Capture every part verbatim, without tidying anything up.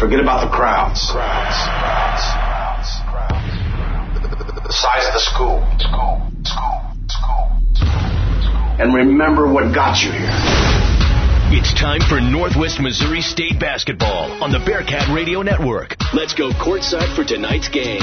Forget about the crowds. Crowds, crowds, crowds, crowds. The size of the school. School, school, school, school. And remember what got you here. It's time for Northwest Missouri State basketball on the Bearcat Radio Network. Let's go courtside for tonight's game.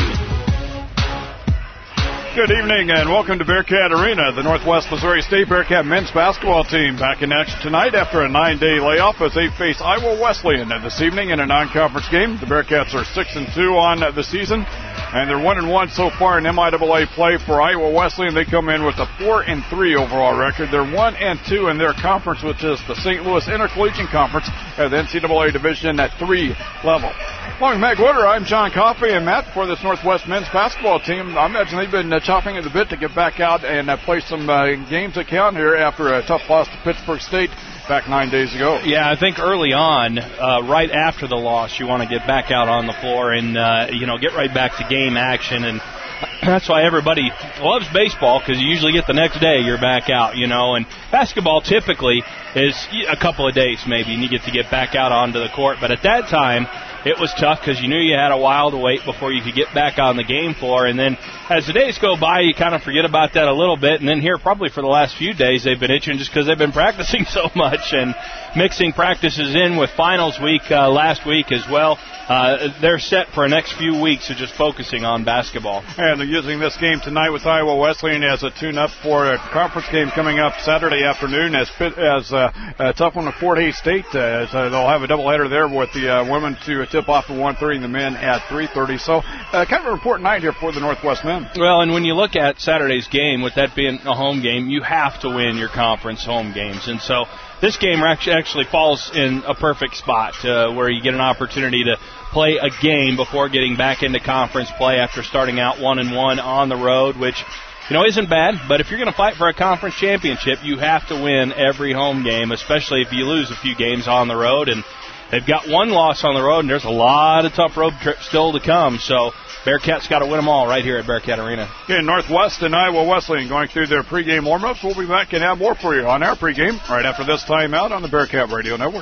Good evening and welcome to Bearcat Arena. The Northwest Missouri State Bearcat men's basketball team back in action tonight after a nine-day layoff as they face Iowa Wesleyan this evening in a non-conference game. The Bearcats are six and two on the season, and they're one and one so far in M I A A play. For Iowa Wesleyan, they come in with a four and three overall record. They're one and two in their conference, which is the Saint Louis Intercollegiate Conference at the N C double A Division at three level. Along with Matt Woodard, I'm John Coffey, and Matt, for this Northwest men's basketball team, I imagine they've been uh, chopping at the bit to get back out and uh, play some uh, games that count here after a tough loss to Pittsburgh State back nine days ago. Yeah, I think early on, uh, right after the loss, you want to get back out on the floor and, uh, you know, get right back to game action. And that's why everybody loves baseball, because you usually get the next day you're back out, you know. And basketball typically is a couple of days maybe, and you get to get back out onto the court. But at that time, it was tough because you knew you had a while to wait before you could get back on the game floor. And then as the days go by, you kind of forget about that a little bit. And then here, probably for the last few days, they've been itching just because they've been practicing so much and mixing practices in with finals week uh, last week as well. Uh, they're set for the next few weeks of just focusing on basketball. And they're using this game tonight with Iowa Wesleyan as a tune-up for a conference game coming up Saturday afternoon as as uh, a tough one with Fort Hays State. Uh, as, uh, they'll have a doubleheader there with the uh, women to tip off at one thirty and the men at three thirty. So uh, kind of an important night here for the Northwest men. Well, and when you look at Saturday's game, with that being a home game, you have to win your conference home games. And so this game actually falls in a perfect spot uh, where you get an opportunity to play a game before getting back into conference play after starting out one and one on the road, which, you know, isn't bad. But if you're going to fight for a conference championship, you have to win every home game, especially if you lose a few games on the road. And they've got one loss on the road, and there's a lot of tough road trips still to come. So Bearcats got to win them all right here at Bearcat Arena. Okay, Northwest and Iowa Wesleyan going through their pregame warm-ups. We'll be back and have more for you on our pregame right after this timeout on the Bearcat Radio Network.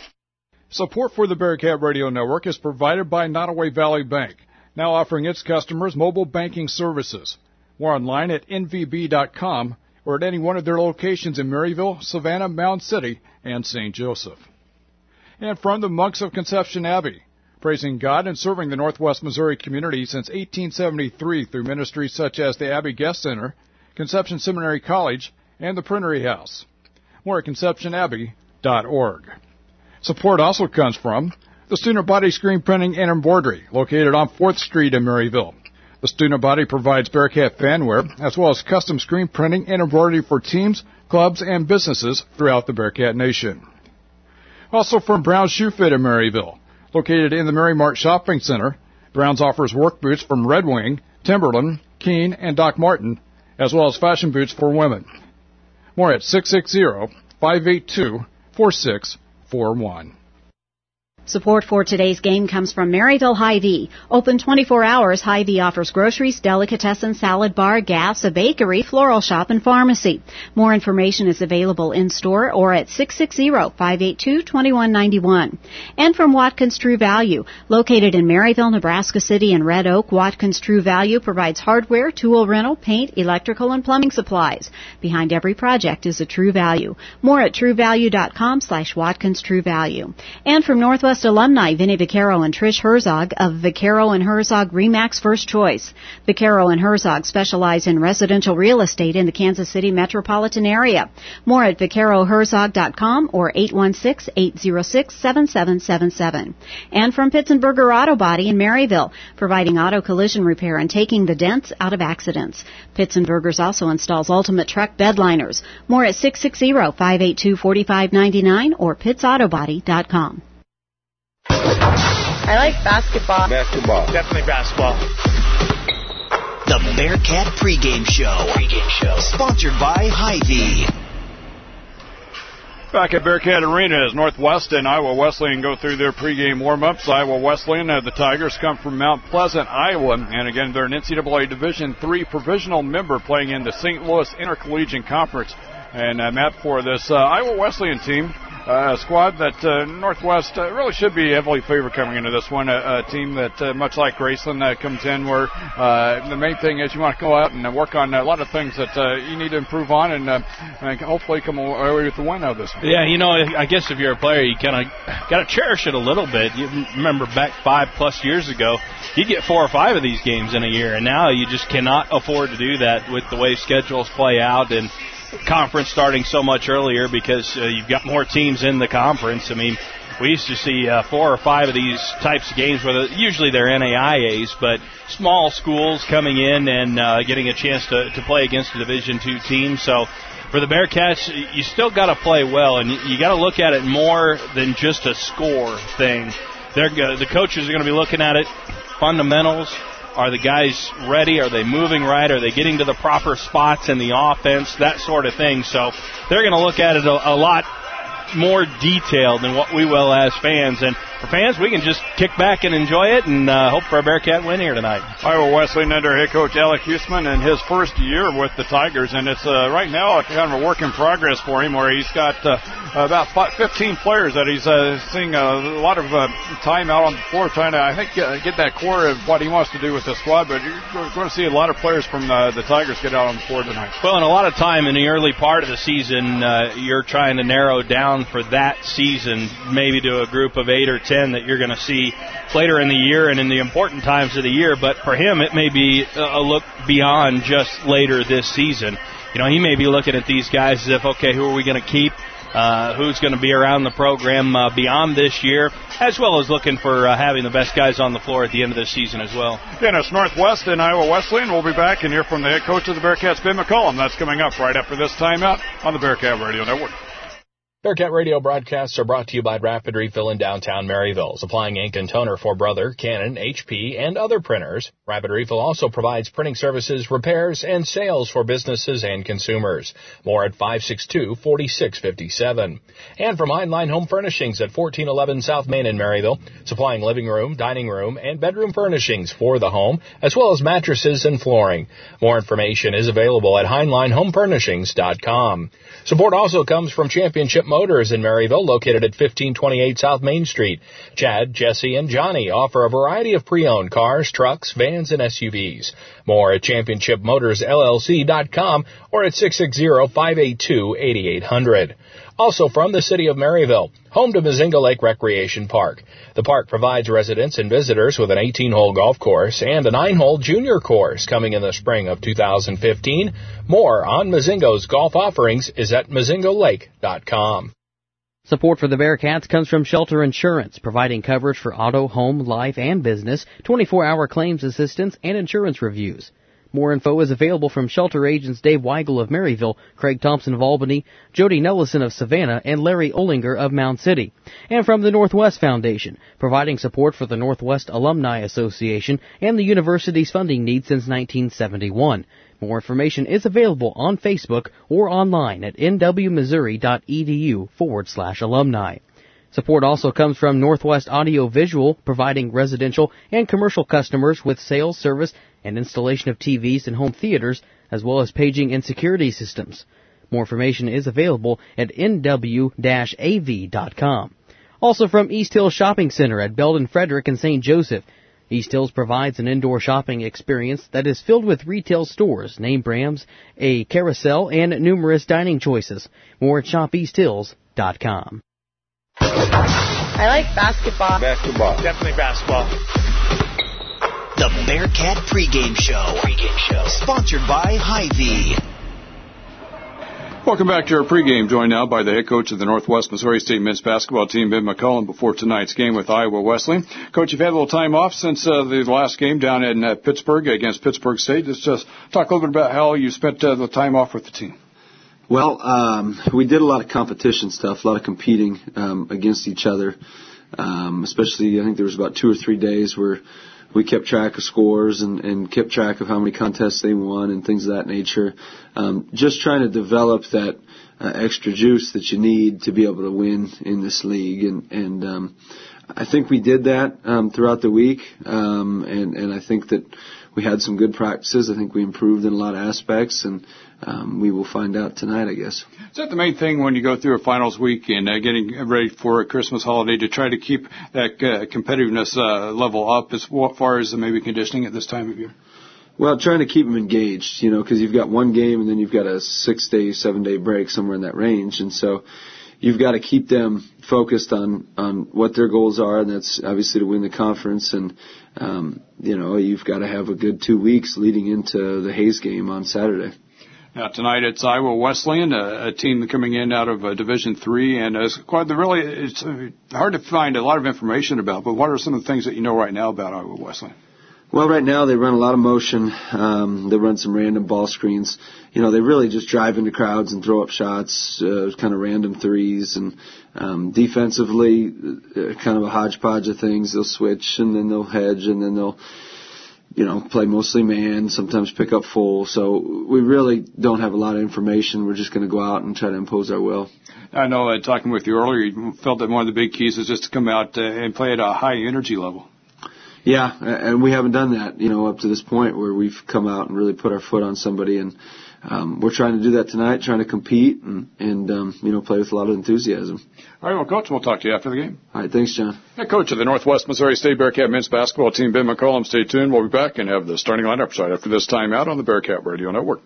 Support for the Bearcat Radio Network is provided by Nottoway Valley Bank, now offering its customers mobile banking services. More online at N V B dot com or at any one of their locations in Maryville, Savannah, Mound City, and Saint Joseph. And from the Monks of Conception Abbey, praising God and serving the Northwest Missouri community since eighteen seventy-three through ministries such as the Abbey Guest Center, Conception Seminary College, and the Printery House. More at conception abbey dot org. Support also comes from the Student Body Screen Printing and Embroidery, located on fourth Street in Maryville. The Student Body provides Bearcat fanware, as well as custom screen printing and embroidery for teams, clubs, and businesses throughout the Bearcat Nation. Also from Brown's Shoe Fit in Maryville, located in the Mary Mart Shopping Center, Brown's offers work boots from Red Wing, Timberland, Keene, and Doc Martin, as well as fashion boots for women. More at six six zero, five eight two, four six four one. Support for today's game comes from Maryville Hy-Vee. Open twenty-four hours, Hy-Vee offers groceries, delicatessen, salad bar, gas, a bakery, floral shop, and pharmacy. More information is available in-store or at six six zero, five eight two, two one nine one. And from Watkins True Value. Located in Maryville, Nebraska City, and Red Oak, Watkins True Value provides hardware, tool rental, paint, electrical, and plumbing supplies. Behind every project is a True Value. More at true value dot com slash Watkins True Value. And from Northwest alumni Vinny Vaccaro and Trish Herzog of Vaccaro and Herzog Remax First Choice. Vaccaro and Herzog specialize in residential real estate in the Kansas City metropolitan area. More at vaccaro herzog dot com or eight one six, eight zero six, seven seven seven seven. And from Pitzenberger Auto Body in Maryville, providing auto collision repair and taking the dents out of accidents. Pitzenberger's also installs ultimate truck bed liners. More at six six zero, five eight two, four five nine nine or pitts auto body dot com. I like basketball. Basketball. Definitely basketball. The Bearcat Pregame Show. Pregame Show. Sponsored by Hy-Vee. Back at Bearcat Arena as Northwest and Iowa Wesleyan go through their pregame warm-ups. Iowa Wesleyan, uh, the Tigers, come from Mount Pleasant, Iowa. And again, they're an N C double A Division three provisional member playing in the Saint Louis Intercollegiate Conference. And uh, Matt, for this uh, Iowa Wesleyan team, uh, squad that uh, Northwest uh, really should be heavily favored coming into this one. A, a team that, uh, much like Graceland, uh, comes in where uh, the main thing is you want to go out and uh, work on a lot of things that uh, you need to improve on, and, uh, and hopefully come away with the win out of this one. Yeah, you know, I guess if you're a player, you kind of got to cherish it a little bit. You remember back five plus years ago, you get four or five of these games in a year, and now you just cannot afford to do that with the way schedules play out and conference starting so much earlier because uh, you've got more teams in the conference. I mean, we used to see uh, four or five of these types of games, where usually they're N A I As, but small schools coming in and uh, getting a chance to, to play against a Division two team. So for the Bearcats, you still got to play well, and you, you got to look at it more than just a score thing. They're the coaches are going to be looking at it fundamentals. Are the guys ready? Are they moving right? Are they getting to the proper spots in the offense? That sort of thing. So they're going to look at it a, a lot more detailed than what we will as fans. And for fans, we can just kick back and enjoy it and uh, hope for a Bearcat win here tonight. Iowa Wesleyan under head coach Alec Huseman in his first year with the Tigers, and it's uh, right now kind of a work in progress for him, where he's got uh, about fifteen players that he's uh, seeing a lot of uh, time out on the floor trying to, I think, uh, get that core of what he wants to do with the squad. But you're going to see a lot of players from the, the Tigers get out on the floor tonight. Well, and a lot of time in the early part of the season, uh, you're trying to narrow down for that season, maybe to a group of eight or ten that you're going to see later in the year and in the important times of the year. But for him, it may be a look beyond just later this season. You know, he may be looking at these guys as if, okay, who are we going to keep? Uh, who's going to be around the program uh, beyond this year, as well as looking for uh, having the best guys on the floor at the end of this season as well. Again, it's Northwest and Iowa Wesleyan. We'll be back and hear from the head coach of the Bearcats, Ben McCollum. That's coming up right after this timeout on the Bearcat Radio Network. Bearcat Radio broadcasts are brought to you by Rapid Refill in downtown Maryville, supplying ink and toner for Brother, Canon, H P, and other printers. Rapid Refill also provides printing services, repairs, and sales for businesses and consumers. More at five six two, four six five seven. And from Heinlein Home Furnishings at fourteen eleven South Main in Maryville, supplying living room, dining room, and bedroom furnishings for the home, as well as mattresses and flooring. More information is available at heinlein home furnishings dot com. Support also comes from Championship Motors in Maryville, located at fifteen twenty-eight South Main Street. Chad, Jesse, and Johnny offer a variety of pre-owned cars, trucks, vans, and S U Vs. More at championship motors L L C dot com or at six six zero, five eight two, eight eight zero zero. Also from the city of Maryville, home to Mazinga Lake Recreation Park. The park provides residents and visitors with an eighteen-hole golf course and a nine-hole junior course coming in the spring of two thousand fifteen. More on Mazingo's golf offerings is at mazinga lake dot com. Support for the Bearcats comes from Shelter Insurance, providing coverage for auto, home, life, and business, twenty-four hour claims assistance, and insurance reviews. More info is available from Shelter agents Dave Weigel of Maryville, Craig Thompson of Albany, Jody Nellison of Savannah, and Larry Olinger of Mound City. And from the Northwest Foundation, providing support for the Northwest Alumni Association and the university's funding needs since nineteen seventy-one. More information is available on Facebook or online at nwmissouri.edu forward slash alumni. Support also comes from Northwest Audio Visual, providing residential and commercial customers with sales, service, and installation of T Vs and home theaters, as well as paging and security systems. More information is available at n w dash a v dot com. Also from East Hills Shopping Center at Belden Frederick and Saint Joseph. East Hills provides an indoor shopping experience that is filled with retail stores, name brands, a carousel, and numerous dining choices. More at shop east hills dot com. I like basketball. Basketball. Definitely basketball. The Bearcat Pregame Show. Pregame Show. Sponsored by Hy-Vee. Welcome back to our pregame, joined now by the head coach of the Northwest Missouri State men's basketball team, Ben McCollum, before tonight's game with Iowa Wesleyan. Coach, you've had a little time off since uh, the last game down in uh, Pittsburgh against Pittsburgh State. Just, just talk a little bit about how you spent uh, the time off with the team. Well, um, we did a lot of competition stuff, a lot of competing um, against each other, um, especially I think there was about two or three days where we kept track of scores and, and kept track of how many contests they won and things of that nature. Um, just trying to develop that uh, extra juice that you need to be able to win in this league. And, and um, I think we did that um, throughout the week, um, and, and I think that we had some good practices. I think we improved in a lot of aspects, and um, we will find out tonight, I guess. Is that the main thing when you go through a finals week and uh, getting ready for a Christmas holiday, to try to keep that uh, competitiveness uh, level up as far as maybe conditioning at this time of year? Well, trying to keep them engaged, you know, because you've got one game and then you've got a six-day, seven-day break somewhere in that range. And so you've got to keep them focused on, on what their goals are, and that's obviously to win the conference. And, um, you know, you've got to have a good two weeks leading into the Hayes game on Saturday. Now, tonight it's Iowa Wesleyan, a, a team coming in out of uh, Division Three, and it's quite the really it's uh, hard to find a lot of information about. But what are some of the things that you know right now about Iowa Wesleyan? Well, right now they run a lot of motion. Um, they run some random ball screens. You know, they really just drive into crowds and throw up shots, uh, kind of random threes. And um, defensively, uh, kind of a hodgepodge of things. They'll switch, and then they'll hedge, and then they'll, you know, play mostly man, sometimes pick up full. So we really don't have a lot of information. We're just going to go out and try to impose our will. I know, uh, talking with you earlier, you felt that one of the big keys is just to come out uh, and play at a high energy level. Yeah, and we haven't done that, you know, up to this point where we've come out and really put our foot on somebody, and um, we're trying to do that tonight, trying to compete and, and um, you know, play with a lot of enthusiasm. All right, well, Coach, we'll talk to you after the game. All right, thanks, John. Yeah, Coach of the Northwest Missouri State Bearcat men's basketball team, Ben McCollum. Stay tuned. We'll be back and have the starting lineup right after this timeout on the Bearcat Radio Network.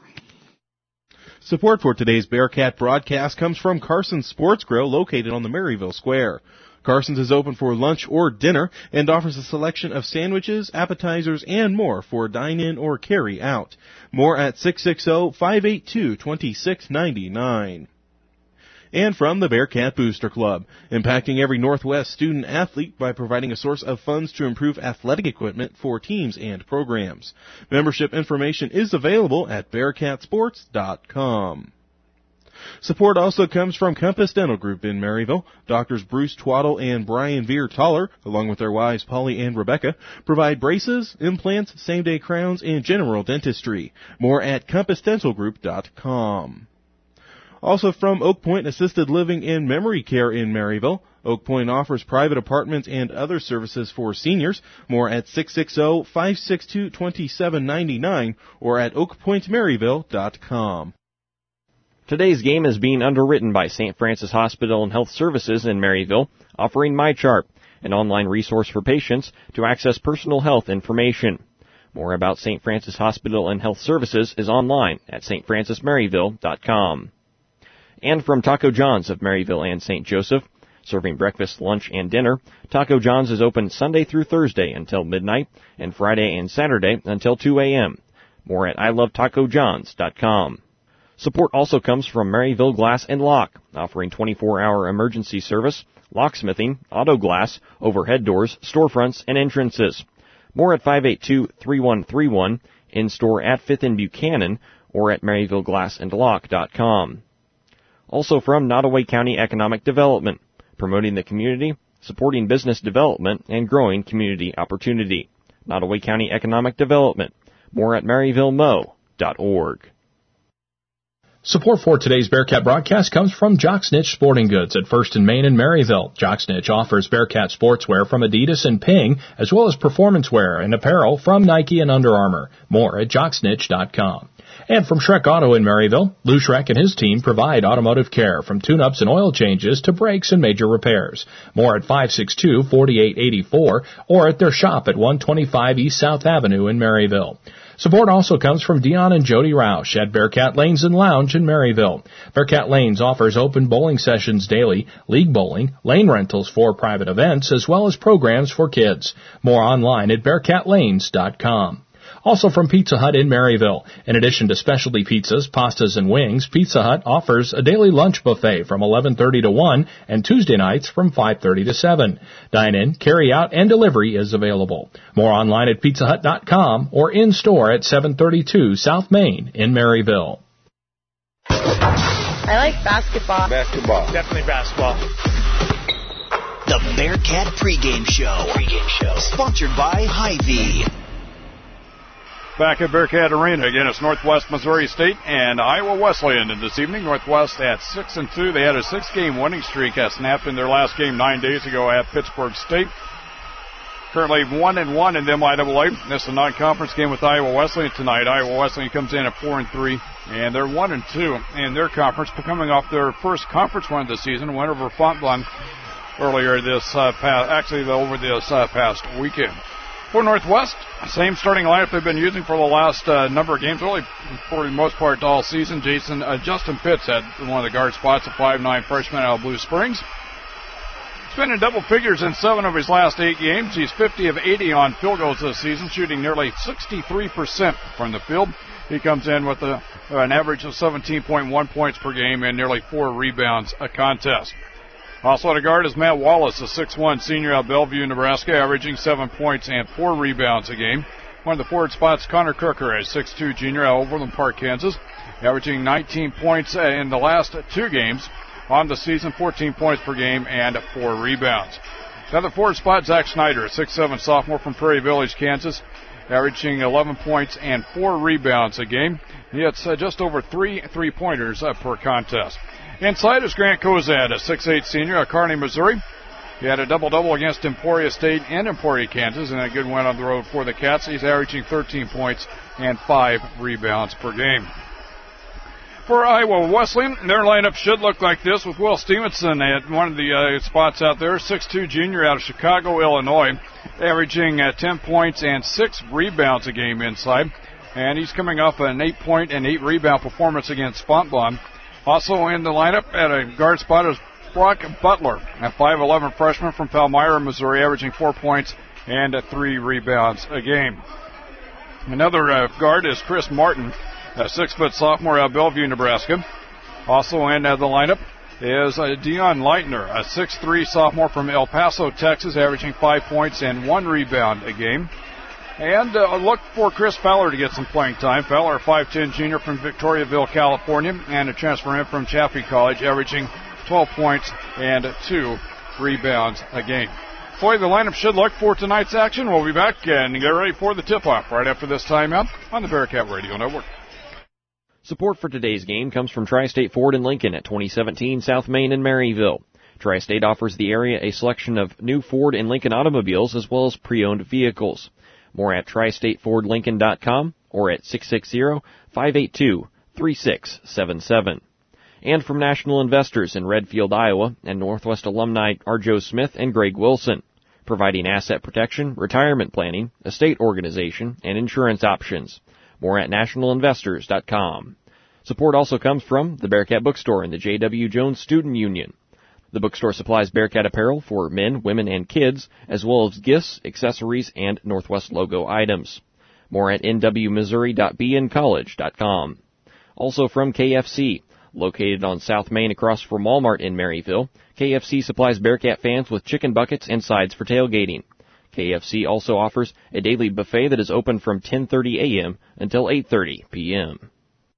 Support for today's Bearcat broadcast comes from Carson's Sports Grill, located on the Maryville Square. Carson's is open for lunch or dinner and offers a selection of sandwiches, appetizers, and more for dine-in or carry-out. More at six six zero, five eight two, two six nine nine. And from the Bearcat Booster Club, impacting every Northwest student athlete by providing a source of funds to improve athletic equipment for teams and programs. Membership information is available at bearcat sports dot com. Support also comes from Compass Dental Group in Maryville. Doctors Bruce Twaddle and Brian Veer-Toller, along with their wives Polly and Rebecca, provide braces, implants, same-day crowns, and general dentistry. More at compass dental group dot com. Also from Oak Point Assisted Living and Memory Care in Maryville. Oak Point offers private apartments and other services for seniors. More at six six zero, five six two, two seven nine nine or at oak point maryville dot com. Today's game is being underwritten by Saint Francis Hospital and Health Services in Maryville, offering MyChart, an online resource for patients to access personal health information. More about Saint Francis Hospital and Health Services is online at st francis maryville dot com. And from Taco John's of Maryville and Saint Joseph, serving breakfast, lunch, and dinner, Taco John's is open Sunday through Thursday until midnight and Friday and Saturday until two a.m. More at i love taco johns dot com. Support also comes from Maryville Glass and Lock, offering twenty-four hour emergency service, locksmithing, auto glass, overhead doors, storefronts, and entrances. More at five eight two, three one three one, in-store at fifth and Buchanan, or at maryville glass and lock dot com. Also from Nottoway County Economic Development, promoting the community, supporting business development, and growing community opportunity. Nottoway County Economic Development. More at maryville mo dot org. Support for today's Bearcat broadcast comes from Jocksnitch Sporting Goods at First and Main in Maryville. Jocksnitch offers Bearcat sportswear from Adidas and Ping, as well as performance wear and apparel from Nike and Under Armour. More at jocksnitch dot com. And from Schreck Auto in Maryville, Lou Schreck and his team provide automotive care from tune-ups and oil changes to brakes and major repairs. More at five six two, four eight eight four or at their shop at one twenty-five East South Avenue in Maryville. Support also comes from Dion and Jody Roush at Bearcat Lanes and Lounge in Maryville. Bearcat Lanes offers open bowling sessions daily, league bowling, lane rentals for private events, as well as programs for kids. More online at bearcat lanes dot com. Also from Pizza Hut in Maryville. In addition to specialty pizzas, pastas, and wings, Pizza Hut offers a daily lunch buffet from eleven thirty to one and Tuesday nights from five thirty to seven. Dine-in, carry-out, and delivery is available. More online at pizza hut dot com or in-store at seven thirty-two South Main in Maryville. I like basketball. Basketball. Definitely basketball. The Bearcat Pregame Show. Pregame Show. Sponsored by Hy-Vee. Back at Bearcat Arena, again, it's Northwest Missouri State and Iowa Wesleyan. And this evening, Northwest at six and two. They had a six-game winning streak that snapped in their last game nine days ago at Pittsburgh State. Currently one and one in the M I A A. This is a non-conference game with Iowa Wesleyan tonight. Iowa Wesleyan comes in at four and three, and they're one and two in their conference, coming off their first conference win this season, a win over Fontblanc earlier this uh, past, actually over this uh, past weekend. For Northwest, same starting lineup they've been using for the last uh, number of games, really for the most part all season. Jason uh, Justin Pitts had one of the guard spots, a five nine freshman out of Blue Springs. He's been in double figures in seven of his last eight games. He's fifty of eighty on field goals this season, shooting nearly sixty-three percent from the field. He comes in with a, an average of seventeen point one points per game and nearly four rebounds a contest. Also at guard is Matt Wallace, a six one senior out of Bellevue, Nebraska, averaging seven points and four rebounds a game. One of the forward spots, Connor Crooker, a six two junior out of Overland Park, Kansas, averaging nineteen points in the last two games on the season, fourteen points per game and four rebounds. Another forward spot, Zach Snyder, a six seven sophomore from Prairie Village, Kansas, averaging eleven points and four rebounds a game. He hits uh, just over three three-pointers uh, per contest. Inside is Grant Kozad, a six eight senior at Kearney, Missouri. He had a double-double against Emporia State and Emporia, Kansas, and a good win on the road for the Cats. He's averaging thirteen points and five rebounds per game. For Iowa Wesleyan, their lineup should look like this, with Will Stevenson at one of the uh, spots out there, six two junior out of Chicago, Illinois, averaging uh, ten points and six rebounds a game inside. And he's coming off an eight-point and eight-rebound performance against Fontblanc. Also in the lineup at a guard spot is Brock Butler, a five eleven freshman from Palmyra, Missouri, averaging four points and uh, three rebounds a game. Another uh, guard is Chris Martin, a six-foot sophomore out of Bellevue, Nebraska. Also in uh, the lineup is uh, Dion Leitner, a six three sophomore from El Paso, Texas, averaging five points and one rebound a game. And uh, look for Chris Fowler to get some playing time. Fowler, a five ten junior from Victoriaville, California, and a transfer in from Chaffey College, averaging twelve points and two rebounds a game. Boy, the lineup should look for tonight's action. We'll be back and get ready for the tip-off right after this timeout on the Bearcat Radio Network. Support for today's game comes from Tri-State Ford in Lincoln at twenty seventeen South Main in Maryville. Tri-State offers the area a selection of new Ford and Lincoln automobiles as well as pre-owned vehicles. More at tri state ford lincoln dot com or at six six zero, five eight two, three six seven seven. And from National Investors in Redfield, Iowa, and Northwest alumni are Joe Smith and Greg Wilson, providing asset protection, retirement planning, estate organization, and insurance options. More at national investors dot com. Support also comes from the Bearcat Bookstore and the J W Jones Student Union. The bookstore supplies Bearcat apparel for men, women, and kids, as well as gifts, accessories, and Northwest logo items. More at n w missouri dot b n college dot com. Also from K F C, located on South Main across from Walmart in Maryville, K F C supplies Bearcat fans with chicken buckets and sides for tailgating. K F C also offers a daily buffet that is open from ten thirty a.m. until eight thirty p.m.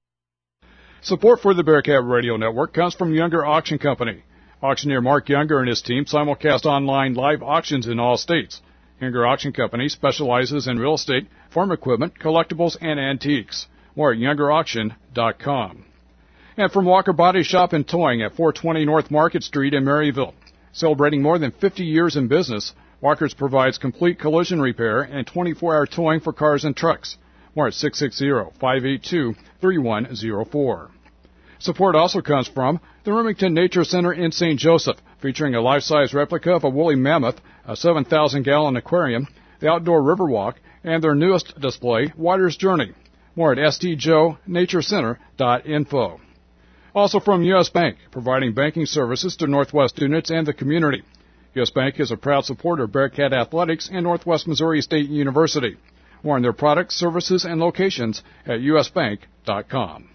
Support for the Bearcat Radio Network comes from Younger Auction Company. Auctioneer Mark Younger and his team simulcast online live auctions in all states. Younger Auction Company specializes in real estate, farm equipment, collectibles, and antiques. More at younger auction dot com. And from Walker Body Shop and Towing at four twenty North Market Street in Maryville. Celebrating more than fifty years in business, Walker's provides complete collision repair and twenty-four hour towing for cars and trucks. More at six six zero, five eight two, three one zero four. Support also comes from the Remington Nature Center in Saint Joseph, featuring a life-size replica of a woolly mammoth, a seven thousand gallon aquarium, the outdoor river walk, and their newest display, Water's Journey. More at s t joe nature center dot info. Also from U S. Bank, providing banking services to Northwest students and the community. U S. Bank is a proud supporter of Bearcat Athletics and Northwest Missouri State University. More on their products, services, and locations at u s bank dot com.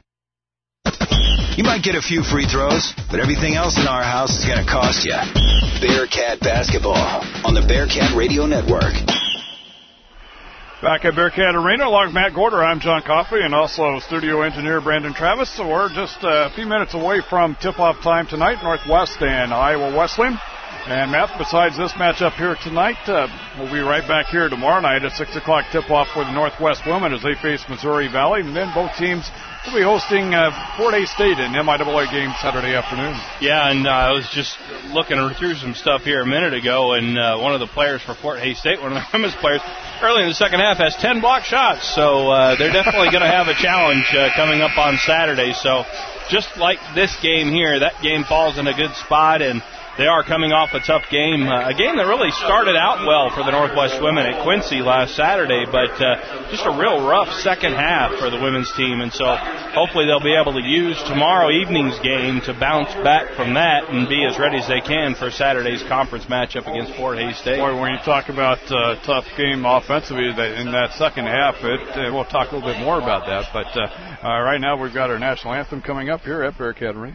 You might get a few free throws, but everything else in our house is going to cost you. Bearcat Basketball on the Bearcat Radio Network. Back at Bearcat Arena, along with Matt Gorder, I'm John Coffey, and also studio engineer Brandon Travis. So we're just a few minutes away from tip-off time tonight, Northwest and Iowa Wesleyan. And, Matt, besides this matchup here tonight, uh, we'll be right back here tomorrow night at six o'clock tip-off for the Northwest women as they face Missouri Valley. And then both teams will be hosting uh, Fort Hays State in M I A A game Saturday afternoon. Yeah, and uh, I was just looking through some stuff here a minute ago, and uh, one of the players for Fort Hays State, one of the women's players, early in the second half has ten block shots. So uh, they're definitely going to have a challenge uh, coming up on Saturday. So just like this game here, that game falls in a good spot, and they are coming off a tough game, uh, a game that really started out well for the Northwest women at Quincy last Saturday, but uh, just a real rough second half for the women's team. And so hopefully they'll be able to use tomorrow evening's game to bounce back from that and be as ready as they can for Saturday's conference matchup against Fort Hays State. Boy, when you talk about uh, tough game offensively in that second half, it, uh, we'll talk a little bit more about that. But uh, uh, right now we've got our national anthem coming up here at Bearcat Arena.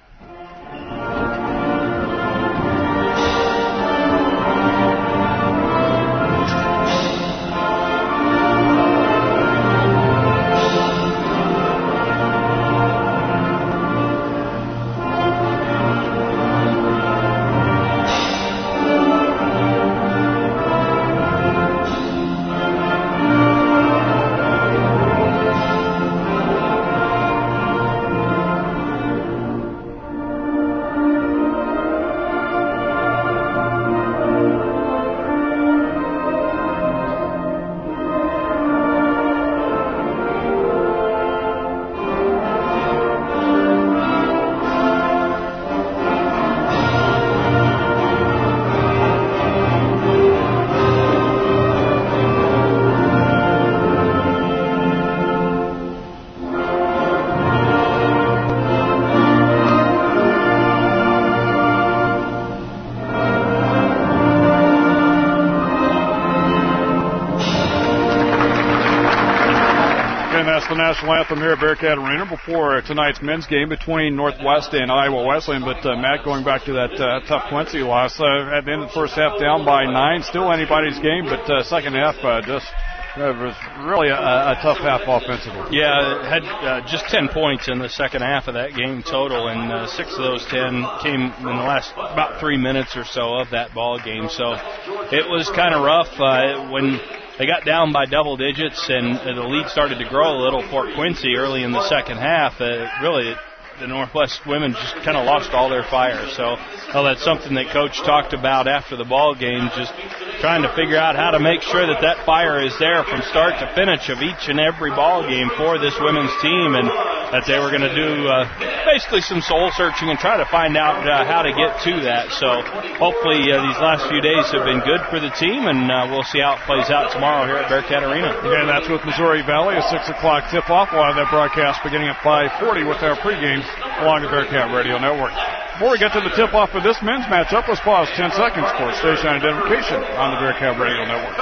The national anthem here at Bearcat Arena before tonight's men's game between Northwest and Iowa Wesleyan. But, uh, Matt, going back to that uh, tough Quincy loss, uh, at the end of the first half down by nine, still anybody's game, but uh, second half uh, just uh, was really a, a tough half offensively. Yeah, had uh, just ten points in the second half of that game total, and uh, six of those ten came in the last about three minutes or so of that ball game. So it was kind of rough uh, when they got down by double digits, and the lead started to grow a little for Quincy early in the second half. Uh, really, the Northwest women just kind of lost all their fire. So, well, that's something that Coach talked about after the ball game, just trying to figure out how to make sure that that fire is there from start to finish of each and every ball game for this women's team, and that they were going to do uh, basically some soul searching and try to find out uh, how to get to that. So hopefully uh, these last few days have been good for the team, and uh, we'll see how it plays out tomorrow here at Bearcat Arena. And that's with Missouri Valley, a six o'clock tip-off. We'll have that broadcast beginning at five forty with our pregame along the Bearcat Radio Network. Before we get to the tip-off for this men's matchup, let's pause ten seconds for station identification on the Bearcat Radio Network.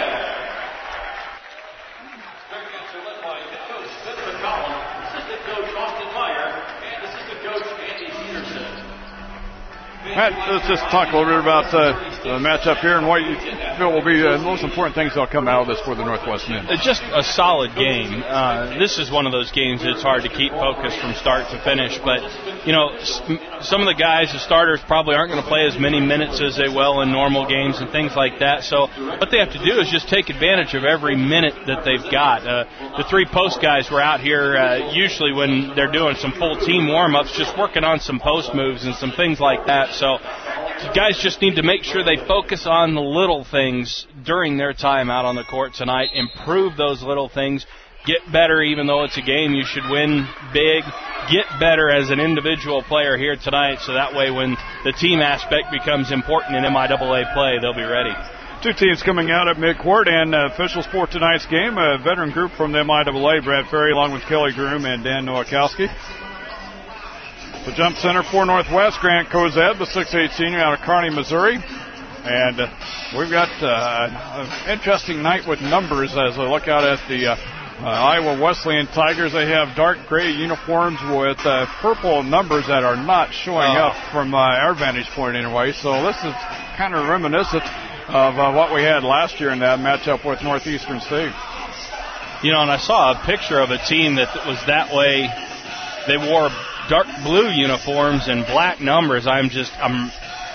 Matt, let's just talk a little bit about uh, the matchup here and what you feel will be the most important things that will come out of this for the Northwest men. It's just a solid game. Uh, this is one of those games that's hard to keep focused from start to finish. But, you know, some of the guys, the starters, probably aren't going to play as many minutes as they will in normal games and things like that. So what they have to do is just take advantage of every minute that they've got. Uh, the three post guys were out here uh, usually when they're doing some full team warm-ups, just working on some post moves and some things like that. So So guys just need to make sure they focus on the little things during their time out on the court tonight, improve those little things, get better even though it's a game you should win big, get better as an individual player here tonight so that way when the team aspect becomes important in M I A A play, they'll be ready. Two teams coming out at midcourt, and uh, officials for tonight's game, a veteran group from the M I A A, Brad Ferry, along with Kelly Groom and Dan Nowakowski. The jump center for Northwest, Grant Kozad, the six eight senior out of Kearney, Missouri. And uh, we've got uh, an interesting night with numbers as I look out at the uh, uh, Iowa Wesleyan Tigers. They have dark gray uniforms with uh, purple numbers that are not showing oh. up from uh, our vantage point anyway. So this is kind of reminiscent of uh, what we had last year in that matchup with Northeastern State. You know, and I saw a picture of a team that was that way. They wore dark blue uniforms and black numbers. I'm just, I'm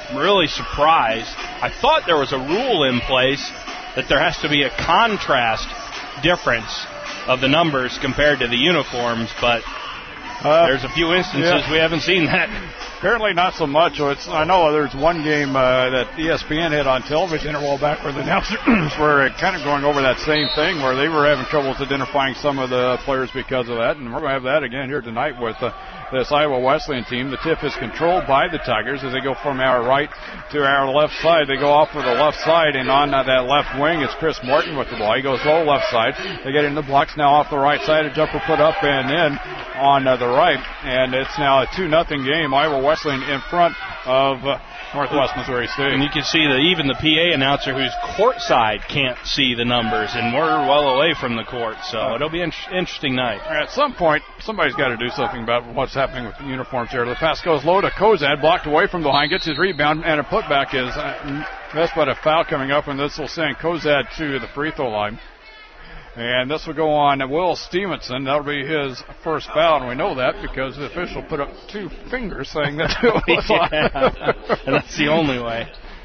really surprised. I thought there was a rule in place that there has to be a contrast difference of the numbers compared to the uniforms, but uh, there's a few instances yeah. we haven't seen that. Apparently not so much. It's, I know there's one game uh, that E S P N had on television a while back where the announcers were kind of going over that same thing where they were having troubles identifying some of the players because of that, and we're going to have that again here tonight with uh, this Iowa Wesleyan team. The tip is controlled by the Tigers as they go from our right to our left side. They go off for the left side, and on uh, that left wing is Chris Morton with the ball. He goes low left side. They get in the blocks now off the right side. A jumper put up and in on uh, the right, and it's now a two nothing game. Iowa Wesleyan in front of uh, Northwest Missouri State. And you can see that even the P A announcer who's courtside can't see the numbers, and we're well away from the court, so it'll be an in- interesting night. At some point, somebody's got to do something about what's happening with the uniforms here. The pass goes low to Kozad, blocked away from behind, gets his rebound, and a putback is uh, missed, but a foul coming up, and this will send Kozad to the free throw line. And this will go on to Will Stevenson. That'll be his first foul, and we know that because the official put up two fingers saying that it was yeah, and that's the only way.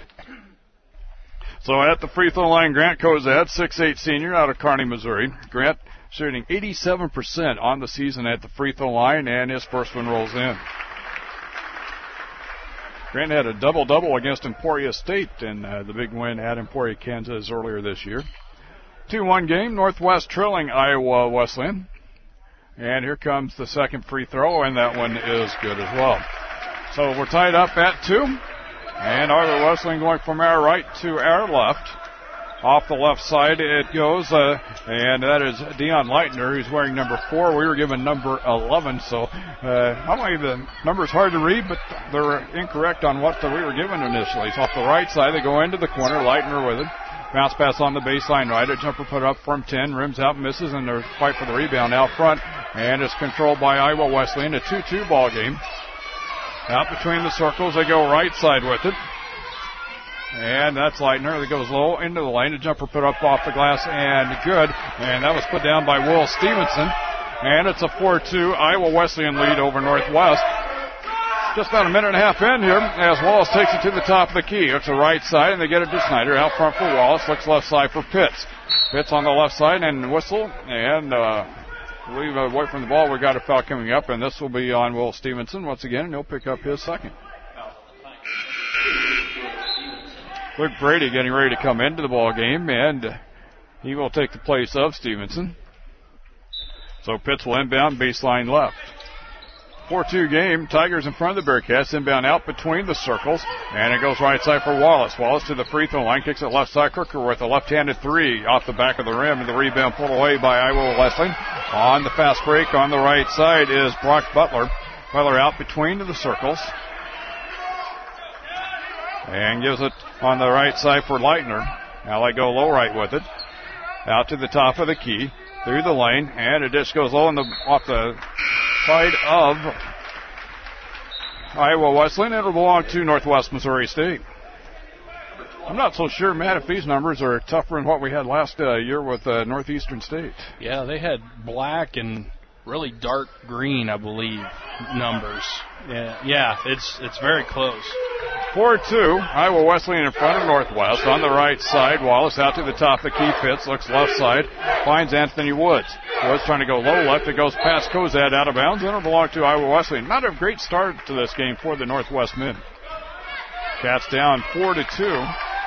So at the free throw line, Grant Kozad, six eight senior out of Kearney, Missouri. Grant shooting eighty-seven percent on the season at the free throw line, and his first one rolls in. Grant had a double-double against Emporia State in uh, the big win at Emporia, Kansas earlier this year. two one game, Northwest trailing Iowa Wesleyan. And here comes the second free throw, and that one is good as well. So we're tied up at two. And Iowa Wesleyan going from our right to our left. Off the left side it goes, uh, and that is Dion Leitner, who's wearing number four. We were given number eleven, so uh, not only the number's hard to read, but they're incorrect on what the, we were given initially. So off the right side, they go into the corner, Leitner with it. Bounce pass on the baseline right. A jumper put up from ten. Rims out, misses, and there's a fight for the rebound out front. And it's controlled by Iowa Wesleyan. A two two ball game. Out between the circles, they go right side with it. And that's Leitner that goes low into the lane. A jumper put up off the glass and good. And that was put down by Will Stevenson. And it's a four two Iowa Wesleyan lead over Northwest. Just about a minute and a half in here as Wallace takes it to the top of the key. It's the right side, and they get it to Snyder. Out front for Wallace. Looks left side for Pitts. Pitts on the left side and whistle. And uh, leave away from the ball. We got a foul coming up, and this will be on Will Stevenson once again, and he'll pick up his second. Luke Brady getting ready to come into the ball game, and he will take the place of Stevenson. So Pitts will inbound baseline left. four two game, Tigers in front of the Bearcats, inbound out between the circles, and it goes right side for Wallace. Wallace to the free throw line, kicks it left side. Crooker with a left-handed three off the back of the rim, and the rebound pulled away by Iowa Wesleyan. On the fast break on the right side is Brock Butler. Butler out between the circles, and gives it on the right side for Leitner. Now they go low right with it. Out to the top of the key, through the lane, and it just goes low on the, off the side of Iowa Wesleyan. It'll belong to Northwest Missouri State. I'm not so sure, Matt, if these numbers are tougher than what we had last uh, year with uh, Northeastern State. Yeah, they had black and really dark green, I believe, numbers. Yeah, yeah, it's it's very close. four two, Iowa Wesleyan in front of Northwest. On the right side, Wallace out to the top of the key. Pitts looks left side, finds Anthony Woods. Woods trying to go low left. It goes past Kozad out of bounds. It'll belong to Iowa Wesleyan. Not a great start to this game for the Northwest men. Cats down four to two.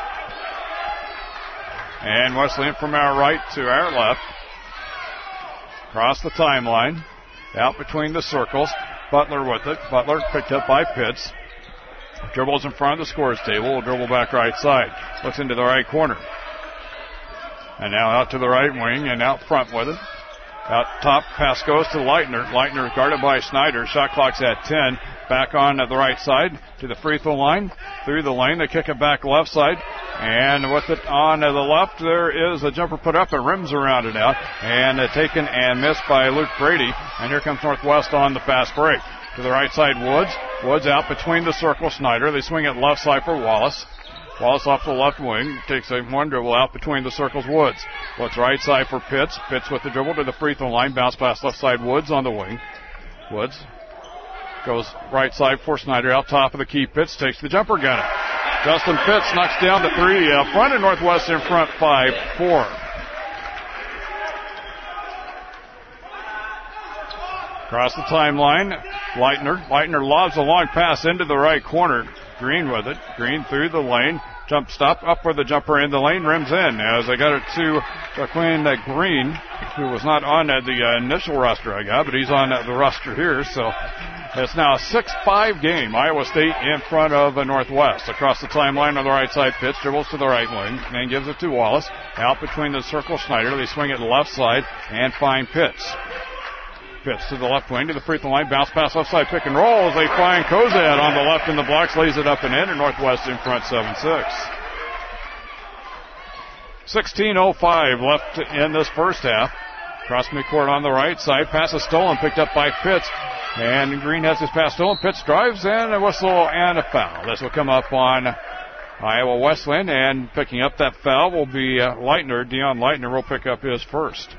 And Wesleyan from our right to our left. Across the timeline. Out between the circles. Butler with it. Butler picked up by Pitts. Dribbles in front of the scores table. Will dribble back right side. Looks into the right corner. And now out to the right wing and out front with it. Out top, pass goes to Leitner. Leitner guarded by Snyder. Shot clock's at ten. Back on the right side to the free throw line. Through the lane. They kick it back left side. And with it on the left, there is a jumper put up and rims around it out. And uh, taken and missed by Luke Brady. And here comes Northwest on the fast break. To the right side, Woods. Woods out between the circle, Snyder. They swing it left side for Wallace. Wallace off the left wing. Takes a one dribble out between the circles, Woods. Looks right side for Pitts. Pitts with the dribble to the free throw line. Bounce pass left side, Woods on the wing. Woods goes right side for Snyder. Out top of the key, Pitts takes the jumper gunner. Justin Pitts knocks down the three. Uh, front of Northwest in front five four. Across the timeline, Leitner. Leitner lobs a long pass into the right corner. Green with it. Green through the lane. Jump stop up for the jumper in the lane. Rims in as they got it to Quinn Green, who was not on uh, the uh, initial roster I got, but he's on uh, the roster here. So it's now a six five game. Iowa State in front of uh, Northwest. Across the timeline on the right side, Pitts dribbles to the right wing and gives it to Wallace. Out between the circle, Schneider. They swing it left side and find Pitts. Pitts to the left wing to the free throw line. Bounce pass left side, pick and roll as they find Kozad on the left in the blocks. Lays it up and in, and Northwest in front seven six. sixteen oh five left in this first half. Cross midcourt on the right side. Pass is stolen, picked up by Pitts. And Green has his pass stolen. Pitts drives and a whistle and a foul. This will come up on Iowa Wesleyan, and picking up that foul will be uh, Leitner. Dion Leitner will pick up his first.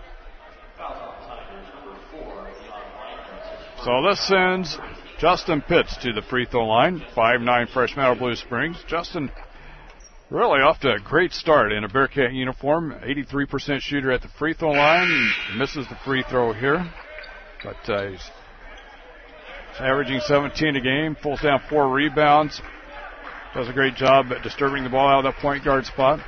So this sends Justin Pitts to the free throw line. five nine freshman out of Blue Springs. Justin really off to a great start in a Bearcat uniform. eighty-three percent shooter at the free throw line. Misses the free throw here. But uh, he's averaging seventeen a game. Pulls down four rebounds. Does a great job at disturbing the ball out of that point guard spot.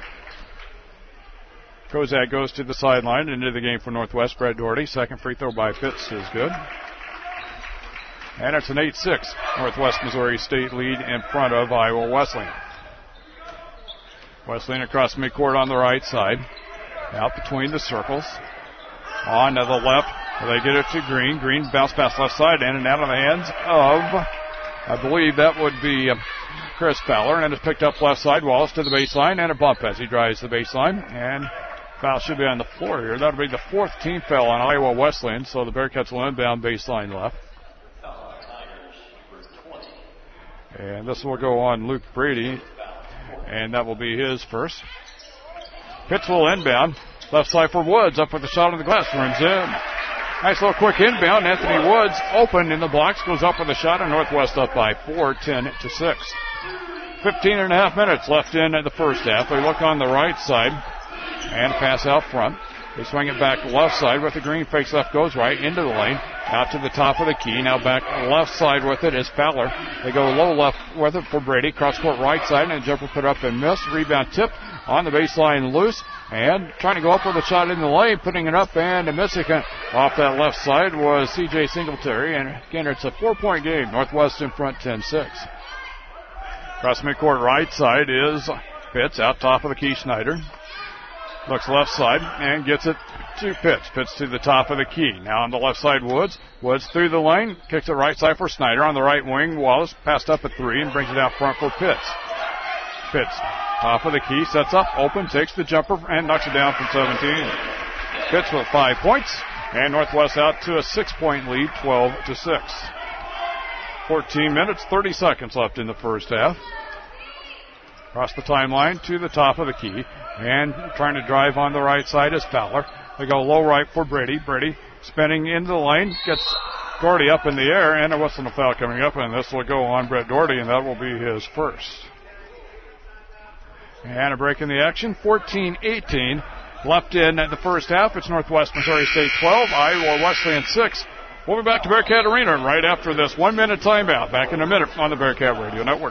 Kozak goes to the sideline into the game for Northwest. Brett Doherty. Second free throw by Pitts is good. And it's an eight six Northwest Missouri State lead in front of Iowa Wesleyan. Wesleyan across midcourt on the right side. Out between the circles. On to the left. They get it to Green. Green bounce pass left side in and out of the hands of, I believe that would be Chris Fowler. And it's picked up left side. Wallace to the baseline and a bump as he drives the baseline. And foul should be on the floor here. That would be the fourth team foul on Iowa Wesleyan. So the Bearcats will inbound baseline left. And this will go on Luke Brady, and that will be his first. Pitts will inbound. Left side for Woods, up with the shot on the glass, rims in. Nice little quick inbound. Anthony Woods open in the blocks, goes up with a shot, and Northwest up by four, ten to six. fifteen and a half minutes left in the first half. They look on the right side, and pass out front. They swing it back left side with the Green fakes left, goes right into the lane. Out to the top of the key. Now back left side with it is Fowler. They go low left with it for Brady. Cross court right side, and jumper put up and missed. Rebound tip on the baseline loose. And trying to go up with a shot in the lane, putting it up and missing it off that left side was C J Singletary. And again, it's a four-point game. Northwest in front ten six. Cross midcourt right side is Pitts. Out top of the key, Schneider. Looks left side and gets it to Pitts. Pitts to the top of the key. Now on the left side, Woods. Woods through the lane. Kicks it right side for Snyder. On the right wing, Wallace passed up a three and brings it out front for Pitts. Pitts, top of the key, sets up, open, takes the jumper and knocks it down from seventeen. Pitts with five points. And Northwest out to a six-point lead, twelve to six. fourteen minutes, thirty seconds left in the first half. Across the timeline to the top of the key. And trying to drive on the right side is Fowler. They go low right for Brady. Brady spinning into the lane. Gets Doherty up in the air. And a whistle and a foul coming up. And this will go on Brett Doherty. And that will be his first. And a break in the action. fourteen eighteen left in the first half. It's Northwest Missouri State twelve. Iowa Wesleyan six. We'll be back to Bearcat Arena right after this one-minute timeout. Back in a minute on the Bearcat Radio Network.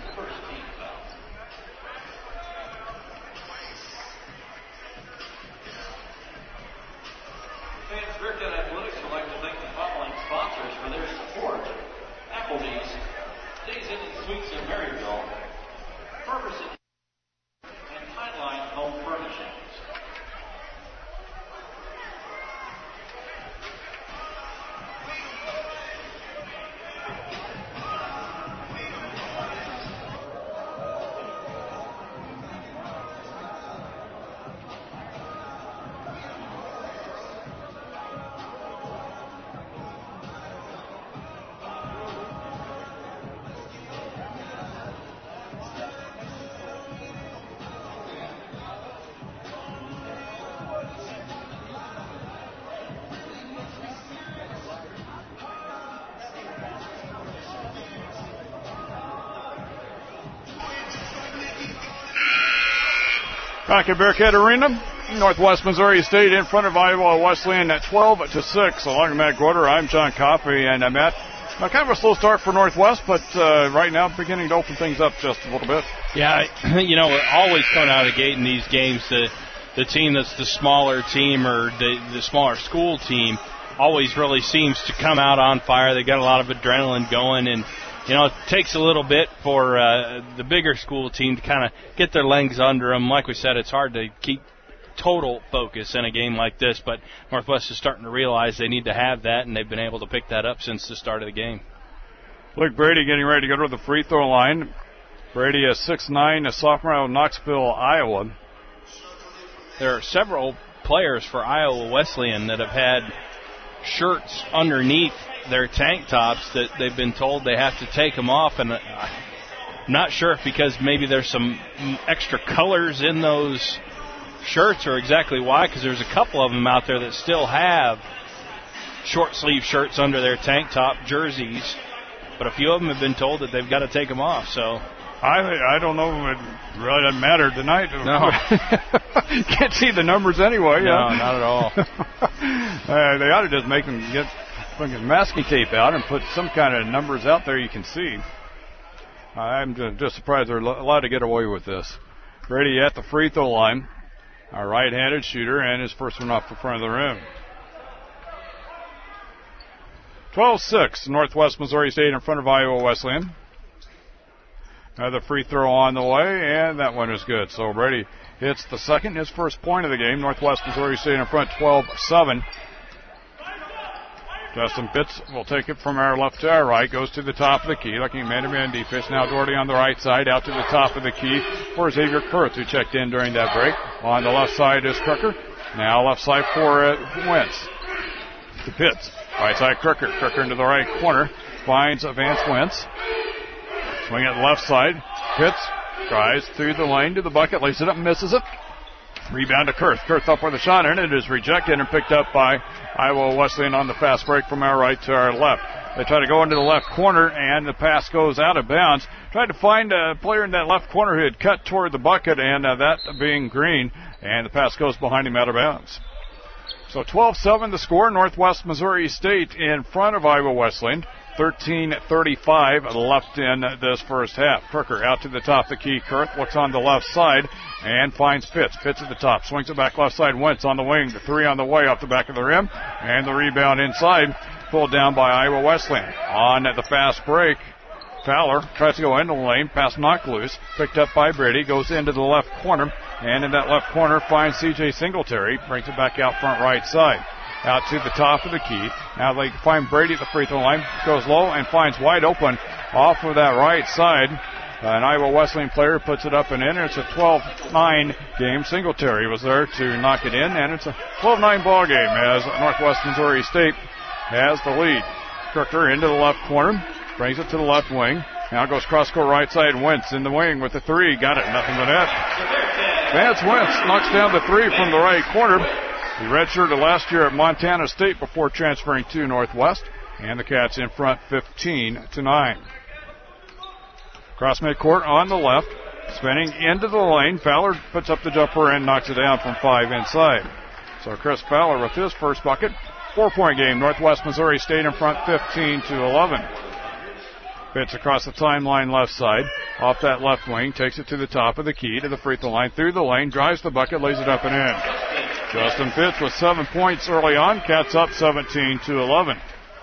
Back at Bearcat Arena, Northwest Missouri State in front of Iowa Wesleyan at twelve to six. Along with Matt Gorder, I'm John Coffey, and I'm at uh, kind of a slow start for Northwest, but uh, right now beginning to open things up just a little bit. Yeah, you know, always coming out of the gate in these games, the the team that's the smaller team or the, the smaller school team always really seems to come out on fire. They got a lot of adrenaline going, and you know, it takes a little bit for uh, the bigger school team to kind of get their legs under them. Like we said, it's hard to keep total focus in a game like this, but Northwest is starting to realize they need to have that, and they've been able to pick that up since the start of the game. Luke Brady getting ready to go to the free throw line. Brady is six nine, a sophomore out of Knoxville, Iowa. There are several players for Iowa Wesleyan that have had shirts underneath their tank tops that they've been told they have to take them off, and I'm not sure if because maybe there's some extra colors in those shirts or exactly why, because there's a couple of them out there that still have short sleeve shirts under their tank top jerseys, but a few of them have been told that they've got to take them off. So I I don't know if it really doesn't matter tonight. No. Can't see the numbers anyway. No, yeah. not at all. uh, they ought to just make them get fucking masking tape out and put some kind of numbers out there you can see. I'm just surprised they're allowed to get away with this. Brady at the free throw line. A right-handed shooter, and his first one off the front of the rim. twelve six, Northwest Missouri State in front of Iowa Wesleyan. Another free throw on the way, and that one is good. So Brady hits the second, his first point of the game. Northwest Missouri State in front twelve seven. Justin Pitts will take it from our left to our right, goes to the top of the key, looking at man-to-man defense. Now Doherty on the right side, out to the top of the key for Xavier Kurth, who checked in during that break. On the left side is Crooker. Now left side for uh, Wentz. To Pitts. Right side Crooker. Crooker into the right corner. Finds Vance Wentz. Swing it left side. Pitts tries through the lane to the bucket, lays it up and misses it. Rebound to Kurth. Kurth up with a shot, and it is rejected and picked up by Iowa Wesleyan on the fast break from our right to our left. They try to go into the left corner, and the pass goes out of bounds. Tried to find a player in that left corner who had cut toward the bucket, and uh, that being Green, and the pass goes behind him out of bounds. So twelve seven the score. Northwest Missouri State in front of Iowa Wesleyan. thirteen thirty-five left in this first half. Crooker out to the top of the key. Kurth looks on the left side and finds Pitts. Pitts at the top. Swings it back left side. Wentz on the wing. The three on the way off the back of the rim. And the rebound inside. Pulled down by Iowa Wesleyan. On at the fast break. Fowler tries to go into the lane. Pass knocked loose. Picked up by Brady. Goes into the left corner. And in that left corner finds C J Singletary. Brings it back out front right side. Out to the top of the key. Now they find Brady at the free throw line. Goes low and finds wide open off of that right side. An Iowa Wesleyan player puts it up and in. And it's a twelve nine game. Singletary was there to knock it in. And it's a twelve nine ball game as Northwest Missouri State has the lead. Crooker into the left corner. Brings it to the left wing. Now goes cross-court right side. Wentz in the wing with the three. Got it. Nothing but net. Vance Wentz knocks down the three from the right corner. He redshirted last year at Montana State before transferring to Northwest. And the Cats in front fifteen to nine. Cross midcourt on the left. Spinning into the lane. Fowler puts up the jumper and knocks it down from five inside. So Chris Fowler with his first bucket. Four-point game. Northwest Missouri State in front fifteen to eleven. Pitts across the timeline left side. Off that left wing. Takes it to the top of the key to the free throw line. Through the lane. Drives the bucket. Lays it up and in. Justin Pitts with seven points early on. Cats up seventeen to eleven.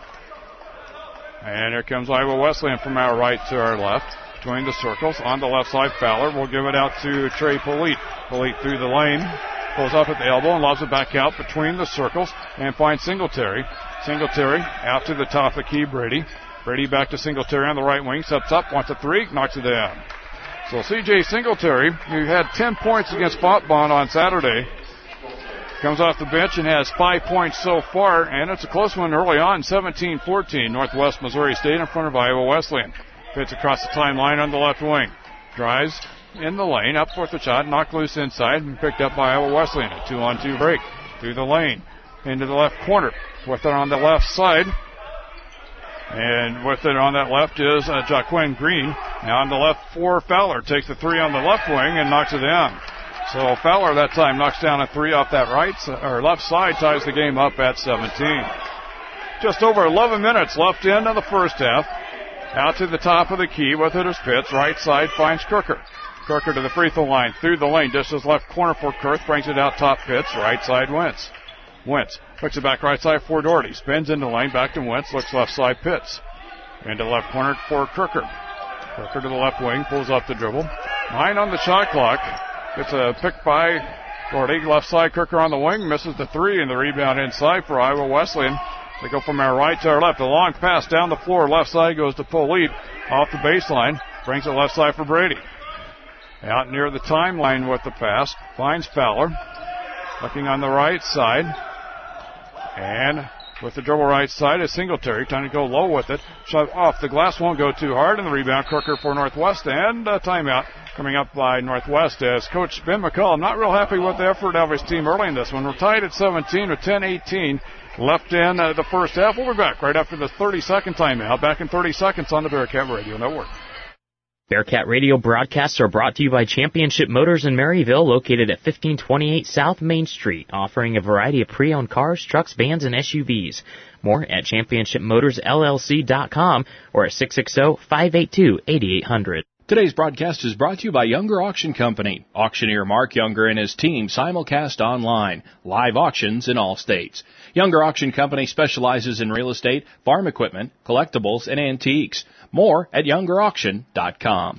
And here comes Iowa Wesleyan from our right to our left. Between the circles. On the left side, Fowler will give it out to Trey Polite. Polite through the lane. Pulls up at the elbow and lobs it back out between the circles. And finds Singletary. Singletary out to the top of the key. Brady. Brady back to Singletary on the right wing. Steps up. Wants a three. Knocks it down. So C J Singletary, who had ten points against Fontbonne on Saturday, comes off the bench and has five points so far, and it's a close one early on, seventeen fourteen. Northwest Missouri State in front of Iowa Wesleyan. Pitts across the timeline on the left wing. Drives in the lane, up for the shot, knocked loose inside, and picked up by Iowa Wesleyan. A two-on-two break through the lane, into the left corner. With it on the left side, and with it on that left is uh, Jaquin Green. Now on the left for Fowler. Takes the three on the left wing and knocks it down. So Fowler that time knocks down a three off that right or left side, ties the game up at seventeen. Just over eleven minutes left into the first half. Out to the top of the key with it is Pitts. Right side finds Crooker. Crooker to the free throw line. Through the lane. Dishes left corner for Kurth. Brings it out top Pitts. Right side Wentz. Wentz puts it back right side for Doherty. Spins into the lane. Back to Wentz. Looks left side Pitts. Into the left corner for Crooker. Crooker to the left wing. Pulls up the dribble. Nine on the shot clock. Gets a pick by Doherty. Left side Crooker on the wing. Misses the three. And the rebound inside for Iowa Wesleyan. They go from our right to our left. A long pass down the floor. Left side goes to Polite off the baseline. Brings it left side for Brady. Out near the timeline with the pass. Finds Fowler. Looking on the right side. And with the dribble right side is Singletary. Trying to go low with it. Shove off. The glass won't go too hard. And the rebound Crooker for Northwest. And a timeout coming up by Northwest as Coach Ben McCullum not real happy with the effort of his team early in this one. We're tied at seventeen with ten eighteen. Left in uh, the first half. We'll be back right after the thirty-second timeout. Back in thirty seconds on the Bearcat Radio Network. Bearcat Radio broadcasts are brought to you by Championship Motors in Maryville, located at fifteen twenty-eight South Main Street, offering a variety of pre-owned cars, trucks, vans, and S U Vs. More at championship motors L L C dot com or at six six zero, five eight two, eight eight zero zero. Today's broadcast is brought to you by Younger Auction Company. Auctioneer Mark Younger and his team simulcast online. Live auctions in all states. Younger Auction Company specializes in real estate, farm equipment, collectibles, and antiques. More at younger auction dot com.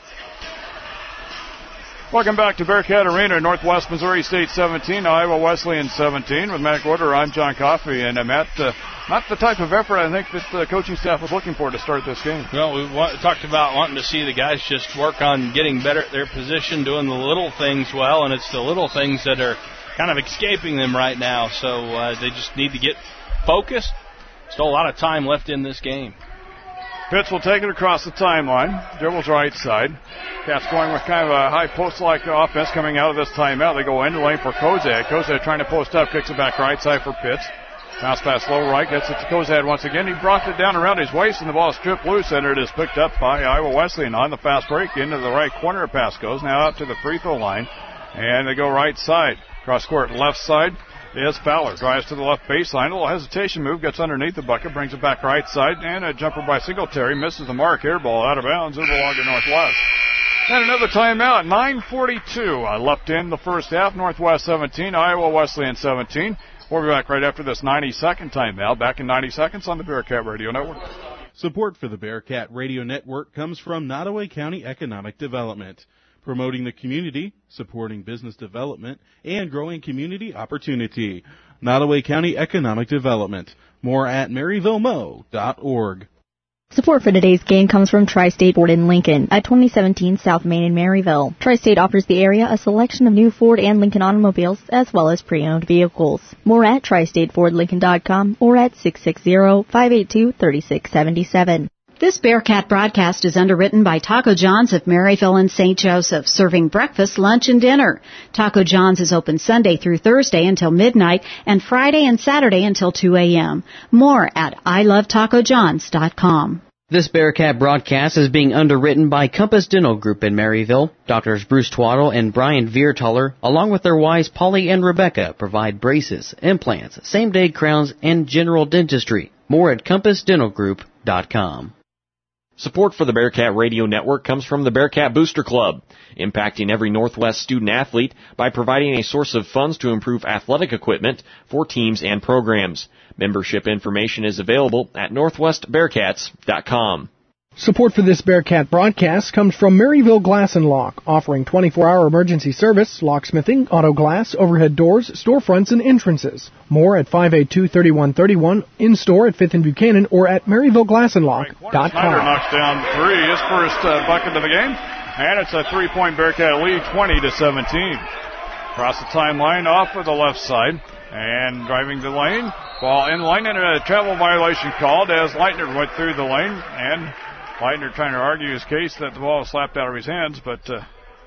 Welcome back to Bearcat Arena, Northwest Missouri State seventeen, Iowa Wesleyan seventeen. With Matt Gorder, I'm John Coffey. And uh, Matt, uh, not the type of effort I think that the coaching staff was looking for to start this game. Well, we want, talked about wanting to see the guys just work on getting better at their position, doing the little things well, and it's the little things that are kind of escaping them right now. So uh, they just need to get focused. Still a lot of time left in this game. Pitts will take it across the timeline. Dribbles right side. Cats going with kind of a high post-like offense coming out of this timeout. They go into lane for Kozad. Kozad trying to post up, kicks it back right side for Pitts. Bounce pass low right, gets it to Kozad once again. He brought it down around his waist, and the ball stripped loose, and it is picked up by Iowa Wesleyan on the fast break. Into the right corner, pass goes. Now out to the free throw line, and they go right side. Cross court left side is Fowler. Drives to the left baseline. A little hesitation move. Gets underneath the bucket. Brings it back right side. And a jumper by Singletary. Misses the mark. Air ball out of bounds. It'll belong to Northwest. And another timeout. nine forty-two uh, left in the first half. Northwest seventeen. Iowa Wesleyan seventeen. We'll be back right after this ninety-second timeout. Back in ninety seconds on the Bearcat Radio Network. Support for the Bearcat Radio Network comes from Nottoway County Economic Development, promoting the community, supporting business development, and growing community opportunity. Nottoway County Economic Development. More at maryville mo dot org. Support for today's game comes from Tri-State Ford in Lincoln at twenty seventeen South Main in Maryville. Tri-State offers the area a selection of new Ford and Lincoln automobiles as well as pre-owned vehicles. More at tri state ford lincoln dot com or at six six zero, five eight two, three six seven seven. This Bearcat broadcast is underwritten by Taco John's of Maryville and Saint Joseph, serving breakfast, lunch, and dinner. Taco John's is open Sunday through Thursday until midnight and Friday and Saturday until two a.m. More at i love taco johns dot com. This Bearcat broadcast is being underwritten by Compass Dental Group in Maryville. Doctors Bruce Twaddle and Brian Viertaler, along with their wives Polly and Rebecca, provide braces, implants, same-day crowns, and general dentistry. More at compass dental group dot com. Support for the Bearcat Radio Network comes from the Bearcat Booster Club, impacting every Northwest student-athlete by providing a source of funds to improve athletic equipment for teams and programs. Membership information is available at northwest bearcats dot com. Support for this Bearcat broadcast comes from Maryville Glass and Lock, offering twenty-four hour emergency service, locksmithing, auto glass, overhead doors, storefronts, and entrances. More at five eight two, three one three one, in-store at fifth and Buchanan, or at maryville glass and lock dot com. Snyder knocks down three, his first uh, bucket of the game, and it's a three-point Bearcat lead, twenty to seventeen. Across the timeline, off of the left side, and driving the lane, ball in line, and a travel violation called as Leitner went through the lane, and Leitner trying to argue his case that the ball was slapped out of his hands, but uh,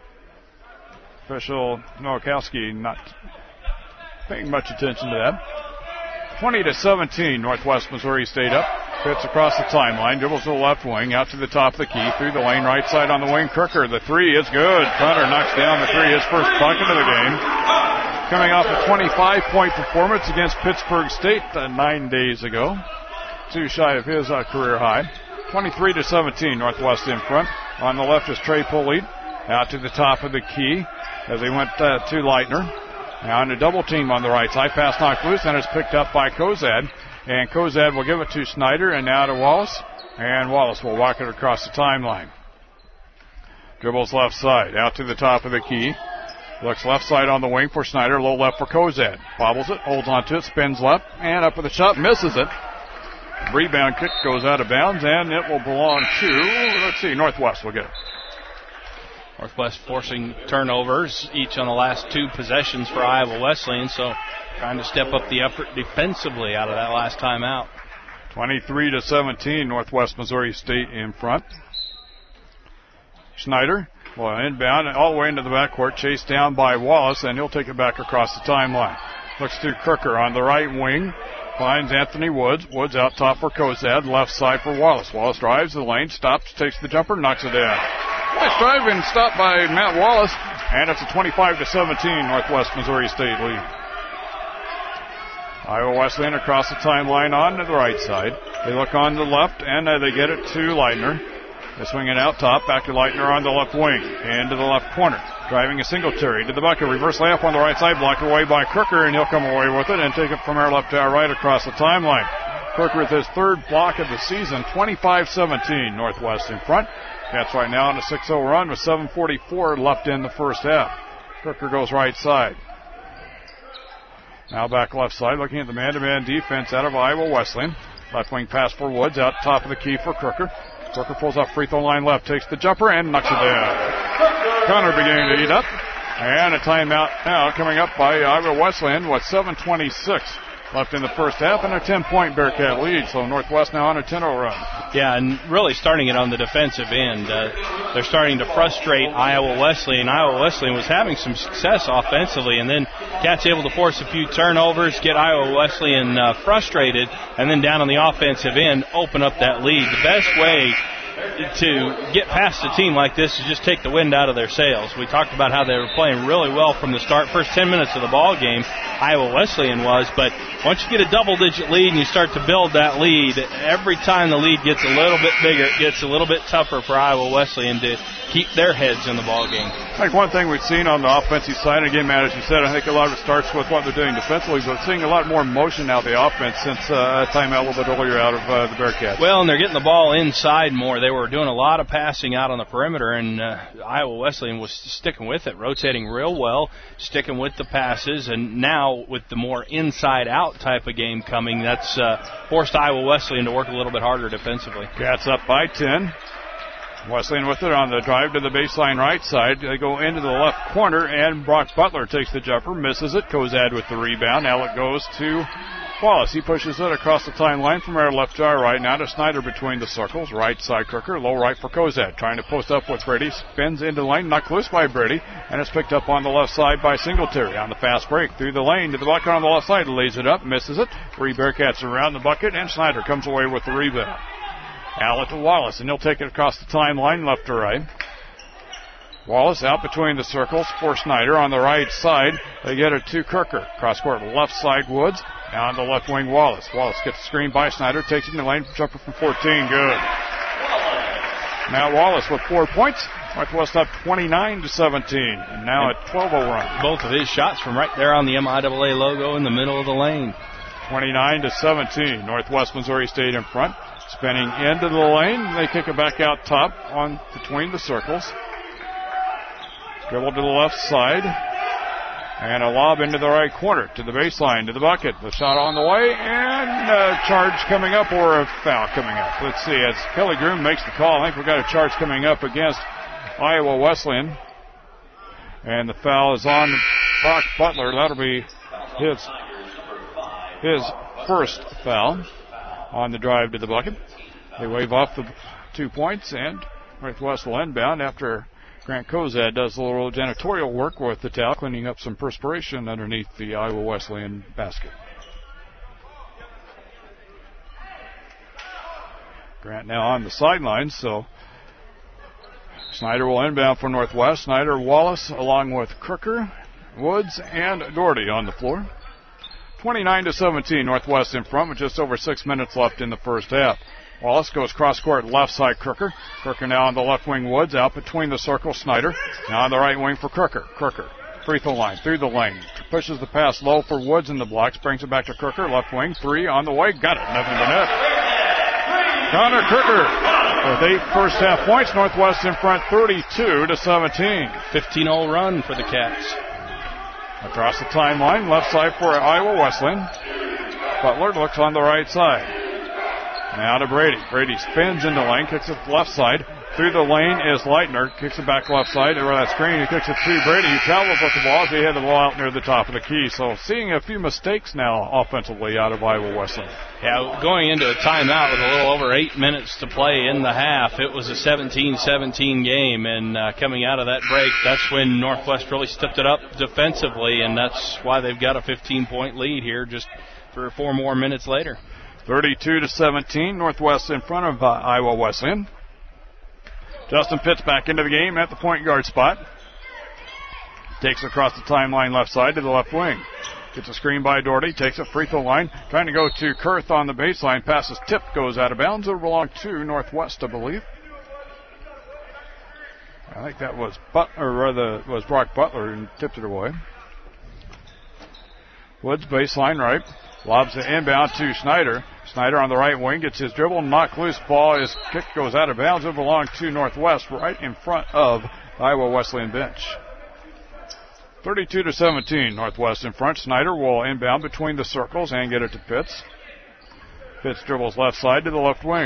official Nowakowski not paying much attention to that. twenty to seventeen, Northwest Missouri State up. Pitch across the timeline, dribbles to the left wing, out to the top of the key, through the lane, right side on the wing. Crooker, the three is good. Connor knocks down the three, his first bucket of the game. Coming off a twenty-five point performance against Pittsburgh State uh, nine days ago. Too shy of his uh, career high. twenty-three to seventeen, Northwest in front. On the left is Trey Polite, out to the top of the key as they went uh, to Leitner. Now in a double team on the right side, pass knocked loose, and it's picked up by Kozad. And Kozad will give it to Snyder and now to Wallace. And Wallace will walk it across the timeline. Dribbles left side, out to the top of the key. Looks left side on the wing for Snyder, low left for Kozad. Bobbles it, holds onto it, spins left, and up with the shot, misses it. Rebound kick goes out of bounds, and it will belong to, let's see, Northwest will get it. Northwest forcing turnovers, each on the last two possessions for Iowa Wesleyan, so trying to step up the effort defensively out of that last timeout. twenty-three to seventeen, Northwest Missouri State in front. Snyder will inbound all the way into the backcourt, chased down by Wallace, and he'll take it back across the timeline. Looks to Crooker on the right wing. Finds Anthony Woods. Woods out top for Kozad. Left side for Wallace. Wallace drives the lane, stops, takes the jumper, knocks it down. Nice drive and stop by Matt Wallace. And it's a twenty-five to seventeen Northwest Missouri State lead. Iowa Wesleyan across the timeline on to the right side. They look on the left, and uh, they get it to Leitner. They swing it out top, back to Leitner on the left wing, and to the left corner. Driving a Singletary to the bucket. Reverse layup on the right side, blocked away by Crooker, and he'll come away with it and take it from our left to our right across the timeline. Crooker with his third block of the season, twenty-five seventeen, Northwest in front. Cats right now on a six oh run with seven forty-four left in the first half. Crooker goes right side. Now back left side, looking at the man-to-man defense out of Iowa Wesleyan. Left wing pass for Woods, out top of the key for Crooker. Crooker pulls up free throw line left, takes the jumper, and knocks it down. Connor beginning to eat up. And a timeout now coming up by Iowa Wesleyan with seven twenty-six left in the first half and a ten-point Bearcat lead. So Northwest now on a ten oh run. Yeah, and really starting it on the defensive end. Uh, they're starting to frustrate Iowa Wesleyan. Iowa Wesleyan was having some success offensively, and then Cats able to force a few turnovers, get Iowa Wesleyan uh, frustrated, and then down on the offensive end, open up that lead. The best way to get past a team like this is just take the wind out of their sails. We talked about how they were playing really well from the start. First ten minutes of the ball game, Iowa Wesleyan was, but once you get a double-digit lead and you start to build that lead, every time the lead gets a little bit bigger, it gets a little bit tougher for Iowa Wesleyan to keep their heads in the ball game. I think one thing we've seen on the offensive side, and again, Matt, as you said, I think a lot of it starts with what they're doing defensively, but seeing a lot more motion out of the offense since uh, a timeout a little bit earlier out of uh, the Bearcats. Well, and they're getting the ball inside more. They were doing a lot of passing out on the perimeter, and uh, Iowa Wesleyan was sticking with it, rotating real well, sticking with the passes, and now with the more inside-out type of game coming, that's uh, forced Iowa Wesleyan to work a little bit harder defensively. Cats up by ten. Wesleyan with it on the drive to the baseline right side. They go into the left corner, and Brock Butler takes the jumper, misses it. Kozad with the rebound. Now it goes to Wallace. He pushes it across the timeline from our left to our right. Now to Snyder between the circles. Right side Crooker, low right for Kozad. Trying to post up with Brady. Spins into the lane, knocked loose by Brady, and it's picked up on the left side by Singletary. On the fast break through the lane to the bucket on the left side. Lays it up, misses it. Three Bearcats around the bucket, and Snyder comes away with the rebound. Outlet to Wallace, and he'll take it across the timeline, left to right. Wallace out between the circles for Snyder on the right side. They get it to Crooker. Cross court left side Woods. Now on the left wing Wallace. Wallace gets the screen by Snyder, takes it in the lane, jumper from fourteen, good. Now Wallace with four points. Northwest up twenty-nine to seventeen, and now and a twelve oh run. Both of his shots from right there on the M I A A logo in the middle of the lane. twenty-nine to seventeen, Northwest Missouri State in front. Spinning into the lane. They kick it back out top on between the circles. Dribble to the left side. And a lob into the right corner to the baseline, to the bucket. The shot on the way, and a charge coming up or a foul coming up. Let's see. As Kelly Groom makes the call, I think we've got a charge coming up against Iowa Wesleyan. And the foul is on Brock Butler. That'll be his, his first foul on the drive to the bucket. They wave off the two points, and Northwest will inbound after Grant Kozad does a little janitorial work with the towel, cleaning up some perspiration underneath the Iowa Wesleyan basket. Grant now on the sidelines, so Snyder will inbound for Northwest. Snyder, Wallace, along with Crooker, Woods, and Doherty on the floor. twenty-nine to seventeen, Northwest in front with just over six minutes left in the first half. Wallace goes cross-court left side, Crooker. Crooker now on the left wing, Woods, out between the circle, Snyder. Now on the right wing for Crooker. Crooker, free throw line, through the lane. Pushes the pass low for Woods in the blocks, brings it back to Crooker, left wing, three on the way, got it, nothing but net. Connor Crooker with eight first half points, Northwest in front thirty-two to seventeen. fifteen oh run for the Cats. Across the timeline, left side for Iowa Wesleyan. Butler looks on the right side. Now to Brady. Brady spins into lane, kicks it left side. Through the lane is Leitner, kicks it back left side. Over that screen, he kicks it to Brady. He travels with the ball as he had the ball out near the top of the key. So seeing a few mistakes now offensively out of Iowa Wesleyan. Yeah, going into a timeout with a little over eight minutes to play in the half, it was a seventeen seventeen game, and uh, coming out of that break, that's when Northwest really stepped it up defensively, and that's why they've got a fifteen-point lead here just three or four more minutes later. thirty-two to seventeen, Northwest in front of uh, Iowa Wesleyan. Justin Pitts back into the game at the point guard spot. Takes across the timeline left side to the left wing. Gets a screen by Doherty, takes a free throw line, trying to go to Kurth on the baseline. Passes tip, goes out of bounds. It belonged to Northwest, I believe. I think that was Butler, or rather was Brock Butler, and tipped it away. Woods baseline right, lobs the inbound to Snyder. Snyder on the right wing gets his dribble, knocked loose. Ball, his kick goes out of bounds. It belonged to Northwest, right in front of Iowa Wesleyan bench. thirty-two to seventeen, Northwest in front. Snyder will inbound between the circles and get it to Pitts. Pitts dribbles left side to the left wing.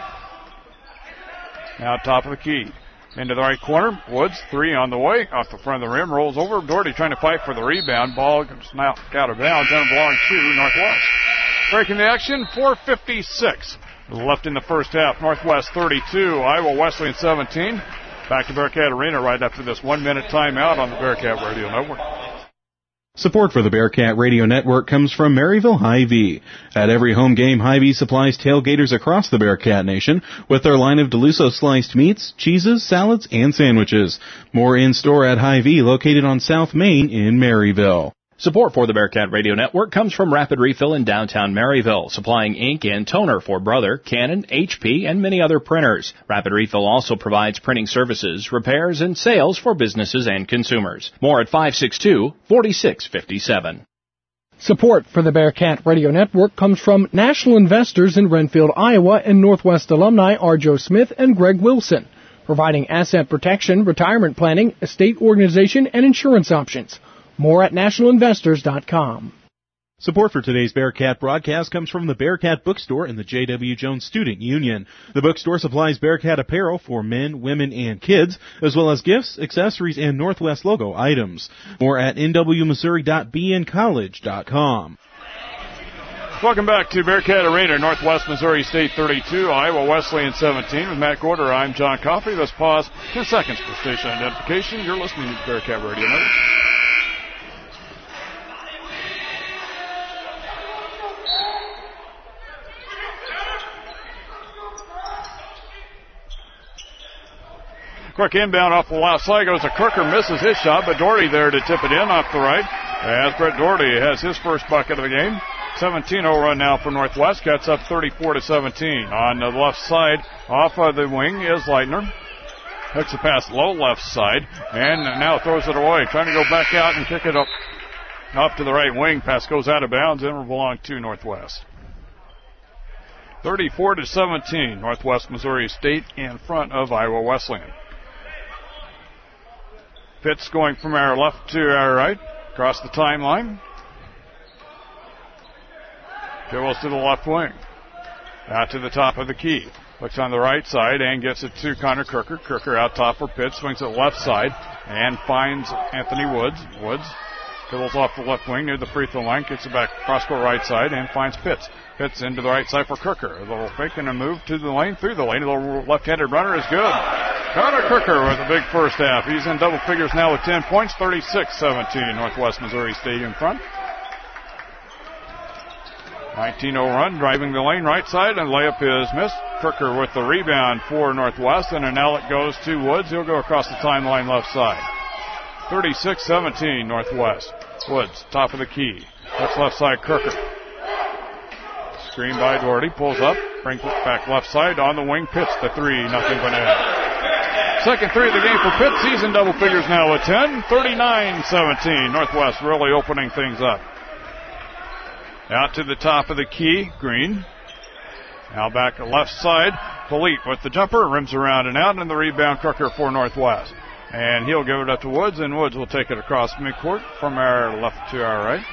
Now top of the key. Into the right corner. Woods, three on the way. Off the front of the rim. Rolls over. Doherty trying to fight for the rebound. Ball goes out of bounds and belongs to Northwest. Breaking the action, four fifty-six left in the first half. Northwest thirty-two, Iowa Wesleyan seventeen. Back to Bearcat Arena right after this one-minute timeout on the Bearcat Radio Network. Support for the Bearcat Radio Network comes from Maryville Hy-Vee. At every home game, Hy-Vee supplies tailgaters across the Bearcat Nation with their line of DeLusso sliced meats, cheeses, salads, and sandwiches. More in-store at Hy-Vee, located on South Main in Maryville. Support for the Bearcat Radio Network comes from Rapid Refill in downtown Maryville, supplying ink and toner for Brother, Canon, H P, and many other printers. Rapid Refill also provides printing services, repairs, and sales for businesses and consumers. More at five six two, four six five seven. Support for the Bearcat Radio Network comes from national investors in Renfield, Iowa, and Northwest alumni are Joe Smith and Greg Wilson, providing asset protection, retirement planning, estate organization, and insurance options. More at national investors dot com. Support for today's Bearcat broadcast comes from the Bearcat Bookstore and the J W. Jones Student Union. The bookstore supplies Bearcat apparel for men, women, and kids, as well as gifts, accessories, and Northwest logo items. More at N W Missouri dot B N college dot com. Welcome back to Bearcat Arena, Northwest Missouri State thirty-two, Iowa Wesleyan seventeen. With Matt Gorder, I'm John Coffey. Let's pause ten seconds for station identification. You're listening to Bearcat Radio Network. Quick inbound off the left side goes to Crooker, misses his shot, but Doherty there to tip it in off the right. As Brett Doherty has his first bucket of the game. seventeen oh run now for Northwest. Gets up thirty-four to seventeen. On the left side, off of the wing is Leitner. Hooks the pass low left side, and now throws it away. Trying to go back out and kick it up, up to the right wing. Pass goes out of bounds and will belong to Northwest. thirty-four to seventeen. Northwest Missouri State in front of Iowa Wesleyan. Pitts going from our left to our right, across the timeline. Dribbles to the left wing. Out to the top of the key. Looks on the right side and gets it to Connor Crooker. Crooker out top for Pitts, swings it left side and finds Anthony Woods. Woods dribbles off the left wing near the free throw line, gets it back across the right side and finds Pitts. Pitts into the right side for Crooker. A little fake and a move to the lane, through the lane. A little left-handed runner is good. Connor Crooker with a big first half. He's in double figures now with ten points, thirty-six seventeen. Northwest Missouri State in front. nineteen oh run, driving the lane right side, and layup is missed. Crooker with the rebound for Northwest, and now it goes to Woods. He'll go across the timeline left side. thirty-six seventeen Northwest. Woods, top of the key. That's left side Crooker. Screen by Doherty, pulls up, brings it back left side on the wing. Pitts the three, nothing but net. Second three of the game for Pitts. He's in double figures now with ten. thirty-nine seventeen. Northwest really opening things up. Out to the top of the key, Green. Now back left side, Polite with the jumper, rims around and out, and the rebound Crooker for Northwest. And he'll give it up to Woods, and Woods will take it across midcourt from our left to our right.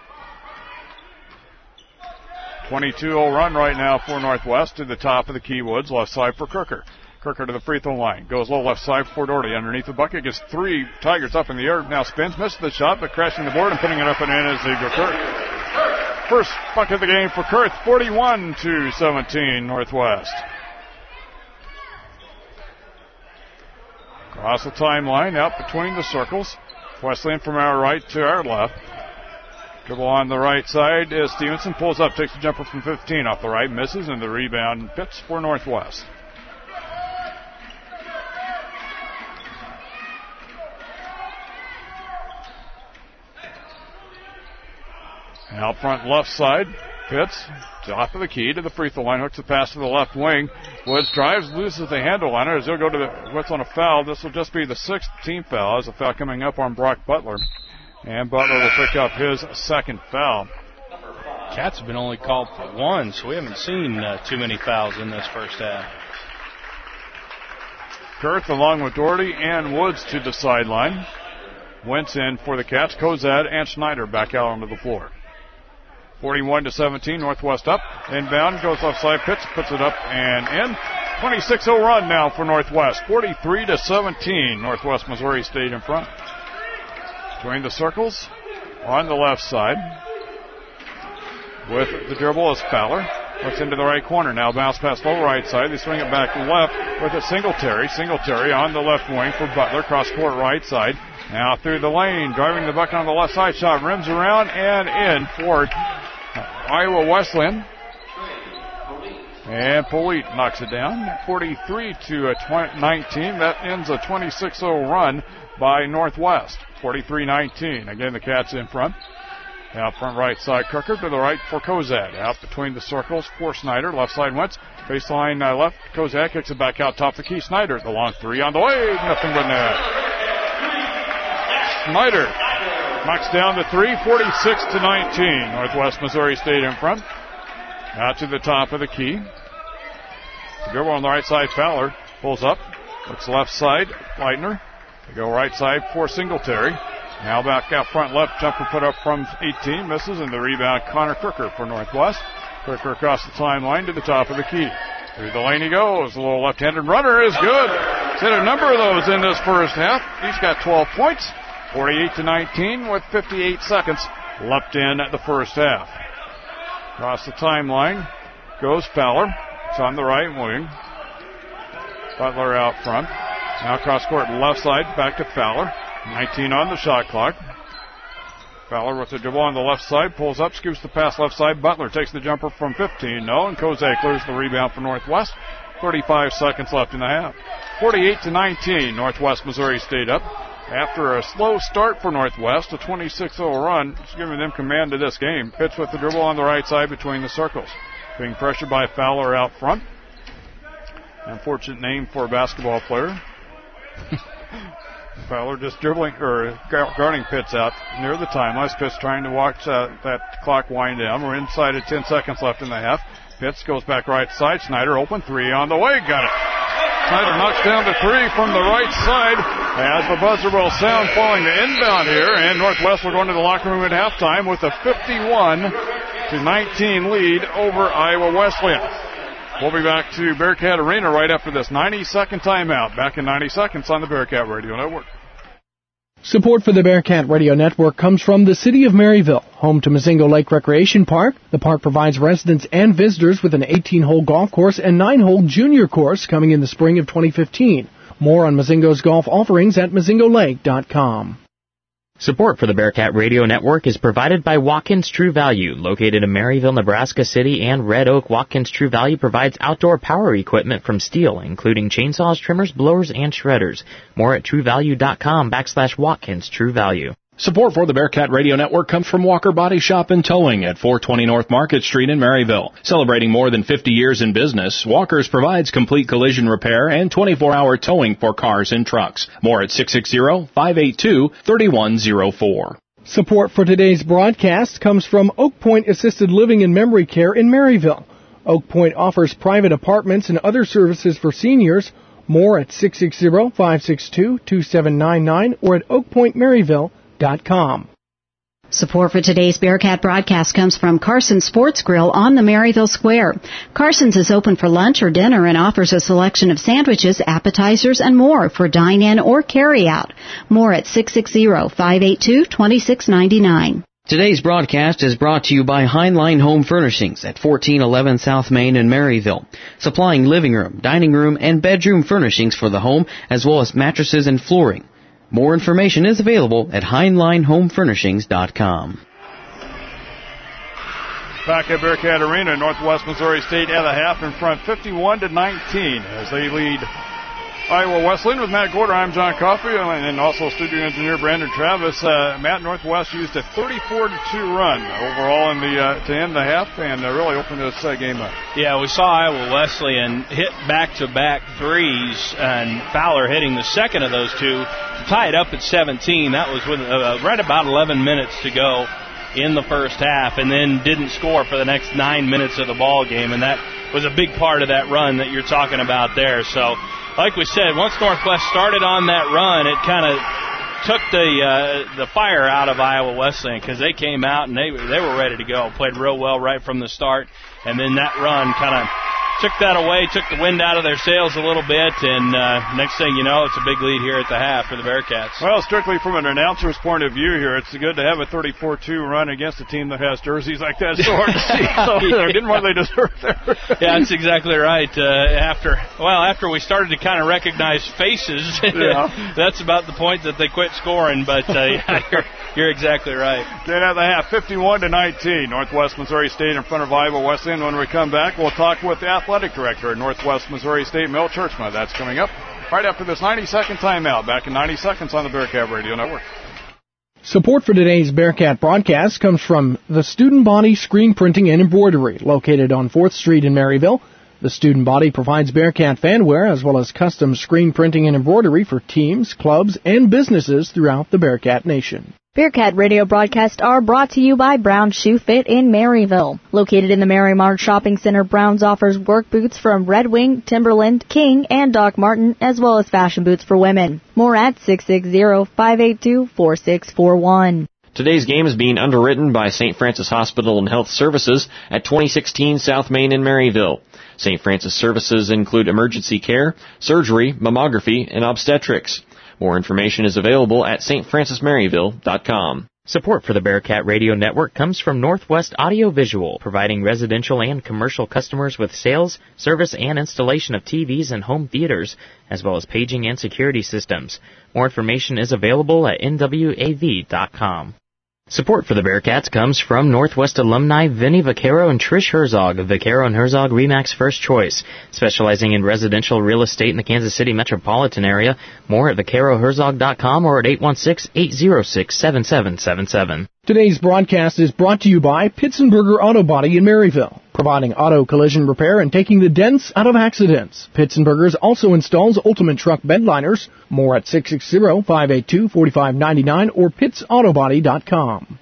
twenty-two oh run right now for Northwest to the top of the key. Woods, left side for Crooker. Crooker to the free throw line. Goes low left side for Doherty. Underneath the bucket, gets three Tigers up in the air. Now spins, misses the shot, but crashing the board and putting it up and in is Igor Kurth. First bucket of the game for Kurth, forty-one to seventeen Northwest. Across the timeline, out between the circles. Wesleyan from our right to our left. Dribble on the right side is Stevenson. Pulls up, takes the jumper from fifteen off the right, misses, and the rebound Pitts for Northwest. Out front left side, Pitts, top of the key to the free throw line, hooks the pass to the left wing. Woods drives, loses the handle on it as he'll go to the, what's on a foul. This will just be the sixth team foul as a foul coming up on Brock Butler. And Butler will pick up his second foul. Cats have been only called for one, so we haven't seen uh, too many fouls in this first half. Kurth along with Doherty and Woods to the sideline. Wentz in for the Cats. Kozad and Schneider back out onto the floor. forty-one to seventeen, Northwest up. Inbound, goes left side, Pitts puts it up and in. twenty-six oh run now for Northwest. forty-three to seventeen, Northwest Missouri State in front. Between the circles on the left side. With the dribble is Fowler. Looks into the right corner. Now bounce pass low right side. They swing it back left with a Singletary. Singletary on the left wing for Butler. Cross court right side. Now through the lane. Driving the bucket on the left side. Shot rims around and in for Iowa Wesleyan. And Polite knocks it down. forty-three to nineteen. That ends a twenty-six oh run by Northwest. forty-three nineteen. Again, the Cats in front. Out front right side, Crooker to the right for Kozad. Out between the circles for Snyder. Left side Wentz. Baseline uh, left. Kozad kicks it back out top the key. Snyder, the long three on the way. Nothing but net. Snyder knocks down the three. forty-six to nineteen. Northwest Missouri State in front. Out to the top of the key. Dribble on the right side. Fowler pulls up. Looks left side. Leitner. They go right side for Singletary. Now back out front left. Jumper put up from eighteen. Misses. And the rebound Connor Crooker for Northwest. Crooker across the timeline to the top of the key. Through the lane he goes. A little left-handed runner is good. He's hit a number of those in this first half. He's got twelve points. forty-eight to nineteen with fifty-eight seconds left in the first half. Across the timeline goes Fowler. It's on the right wing. Butler out front. Now cross court left side, back to Fowler. nineteen on the shot clock. Fowler with the dribble on the left side, pulls up, scoops the pass left side. Butler takes the jumper from fifteen. No, and Kozak clears the rebound for Northwest. thirty-five seconds left in the half. forty-eight to nineteen, Northwest Missouri State up. After a slow start for Northwest, a twenty-six oh run, it's giving them command of this game. Pitts with the dribble on the right side between the circles. Being pressured by Fowler out front. Unfortunate name for a basketball player. Fowler just dribbling or guarding Pitts out near the timeline. Pitts trying to watch uh, that clock wind down. We're inside at ten seconds left in the half. Pitts goes back right side. Snyder open three on the way. Got it. Snyder knocks down the three from the right side as the buzzer will sound falling to inbound here. And Northwest will go into the locker room at halftime with a fifty-one to nineteen lead over Iowa Wesleyan. We'll be back to Bearcat Arena right after this ninety-second timeout. Back in ninety seconds on the Bearcat Radio Network. Support for the Bearcat Radio Network comes from the City of Maryville, home to Mazingo Lake Recreation Park. The park provides residents and visitors with an eighteen-hole golf course and nine-hole junior course coming in the spring of twenty fifteen. More on Mazingo's golf offerings at mazingo lake dot com. Support for the Bearcat Radio Network is provided by Watkins True Value, located in Maryville, Nebraska City, and Red Oak. Watkins True Value provides outdoor power equipment from Steel, including chainsaws, trimmers, blowers, and shredders. More at truevalue.com backslash Watkins True Value. Support for the Bearcat Radio Network comes from Walker Body Shop and Towing at four twenty North Market Street in Maryville. Celebrating more than fifty years in business, Walker's provides complete collision repair and twenty-four hour towing for cars and trucks. More at six six zero, five eight two, three one zero four. Support for today's broadcast comes from Oak Point Assisted Living and Memory Care in Maryville. Oak Point offers private apartments and other services for seniors. More at six six zero, five six two, two seven nine nine or at oak point maryville dot com. Support for today's Bearcat broadcast comes from Carson's Sports Grill on the Maryville Square. Carson's is open for lunch or dinner and offers a selection of sandwiches, appetizers, and more for dine-in or carry-out. More at six six zero, five eight two, two six nine nine. Today's broadcast is brought to you by Heinlein Home Furnishings at fourteen eleven South Main in Maryville, supplying living room, dining room, and bedroom furnishings for the home, as well as mattresses and flooring. More information is available at heinlein home furnishings dot com. Back at Bearcat Arena, Northwest Missouri State at the half in front, fifty-one to nineteen, as they lead Iowa Wesleyan. With Matt Gorder, I'm John Coffey, and also studio engineer Brandon Travis. Uh, Matt, Northwest used a thirty-four to two run overall in the uh, to end the half, and uh, really opened this uh, game up. Yeah, we saw Iowa Wesleyan hit back-to-back threes, and Fowler hitting the second of those two to tie it up at seventeen. That was with uh, right about eleven minutes to go in the first half, and then didn't score for the next nine minutes of the ball game, and that was a big part of that run that you're talking about there. So, like we said, once Northwest started on that run, it kind of took the uh, the fire out of Iowa Wesleyan, because they came out and they they were ready to go. Played real well right from the start, and then that run kind of took that away, took the wind out of their sails a little bit, and uh, next thing you know, it's a big lead here at the half for the Bearcats. Well, strictly from an announcer's point of view here, it's good to have a thirty-four two run against a team that has jerseys like that. It's so hard to see. So they're getting what they deserve there. Yeah, that's exactly right. Uh, after well, after we started to kind of recognize faces, yeah. That's about the point that they quit scoring. But uh, yeah, you're, you're exactly right. Then at the half, fifty-one to nineteen, Northwest Missouri State in front of Iowa Wesleyan. When we come back, we'll talk with the athletic director at Northwest Missouri State, Mel Churchman. That's coming up right after this ninety-second timeout. Back in ninety seconds on the Bearcat Radio Network. Support for today's Bearcat broadcast comes from the Student Body Screen Printing and Embroidery, located on fourth Street in Maryville. The Student Body provides Bearcat fanwear as well as custom screen printing and embroidery for teams, clubs, and businesses throughout the Bearcat Nation. Bearcat radio broadcasts are brought to you by Brown Shoe Fit in Maryville. Located in the Marymart Shopping Center, Brown's offers work boots from Red Wing, Timberland, King, and Doc Martin, as well as fashion boots for women. More at six six zero, five eight two, four six four one. Today's game is being underwritten by Saint Francis Hospital and Health Services at twenty sixteen South Main in Maryville. Saint Francis services include emergency care, surgery, mammography, and obstetrics. More information is available at s t francis maryville dot com. Support for the Bearcat Radio Network comes from Northwest Audio Visual, providing residential and commercial customers with sales, service, and installation of T Vs and home theaters, as well as paging and security systems. More information is available at n w a v dot com. Support for the Bearcats comes from Northwest alumni Vinny Vaccaro and Trish Herzog of Vaccaro and Herzog Remax First Choice, specializing in residential real estate in the Kansas City metropolitan area. More at vaccaro herzog dot com or at eight one six, eight zero six, seven seven seven seven. Today's broadcast is brought to you by Pitsenberger Auto Body in Maryville, providing auto collision repair and taking the dents out of accidents. Pitsenberger's also installs Ultimate Truck bed liners. More at six six zero, five eight two, four five nine nine or pitts auto body dot com.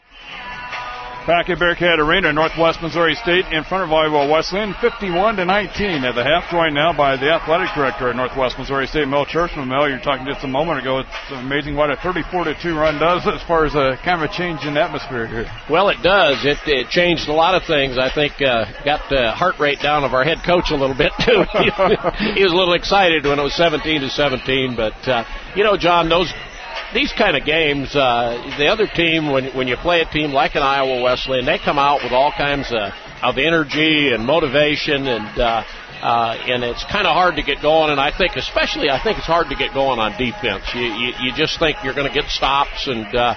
Back at Bearcat Arena, Northwest Missouri State in front of Iowa Wesleyan, fifty-one to nineteen at the half, joined now by the athletic director at Northwest Missouri State, Mel Churchman. Mel, you were talking just a moment ago. It's amazing what a thirty-four to two run does as far as a kind of a change in atmosphere here. Well, it does. It, it changed a lot of things. I think uh, got the heart rate down of our head coach a little bit, too. He was a little excited when it was seventeen to seventeen. But, uh, you know, John, those... These kind of games, uh, the other team, when when you play a team like an Iowa Wesleyan, they come out with all kinds of, of energy and motivation, and uh, uh, and it's kind of hard to get going. And I think, especially, I think it's hard to get going on defense. You you, you just think you're going to get stops, and uh,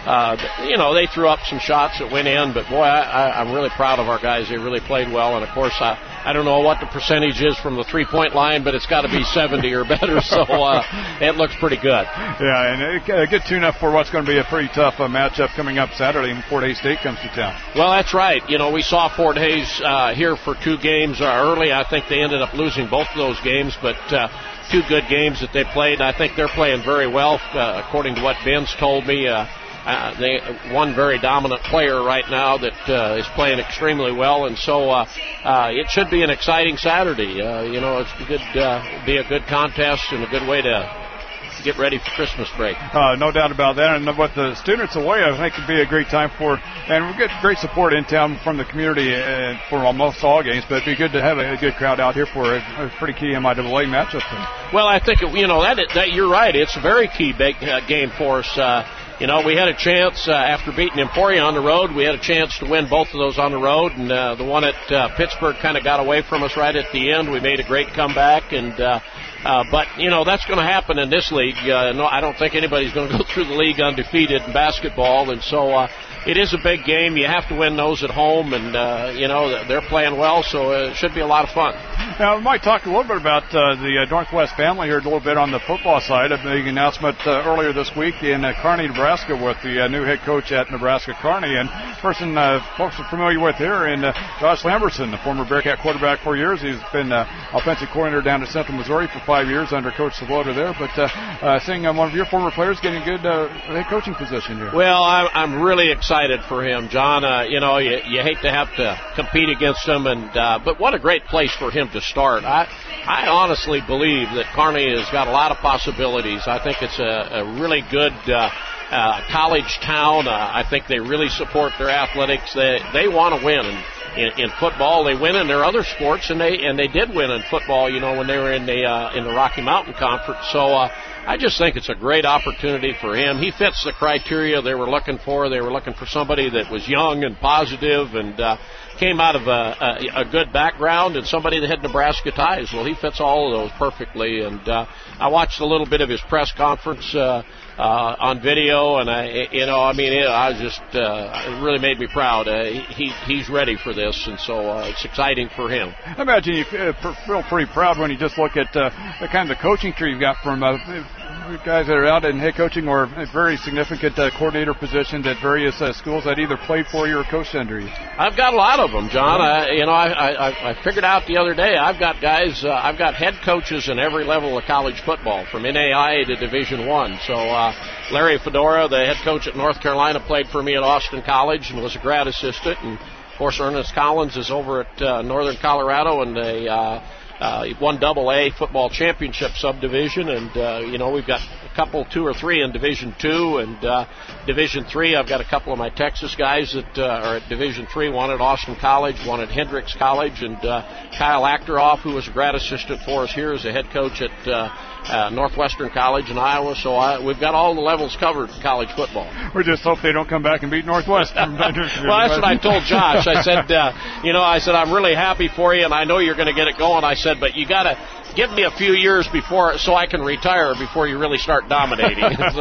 uh, you know, they threw up some shots that went in, but boy, I, I, I'm really proud of our guys. They really played well, and of course, I, I don't know what the percentage is from the three-point line, but it's got to be seventy or better, so uh, it looks pretty good. Yeah, and a good tune-up for what's going to be a pretty tough uh, matchup coming up Saturday when Fort Hays State comes to town. Well, that's right. You know, we saw Fort Hays uh, here for two games uh, early. I think they ended up losing both of those games, but uh, two good games that they played. I think they're playing very well, uh, according to what Vince told me. Uh, uh, they one very dominant player right now that uh, is playing extremely well, and so uh, uh, it should be an exciting Saturday. Uh, you know, it's good, uh, be a good contest and a good way to get ready for Christmas break. Uh, no doubt about that. And with the students away, I think it'd be a great time for, and we get great support in town from the community uh, for almost all games, but it'd be good to have a, a good crowd out here for a, a pretty key M I A A matchup. Well, I think, you know, that, that you're right. It's a very key big, uh, game for us. Uh, You know, we had a chance uh, after beating Emporia on the road. We had a chance to win both of those on the road, and uh, the one at uh, Pittsburgh kind of got away from us right at the end. We made a great comeback, and uh, uh, but you know that's going to happen in this league. Uh, no, I don't think anybody's going to go through the league undefeated in basketball, and so uh, it is a big game. You have to win those at home, and uh, you know they're playing well, so it should be a lot of fun. Now, we might talk a little bit about uh, the uh, Northwest family here a little bit on the football side. A big announcement uh, earlier this week in uh, Kearney, Nebraska, with the uh, new head coach at Nebraska Kearney. And person uh, folks are familiar with here, and uh, Josh Lamberson, the former Bearcat quarterback for years. He's been uh, offensive coordinator down at Central Missouri for five years under Coach Savota there. But uh, uh, seeing uh, one of your former players getting a good uh, head coaching position here. Well, I'm, I'm really excited for him, John. Uh, you know, you, you hate to have to compete against him, and uh, but what a great place for him to start. I I honestly believe that Kearney has got a lot of possibilities. I think it's a, a really good uh, uh, college town. Uh, I think they really support their athletics. They they want to win. And in, in football, they win in their other sports, and they and they did win in football. You know, when they were in the uh, in the Rocky Mountain Conference. So uh, I just think it's a great opportunity for him. He fits the criteria they were looking for. They were looking for somebody that was young and positive and uh, came out of a, a, a good background and somebody that had Nebraska ties. Well, he fits all of those perfectly. And uh, I watched a little bit of his press conference uh, uh, on video, and I, you know, I mean, it, I was just uh, it really made me proud. Uh, he he's ready for this, and so uh, it's exciting for him. I imagine you feel pretty proud when you just look at uh, the kind of the coaching tree you've got from uh, guys that are out in head coaching or very significant uh, coordinator positions at various uh, schools that either played for you or coached under you. I've got a lot of them, John. I, you know, I, I, I figured out the other day I've got guys, uh, I've got head coaches in every level of college football, from N A I A to Division One. So uh, Larry Fedora, the head coach at North Carolina, played for me at Austin College and was a grad assistant. And of course, Ernest Collins is over at uh, Northern Colorado, and they uh, uh, won Double A football championship subdivision. And uh, you know, we've got a couple, two or three in Division Two and uh, Division Three. I've got a couple of my Texas guys that uh, are at Division Three. One at Austin College, one at Hendrix College, and uh, Kyle Achterhoff, who was a grad assistant for us here, is a head coach at uh, uh, Northwestern College in Iowa. So I, we've got all the levels covered in college football. We just hope they don't come back and beat Northwestern. Well, that's what I told Josh. I said, uh, you know, I said I'm really happy for you, and I know you're going to get it going. I said, but you got to give me a few years before, so I can retire before you really start dominating.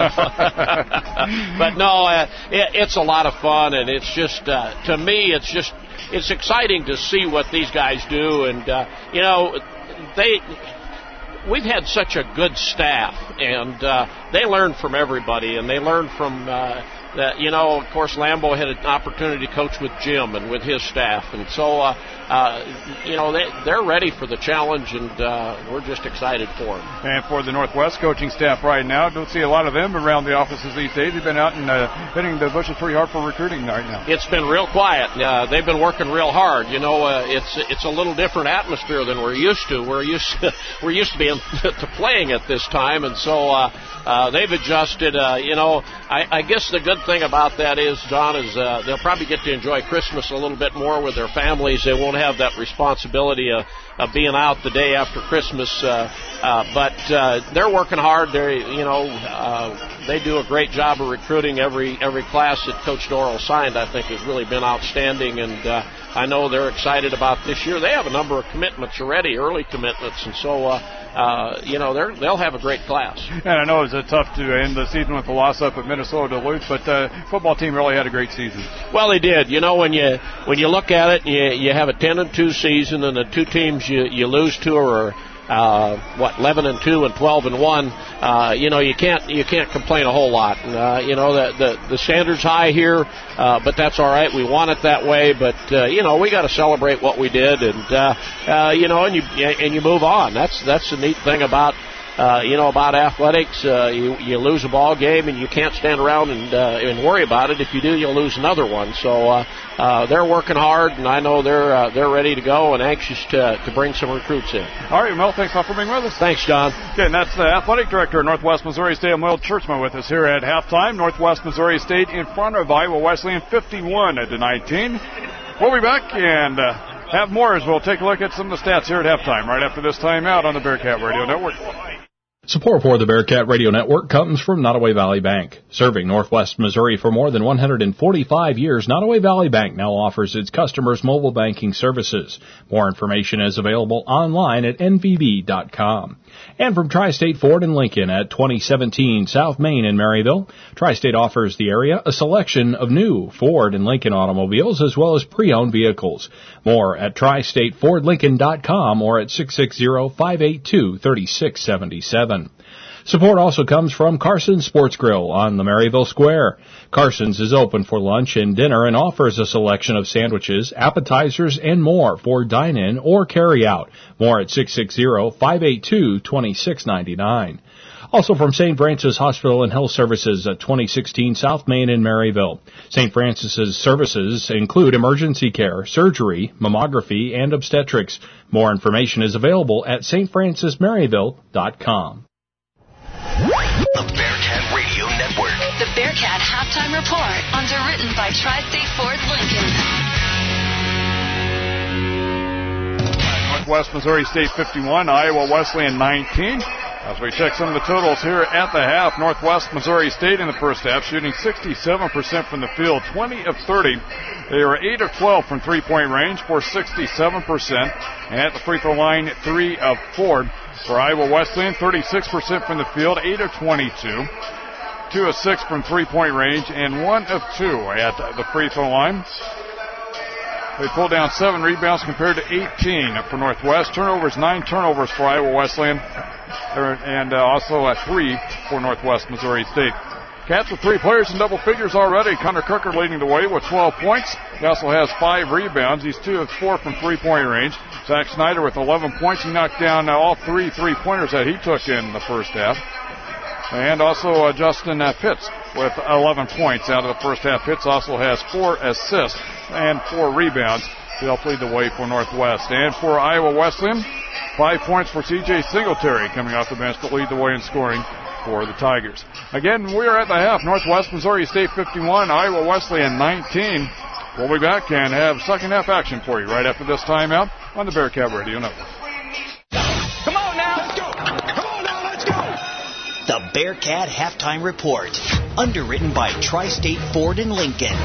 But no, uh, it, it's a lot of fun, and it's just, uh, to me, it's just, it's exciting to see what these guys do, and uh, you know, they. We've had such a good staff, and uh, they learn from everybody, and they learn from. Uh, That, you know, of course, Lambo had an opportunity to coach with Jim and with his staff. And so, uh, uh, you know, they, they're ready for the challenge, and uh, we're just excited for them. And for the Northwest coaching staff right now, don't see a lot of them around the offices these days. They've been out and uh, hitting the bushes pretty hard for recruiting right now. It's been real quiet. Uh, they've been working real hard. You know, uh, it's it's a little different atmosphere than we're used to. We're used to, we're used to being to playing at this time, and so uh, uh, they've adjusted. Uh, you know, I, I guess the good thing about that is, John, is uh, they'll probably get to enjoy Christmas a little bit more with their families. They won't have that responsibility of, of being out the day after Christmas. Uh, uh, but uh, they're working hard. They, you know, uh, they do a great job of recruiting. Every every class that Coach Dorrell signed, I think, has really been outstanding. And uh, I know they're excited about this year. They have a number of commitments already, early commitments, and so. Uh, Uh, you know, they're, they'll have a great class. And I know it's uh, tough to end the season with a loss up at Minnesota Duluth, but uh, uh, football team really had a great season. Well, they did. You know, when you when you look at it, you you have a ten and two season, and the two teams you you lose to are uh, what eleven and two and twelve and one. Uh, you know, you can't you can't complain a whole lot. Uh, you know, the the the standard's high here, uh, but that's all right. We want it that way, but uh, you know, we got to celebrate what we did, and uh, uh, you know, and you and you move on. That's that's the neat thing about. Uh, you know, about athletics, uh, you, you lose a ball game and you can't stand around and, uh, and worry about it. If you do, you'll lose another one. So, uh, uh, they're working hard, and I know they're, uh, they're ready to go and anxious to, to bring some recruits in. All right, Mel, thanks a lot for being with us. Thanks, John. Okay, and that's the athletic director of Northwest Missouri State, Will Churchman, with us here at halftime. Northwest Missouri State in front of Iowa Wesleyan, fifty-one to nineteen. We'll be back and, uh, have more as we'll take a look at some of the stats here at halftime right after this timeout on the Bearcat Radio Network. Support for the Bearcat Radio Network comes from Nottoway Valley Bank. Serving Northwest Missouri for more than one hundred forty-five years, Nottoway Valley Bank now offers its customers mobile banking services. More information is available online at N V B dot com. And from Tri-State Ford and Lincoln at twenty seventeen South Main in Maryville, Tri-State offers the area a selection of new Ford and Lincoln automobiles as well as pre-owned vehicles. More at Tri State Ford Lincoln dot com or at six six zero, five eight two, three six seven seven. Support also comes from Carson's Sports Grill on the Maryville Square. Carson's is open for lunch and dinner and offers a selection of sandwiches, appetizers, and more for dine-in or carry-out. More at six six zero, five eight two, two six nine nine. Also from Saint Francis Hospital and Health Services at twenty sixteen South Main in Maryville. Saint Francis's services include emergency care, surgery, mammography, and obstetrics. More information is available at st francis maryville dot com. The Bearcat Radio Network. The Bearcat Halftime Report, underwritten by Tri-State Ford Lincoln. Northwest Missouri State fifty-one, Iowa Wesleyan nineteen. As we check some of the totals here at the half, Northwest Missouri State in the first half shooting sixty-seven percent from the field, twenty of thirty. They were eight of twelve from three-point range for sixty-seven percent. And at the free throw line, three of four. For Iowa Wesleyan, thirty-six percent from the field, eight of twenty-two. two of six from three-point range, and one of two at the free throw line. They pulled down seven rebounds compared to eighteen for Northwest. Turnovers, nine turnovers for Iowa Wesleyan, and uh, also uh, three for Northwest Missouri State. Cats with three players in double figures already. Connor Crooker leading the way with twelve points. He also has five rebounds. He's two of four from three-point range. Zach Snyder with eleven points. He knocked down uh, all three three-pointers that he took in the first half. And also uh, Justin uh, Pitts with eleven points out of the first half. Pitts also has four assists and four rebounds to help lead the way for Northwest. And for Iowa Wesleyan, five points for C J Singletary coming off the bench to lead the way in scoring for the Tigers. Again, we are at the half. Northwest Missouri State fifty-one, Iowa Wesleyan nineteen. We'll be back and have second half action for you right after this timeout on the Bearcat Radio Network. Come on now, let's go. Come on now, let's go. The Bearcat Halftime Report, underwritten by Tri-State Ford and Lincoln.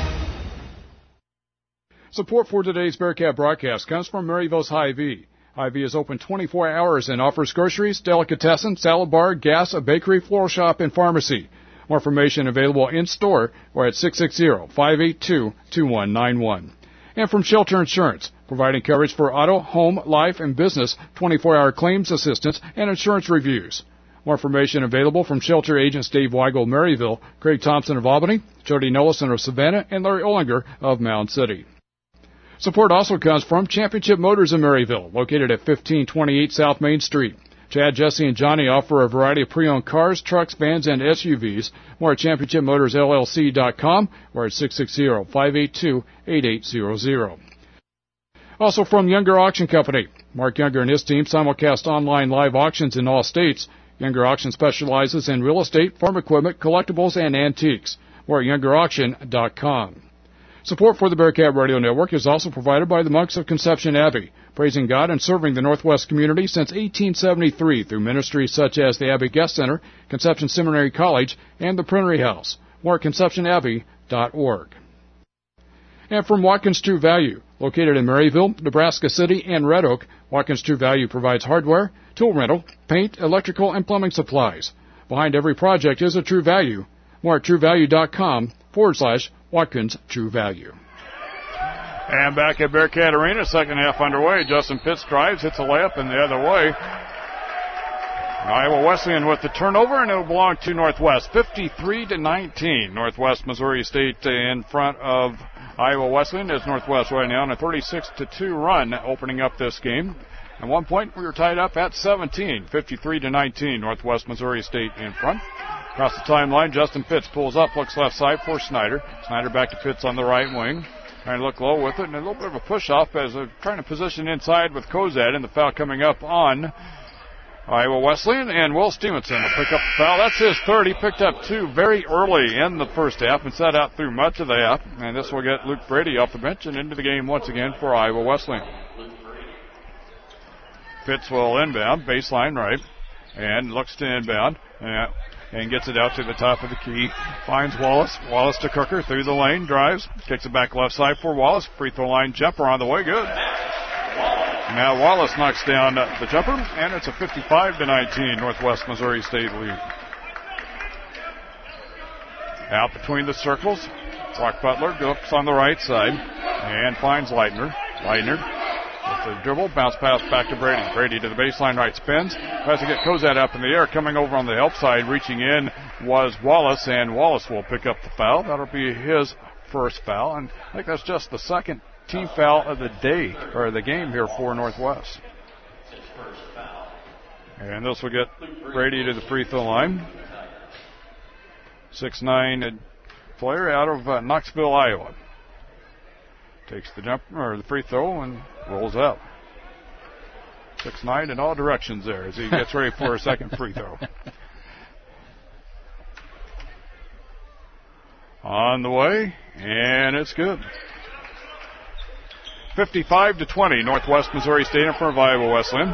Support for today's Bearcat broadcast comes from Maryville's Hy-Vee. Hy-Vee is open twenty-four hours and offers groceries, delicatessen, salad bar, gas, a bakery, floral shop, and pharmacy. More information available in-store or at six six zero, five eight two, two one nine one. And from Shelter Insurance, providing coverage for auto, home, life, and business, twenty-four hour claims assistance, and insurance reviews. More information available from Shelter agents Dave Weigel of Maryville, Craig Thompson of Albany, Jody Nellison of Savannah, and Larry Ollinger of Mound City. Support also comes from Championship Motors in Maryville, located at fifteen twenty-eight South Main Street. Chad, Jesse, and Johnny offer a variety of pre-owned cars, trucks, vans, and S U Vs. More at championship motors L L C dot com or at six six zero, five eight two, eight eight zero zero. Also from Younger Auction Company, Mark Younger and his team simulcast online live auctions in all states. Younger Auction specializes in real estate, farm equipment, collectibles, and antiques. More at younger auction dot com. Support for the Bearcat Radio Network is also provided by the Monks of Conception Abbey, praising God and serving the Northwest community since eighteen seventy-three through ministries such as the Abbey Guest Center, Conception Seminary College, and the Printery House. More at conception abbey dot org. And from Watkins True Value, located in Maryville, Nebraska City, and Red Oak, Watkins True Value provides hardware, tool rental, paint, electrical, and plumbing supplies. Behind every project is a True Value. More at truevalue.com forward slash Watkins True Value. And back at Bearcat Arena, second half underway. Justin Pitts drives, hits a layup in the other way. Iowa Wesleyan with the turnover, and it'll belong to Northwest, fifty-three to nineteen. Northwest Missouri State in front of Iowa Wesleyan as Northwest right now on a thirty-six to two run opening up this game. At one point, we were tied up at seventeen, fifty-three to nineteen. Northwest Missouri State in front. Across the timeline, Justin Pitts pulls up, looks left side for Snyder. Snyder back to Pitts on the right wing. Trying to look low with it, and a little bit of a push-off as they're trying to position inside with Kozad, and the foul coming up on Iowa Wesleyan, and Will Stevenson will pick up the foul. That's his third. He picked up two very early in the first half and sat out through much of the half, and this will get Luke Brady off the bench and into the game once again for Iowa Wesleyan. Pitts will inbound, baseline right, and looks to inbound, and and gets it out to the top of the key. Finds Wallace. Wallace to Cooker through the lane. Drives. Kicks it back left side for Wallace. Free throw line jumper on the way. Good. Now Wallace knocks down the jumper, and it's a fifty-five to nineteen Northwest Missouri State lead. Out between the circles. Brock Butler looks on the right side and finds Leitner. Leitner with the dribble, bounce pass back to Brady. Brady to the baseline right, spins, tries to get Kozad up in the air. Coming over on the help side, reaching in was Wallace, and Wallace will pick up the foul. That'll be his first foul, and I think that's just the second team foul of the day, or the game here for Northwest. And this will get Brady to the free throw line. six nine player out of uh, Knoxville, Iowa. Takes the jump or the free throw and rolls out. six nine in all directions there as he gets ready for a second free throw. On the way, and it's good. fifty-five to twenty, Northwest Missouri State in front of Iowa Wesleyan.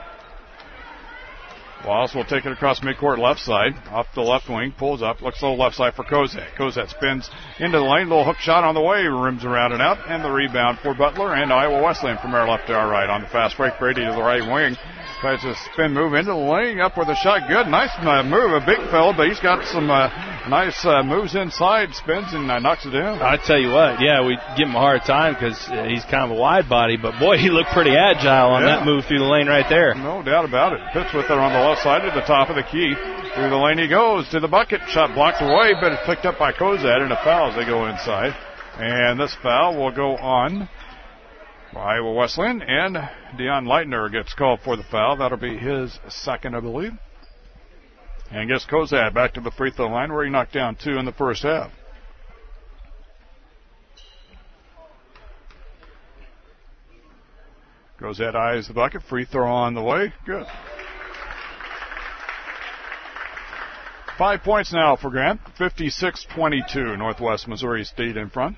Wallace will take it across midcourt left side, off the left wing, pulls up, looks to the left side for Kozak. Kozak spins into the lane, little hook shot on the way, rims around and out, and the rebound for Butler and Iowa Wesleyan from our left to our right. On the fast break, Brady to the right wing, tries to spin move into the lane, up with a shot, good, nice uh, move, a big fella, but he's got some uh, nice uh, moves inside, spins and uh, knocks it down. I tell you what, yeah, we give him a hard time because uh, he's kind of a wide body, but boy, he looked pretty agile on yeah. that move through the lane right there. No doubt about it. Pitts with it on the left side at the top of the key. Through the lane he goes to the bucket. Shot blocked away, but it's picked up by Kozad, and a foul as they go inside. And this foul will go on Iowa Wesleyan, and Deion Leitner gets called for the foul. That'll be his second, I believe. And gets Kozad back to the free throw line where he knocked down two in the first half. Kozad eyes the bucket. Free throw on the way. Good. Five points now for Grant. fifty-six twenty-two. Northwest Missouri State in front.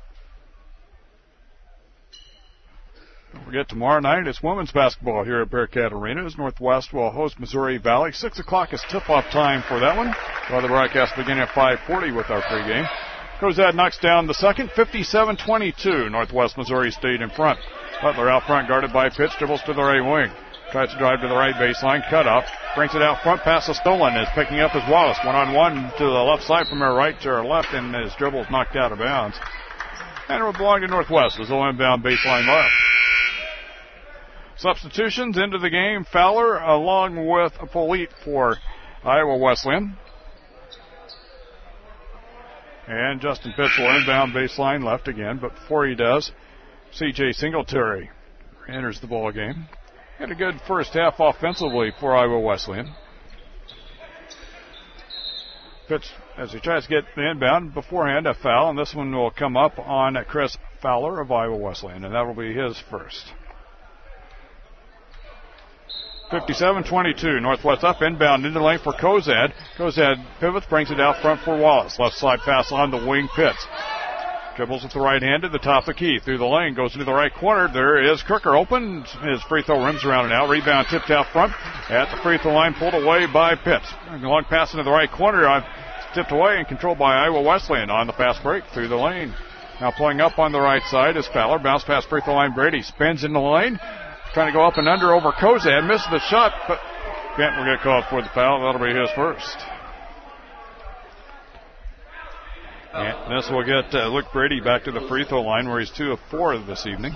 Don't forget, tomorrow night it's women's basketball here at Bearcat Arena as Northwest will host Missouri Valley. Six o'clock is tip-off time for that one. While the broadcast beginning at five forty with our pregame. Kozad knocks down the second. fifty-seven twenty-two. Northwest Missouri State in front. Butler out front, guarded by Pitts. Dribbles to the right wing. Tries to drive to the right baseline. Cut off. Brings it out front. Pass is stolen. Is picking up his Wallace. One-on-one to the left side from her right to her left, and his dribble is knocked out of bounds. And it will belong to Northwest as they'll inbound baseline left. Substitutions into the game. Fowler along with Polite for Iowa Wesleyan. And Justin Pitts will inbound baseline left again, but before he does, C J Singletary enters the ball game. Had a good first half offensively for Iowa Wesleyan. Pitts, as he tries to get the inbound, beforehand a foul, and this one will come up on Chris Fowler of Iowa Wesleyan, and that will be his first. fifty-seven twenty-two, Northwest up, inbound into the lane for Kozad. Kozad pivots, brings it out front for Wallace. Left side pass on the wing, Pitts. Dribbles with the right hand to the top of the key. Through the lane, goes into the right corner. There is Cooker open. His free throw rims around and out. Rebound tipped out front. At the free throw line, pulled away by Pitts. Long pass into the right corner. Tipped away and controlled by Iowa Wesleyan on the fast break through the lane. Now pulling up on the right side is Fowler. Bounce pass free throw line. Brady spins in the lane. Trying to go up and under over Kozad. Misses the shot, but Kent will get called for the foul. That'll be his first. And this will get uh, Luke Brady back to the free throw line where he's two of four this evening.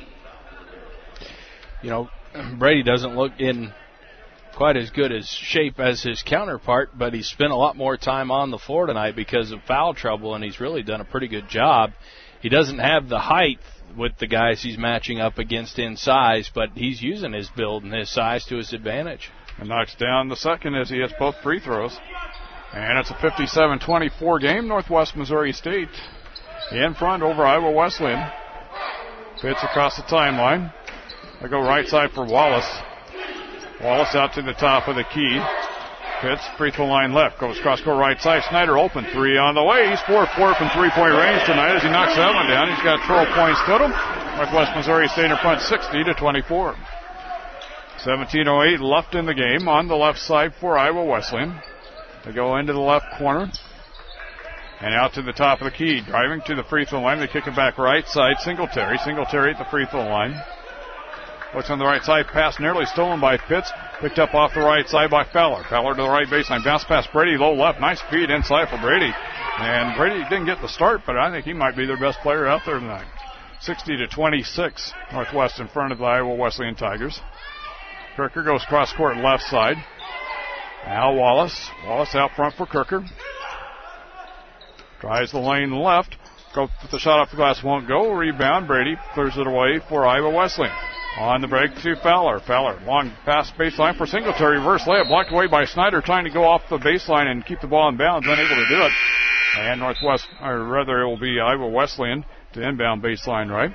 You know, Brady doesn't look in quite as good as shape as his counterpart, but he's spent a lot more time on the floor tonight because of foul trouble, and he's really done a pretty good job. He doesn't have the height with the guys he's matching up against in size, but he's using his build and his size to his advantage. And knocks down the second as he hits both free throws. And it's a fifty-seven twenty-four game. Northwest Missouri State in front over Iowa Wesleyan. Pitts across the timeline. They go right side for Wallace. Wallace out to the top of the key. Pitts, free throw line left. Goes cross court right side. Snyder open. Three on the way. He's four four from three-point range tonight as he knocks that one down. He's got twelve points total. Northwest Missouri State in front sixty to twenty-four. seventeen oh eight left in the game on the left side for Iowa Wesleyan. They go into the left corner and out to the top of the key. Driving to the free throw line. They kick it back right side. Singletary. Singletary at the free throw line. Looks on the right side. Pass nearly stolen by Pitts. Picked up off the right side by Fowler. Fowler to the right baseline. Bounce past Brady. Low left. Nice feed inside for Brady. And Brady didn't get the start, but I think he might be their best player out there tonight. sixty to twenty-six. Northwest in front of the Iowa Wesleyan Tigers. Kirker goes cross court left side. Now Wallace. Wallace out front for Kirker. Tries the lane left. Go with the shot off the glass. Won't go. Rebound. Brady clears it away for Iowa Wesleyan. On the break to Fowler. Fowler, long pass baseline for Singletary. Reverse layup blocked away by Snyder, trying to go off the baseline and keep the ball in bounds, unable to do it. And Northwest, or rather it will be Iowa Wesleyan to inbound baseline right.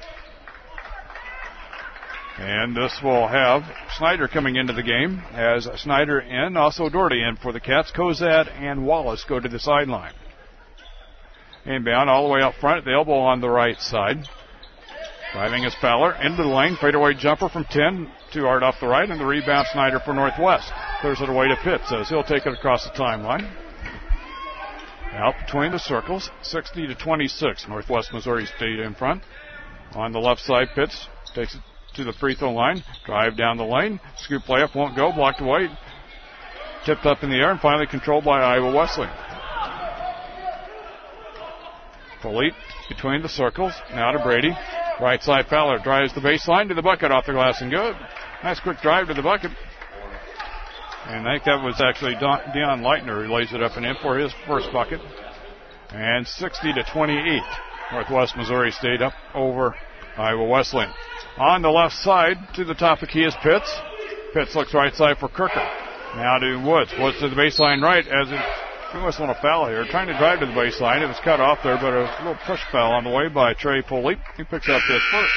And this will have Snyder coming into the game as Snyder in, also Doherty in for the Cats. Kozad and Wallace go to the sideline. Inbound all the way up front at the elbow on the right side. Driving is Fowler into the lane. Fadeaway jumper from ten. Too hard off the right. And the rebound Snyder for Northwest. Clears it away to Pitts as he'll take it across the timeline. Out between the circles. sixty to twenty-six. Northwest Missouri State in front. On the left side, Pitts takes it to the free throw line. Drive down the lane. Scoop layup won't go. Blocked away. Tipped up in the air and finally controlled by Iowa Wesleyan. Polite between the circles. Now to Brady. Right side Fowler drives the baseline to the bucket off the glass and good. Nice quick drive to the bucket. And I think that was actually Don, Deion Leitner who lays it up and in for his first bucket. And sixty to twenty-eight. Northwest Missouri State up over Iowa Wesleyan. On the left side to the top of the key is Pitts. Pitts looks right side for Kirker. Now to Woods. Woods to the baseline right as it he must want to foul here. Trying to drive to the baseline. It was cut off there, but a little push foul on the way by Trey Polite. He picks up his first.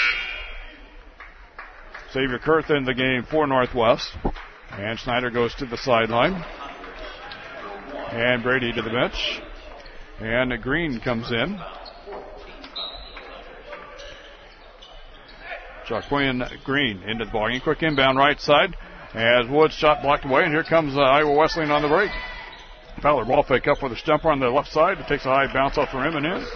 Xavier Kurth in the game for Northwest. And Snyder goes to the sideline. And Brady to the bench. And Green comes in. Jaquan Green into the ballgame. Quick inbound right side. As Woods shot blocked away. And here comes uh, Iowa Wesleyan on the break. Fowler ball fake up with a jumper on the left side. It takes a high bounce off the rim and in.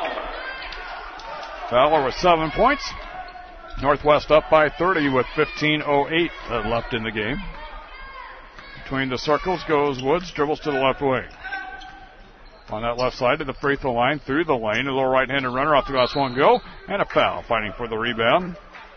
Fowler with seven points. Northwest up by thirty with fifteen oh eight left in the game. Between the circles goes Woods, dribbles to the left wing. On that left side to the free throw line, through the lane. A little right-handed runner off the glass, one go. And a foul, fighting for the rebound.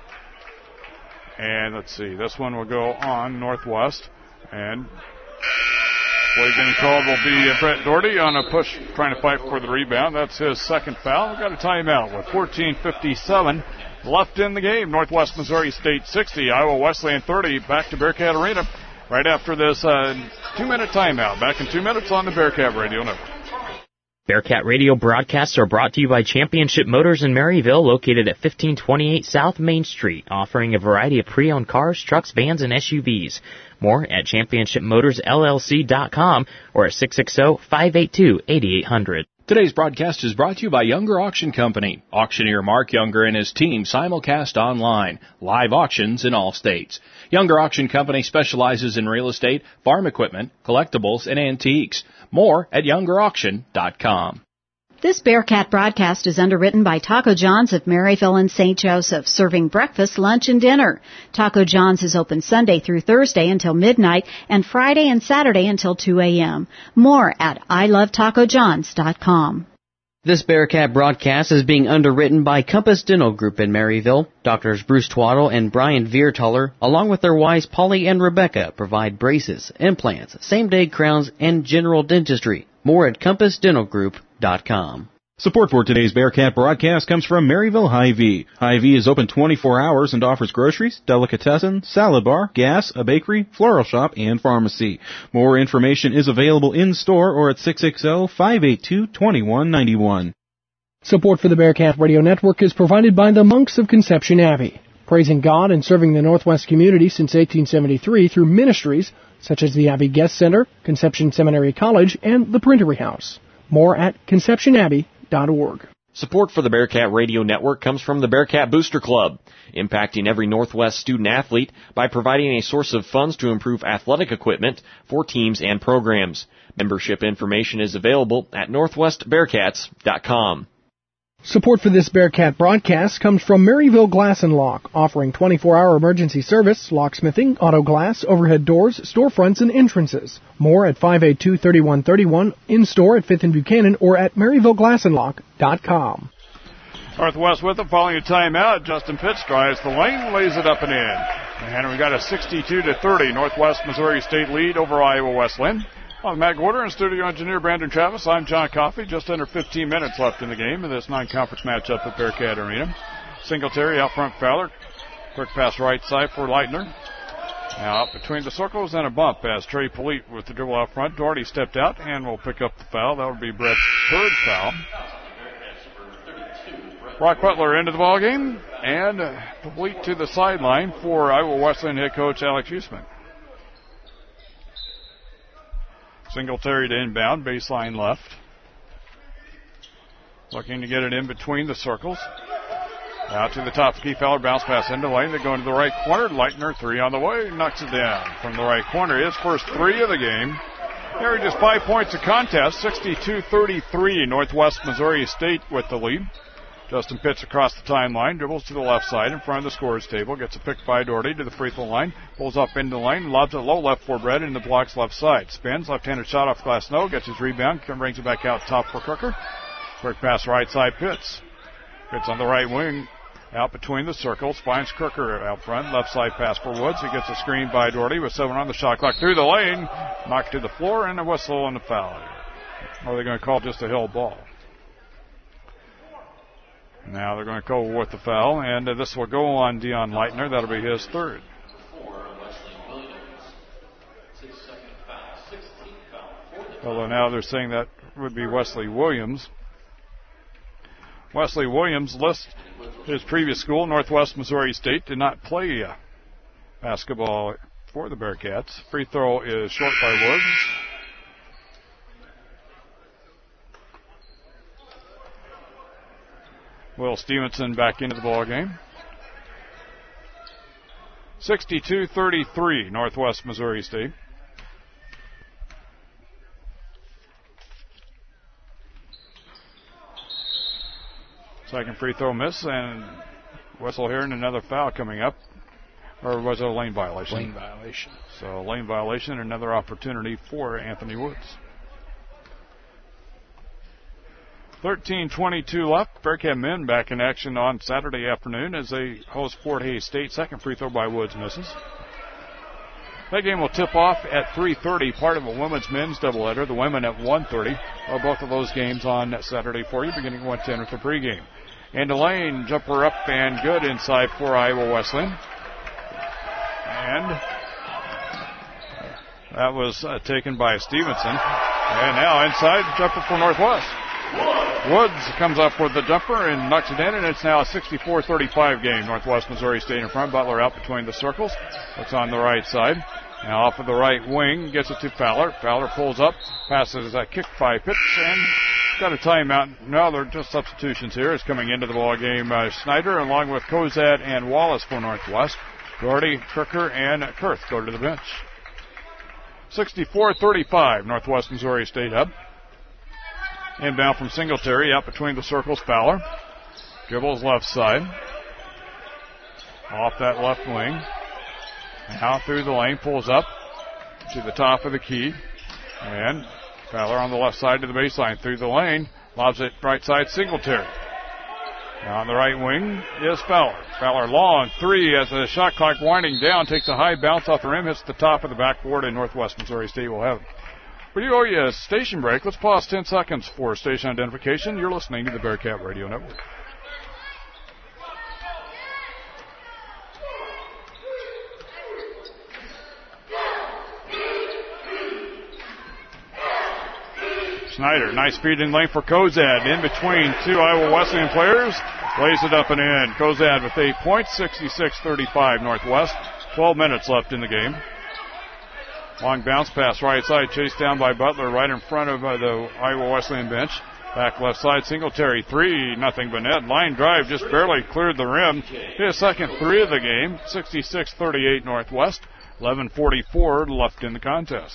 And let's see, this one will go on Northwest. And play getting called will be Brett Doherty on a push, trying to fight for the rebound. That's his second foul. We've got a timeout with fourteen fifty-seven left in the game. Northwest Missouri State sixty, Iowa Wesleyan thirty. Back to Bearcat Arena right after this uh, two-minute timeout. Back in two minutes on the Bearcat Radio Network. Bearcat Radio broadcasts are brought to you by Championship Motors in Maryville, located at fifteen twenty-eight South Main Street, offering a variety of pre-owned cars, trucks, vans, and S U Vs. More at championship motors L L C dot com or at six six zero, five eight two, eight eight zero zero. Today's broadcast is brought to you by Younger Auction Company. Auctioneer Mark Younger and his team simulcast online. Live auctions in all states. Younger Auction Company specializes in real estate, farm equipment, collectibles, and antiques. More at younger auction dot com. This Bearcat broadcast is underwritten by Taco John's of Maryville and Saint Joseph, serving breakfast, lunch, and dinner. Taco John's is open Sunday through Thursday until midnight and Friday and Saturday until two a.m. More at I love taco johns dot com. This Bearcat broadcast is being underwritten by Compass Dental Group in Maryville. Doctors Bruce Twaddle and Brian Viertaler, along with their wives Polly and Rebecca, provide braces, implants, same-day crowns, and general dentistry. More at compass dental group dot com. Support for today's Bearcat broadcast comes from Maryville Hy-Vee. Hy-Vee is open twenty-four hours and offers groceries, delicatessen, salad bar, gas, a bakery, floral shop, and pharmacy. More information is available in-store or at six six zero, five eight two, two one nine one. Support for the Bearcat Radio Network is provided by the Monks of Conception Abbey, praising God and serving the Northwest community since eighteen seventy-three through ministries such as the Abbey Guest Center, Conception Seminary College, and the Printery House. More at conception abbey dot org. Support for the Bearcat Radio Network comes from the Bearcat Booster Club, impacting every Northwest student athlete by providing a source of funds to improve athletic equipment for teams and programs. Membership information is available at northwest bearcats dot com. Support for this Bearcat broadcast comes from Maryville Glass and Lock, offering twenty-four hour emergency service, locksmithing, auto glass, overhead doors, storefronts, and entrances. More at five eight two, three one three one, in-store at fifth and Buchanan, or at maryville glass and lock dot com. Northwest with it, following a timeout. Justin Pitts drives the lane, lays it up and in. And we got a sixty-two to thirty Northwest Missouri State lead over Iowa Wesleyan. Well, Matt Gorder and studio engineer Brandon Travis. I'm John Coffey. Just under fifteen minutes left in the game in this non-conference matchup at Bearcat Arena. Singletary out front, Fowler. Quick pass right side for Leitner. Now up between the circles and a bump as Trey Polite with the dribble out front. Doherty stepped out and will pick up the foul. That would be Brett's third foul. Brock Butler into the ball game and Polite to the sideline for Iowa Wesleyan head coach Alex Huseman. Singletary to inbound, baseline left. Looking to get it in between the circles. Out to the top, Keith Fowler, bounce pass into lane. They go into the right corner. Leitner, three on the way, knocks it down from the right corner. His first three of the game. There just five points of contest, sixty-two thirty-three. Northwest Missouri State with the lead. Justin Pitts across the timeline, dribbles to the left side in front of the scorer's table, gets a pick by Doherty to the free throw line, pulls up into the lane, lobs it low left for Brett into the blocks left side. Spins, left-handed shot off glass, no, gets his rebound, brings it back out top for Crooker. Quick pass right side, Pitts. Pitts on the right wing, out between the circles, finds Crooker out front, left side pass for Woods. He gets a screen by Doherty with seven on the shot clock through the lane, knocked to the floor, and a whistle on the foul. Or are they going to call just a hill ball? Now they're going to go with the foul, and uh, this will go on Dion Leitner. That'll be his third. Although now they're saying that would be Wesley Williams. Wesley Williams lists his previous school, Northwest Missouri State, did not play uh, basketball for the Bearcats. Free throw is short by Woods. Will Stevenson back into the ball game. sixty-two thirty-three, Northwest Missouri State. Second free throw miss, and whistle here and another foul coming up. Or was it a lane violation? Lane violation. So lane violation, another opportunity for Anthony Woods. thirteen twenty-two left. Bearcat men back in action on Saturday afternoon as they host Fort Hays State. Second free throw by Woods misses. That game will tip off at three thirty, part of a women's men's doubleheader. The women at one thirty. Well, both of those games on Saturday for you, beginning one ten with the pregame. Into lane, jumper up and good inside for Iowa Wesleyan. And that was uh, taken by Stevenson. And now inside, jumper for Northwest. Woods comes up with the jumper and knocks it in, and it's now a sixty-four thirty-five game. Northwest Missouri State in front. Butler out between the circles. It's on the right side. Now off of the right wing, gets it to Fowler. Fowler pulls up, passes a kick by Pitts, and got a timeout. Now they're just substitutions here. It's coming into the ball game. Uh, Snyder along with Kozad and Wallace for Northwest. Doherty, Crooker, and Kurth go to the bench. sixty-four thirty-five, Northwest Missouri State up. Inbound from Singletary, out between the circles, Fowler. Dribbles left side. Off that left wing. Out through the lane, pulls up to the top of the key. And Fowler on the left side to the baseline through the lane. Lobs it right side, Singletary. Now on the right wing is Fowler. Fowler long three as the shot clock winding down, takes a high bounce off the rim, hits the top of the backboard, and Northwest Missouri State will have it. We do owe you a station break. Let's pause ten seconds for station identification. You're listening to the Bearcat Radio Network. Snyder, nice feed in lane for Kozad. In between two Iowa Wesleyan players. Lays it up and in. Kozad with eight points, sixty-six thirty-five Northwest. twelve minutes left in the game. Long bounce pass right side, chased down by Butler right in front of uh, the Iowa Wesleyan bench. Back left side, Singletary, three, nothing but net. Line drive just barely cleared the rim. His second three of the game, sixty-six thirty-eight Northwest. eleven forty-four left in the contest.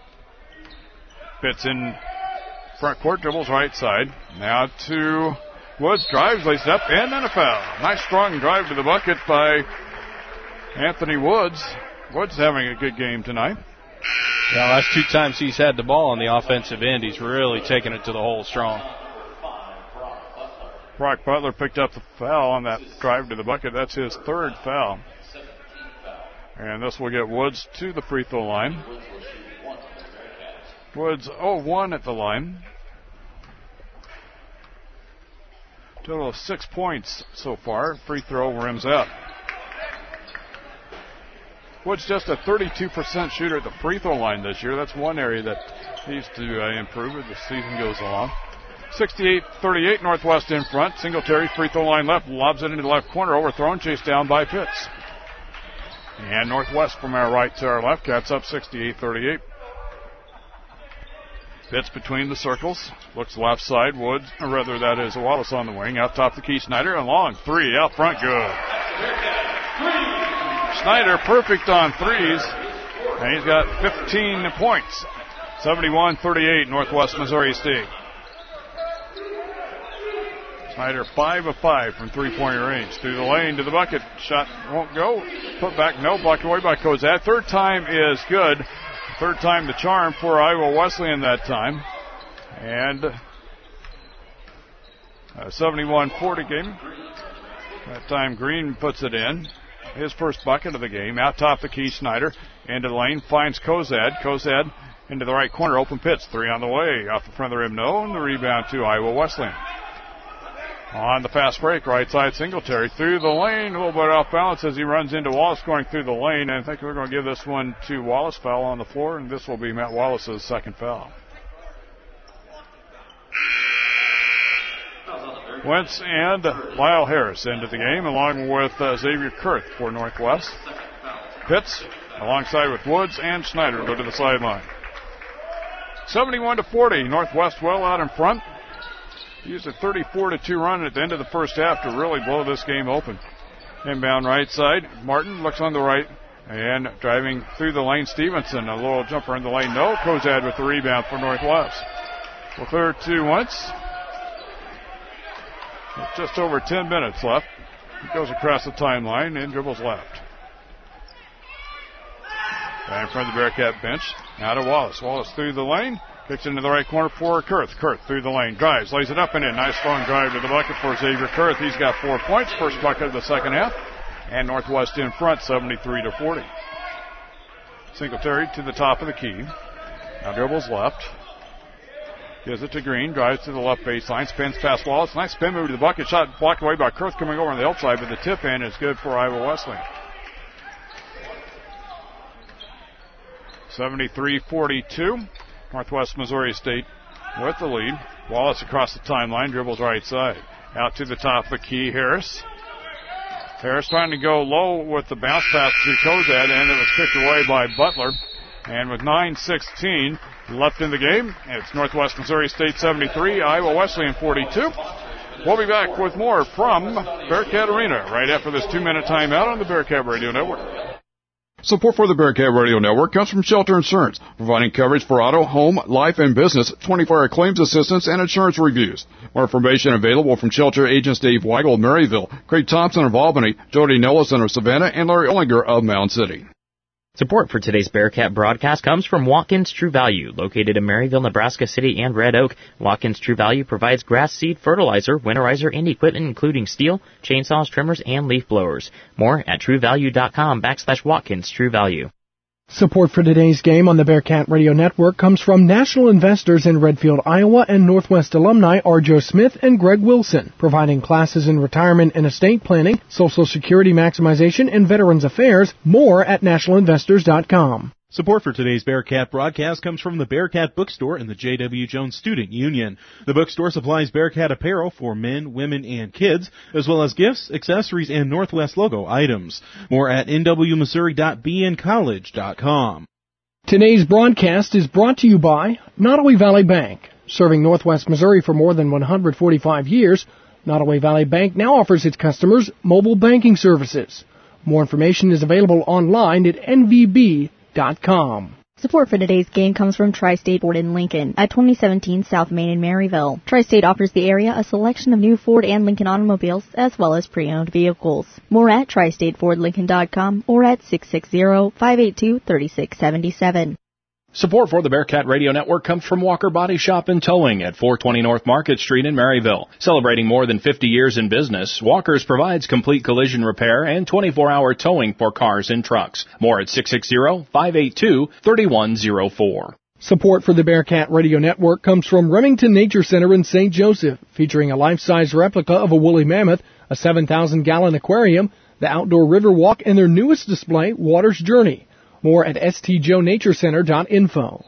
Pitts in front court, dribbles right side. Now to Woods, drives, lays it up, and then a foul. Nice strong drive to the bucket by Anthony Woods. Woods having a good game tonight. Yeah, last two times he's had the ball on the offensive end, he's really taken it to the hole strong. Brock Butler picked up the foul on that drive to the bucket. That's his third foul. And this will get Woods to the free throw line. Woods oh one at the line. Total of six points so far. Free throw rims out. Woods just a thirty-two percent shooter at the free throw line this year. That's one area that needs to uh, improve as the season goes along. sixty-eight thirty-eight Northwest in front. Singletary, free throw line left, lobs it into the left corner, overthrown, chased down by Pitts. And Northwest from our right to our left, Cats up sixty-eight thirty-eight. Pitts between the circles, looks left side, Woods, or rather that is Wallace on the wing, out top the key, Snyder, and long three, out front, good. Snyder perfect on threes, and he's got fifteen points, seventy-one thirty-eight Northwest Missouri State. Snyder five of five from three-point range, through the lane to the bucket, shot won't go, put back, no, blocked away by Kozad. Third time is good. Third time the charm for Iowa Wesleyan that time. And a seventy-one forty game. That time Green puts it in. His first bucket of the game. Out top the key, Snyder. Into the lane, finds Kozad. Kozad into the right corner, open Pitts. Three on the way. Off the front of the rim, no. And the rebound to Iowa Wesleyan. On the fast break, right side Singletary through the lane, a little bit off balance as he runs into Wallace going through the lane. And I think we're going to give this one to Wallace. Foul on the floor, and this will be Matt Wallace's second foul. Wentz and Lyle Harris into the game, along with uh, Xavier Kurth for Northwest. Pitts, alongside with Woods and Snyder, go to the sideline. seventy-one to forty, Northwest well out in front. Used a thirty-four to two run at the end of the first half to really blow this game open. Inbound right side. Martin looks on the right and driving through the lane. Stevenson, a little jumper in the lane. No. Kozad with the rebound for Northwest. We'll clear to Wentz. Just over ten minutes left. He goes across the timeline and dribbles left. Back in front of the Bearcat bench. Now to Wallace. Wallace through the lane. Kicks into the right corner for Kurth. Kurth through the lane. Drives. Lays it up and in. Nice strong drive to the bucket for Xavier Kurth. He's got four points. First bucket of the second half. And Northwest in front, seventy-three to forty. Singletary to the top of the key. Now dribbles left. Gives it to Green. Drives to the left baseline. Spins past Wallace. Nice spin move to the bucket. Shot blocked away by Kurth coming over on the outside. But the tip in is good for Iowa Wesleyan. seventy-three forty-two. Northwest Missouri State with the lead. Wallace across the timeline, dribbles right side. Out to the top of the key, Harris. Harris trying to go low with the bounce pass to Kozad, and it was kicked away by Butler. And with nine sixteen left in the game, it's Northwest Missouri State seventy-three, Iowa Wesleyan forty-two. We'll be back with more from Bearcat Arena right after this two-minute timeout on the Bearcat Radio Network. Support for the Bearcat Radio Network comes from Shelter Insurance, providing coverage for auto, home, life, and business, twenty-four hour claims assistance, and insurance reviews. More information available from Shelter agents Dave Weigel of Maryville, Craig Thompson of Albany, Jody Nelson of Savannah, and Larry Ollinger of Mound City. Support for today's Bearcat broadcast comes from Watkins True Value, located in Maryville, Nebraska City, and Red Oak. Watkins True Value provides grass seed fertilizer, winterizer, and equipment including steel, chainsaws, trimmers, and leaf blowers. More at truevalue.com backslash Watkins True Value. Support for today's game on the Bearcat Radio Network comes from national investors in Redfield, Iowa, and Northwest alumni are Joe Smith and Greg Wilson, providing classes in retirement and estate planning, Social Security maximization, and Veterans Affairs. More at national investors dot com. Support for today's Bearcat broadcast comes from the Bearcat Bookstore and the J W. Jones Student Union. The bookstore supplies Bearcat apparel for men, women, and kids, as well as gifts, accessories, and Northwest logo items. More at N W Missouri dot B N college dot com. Today's broadcast is brought to you by Nottoway Valley Bank. Serving Northwest Missouri for more than one hundred forty-five years, Nottoway Valley Bank now offers its customers mobile banking services. More information is available online at N V B dot com. Support for today's game comes from Tri-State Ford in Lincoln at twenty seventeen South Main in Maryville. Tri-State offers the area a selection of new Ford and Lincoln automobiles as well as pre-owned vehicles. More at tri state ford lincoln dot com or at six six zero, five eight two, three six seven seven. Support for the Bearcat Radio Network comes from Walker Body Shop and Towing at four twenty North Market Street in Maryville. Celebrating more than fifty years in business, Walker's provides complete collision repair and twenty-four hour towing for cars and trucks. More at six six zero, five eight two, three one zero four. Support for the Bearcat Radio Network comes from Remington Nature Center in Saint Joseph, featuring a life-size replica of a woolly mammoth, a seven thousand gallon aquarium, the outdoor river walk, and their newest display, Water's Journey. More at S T Joe Nature Center dot info.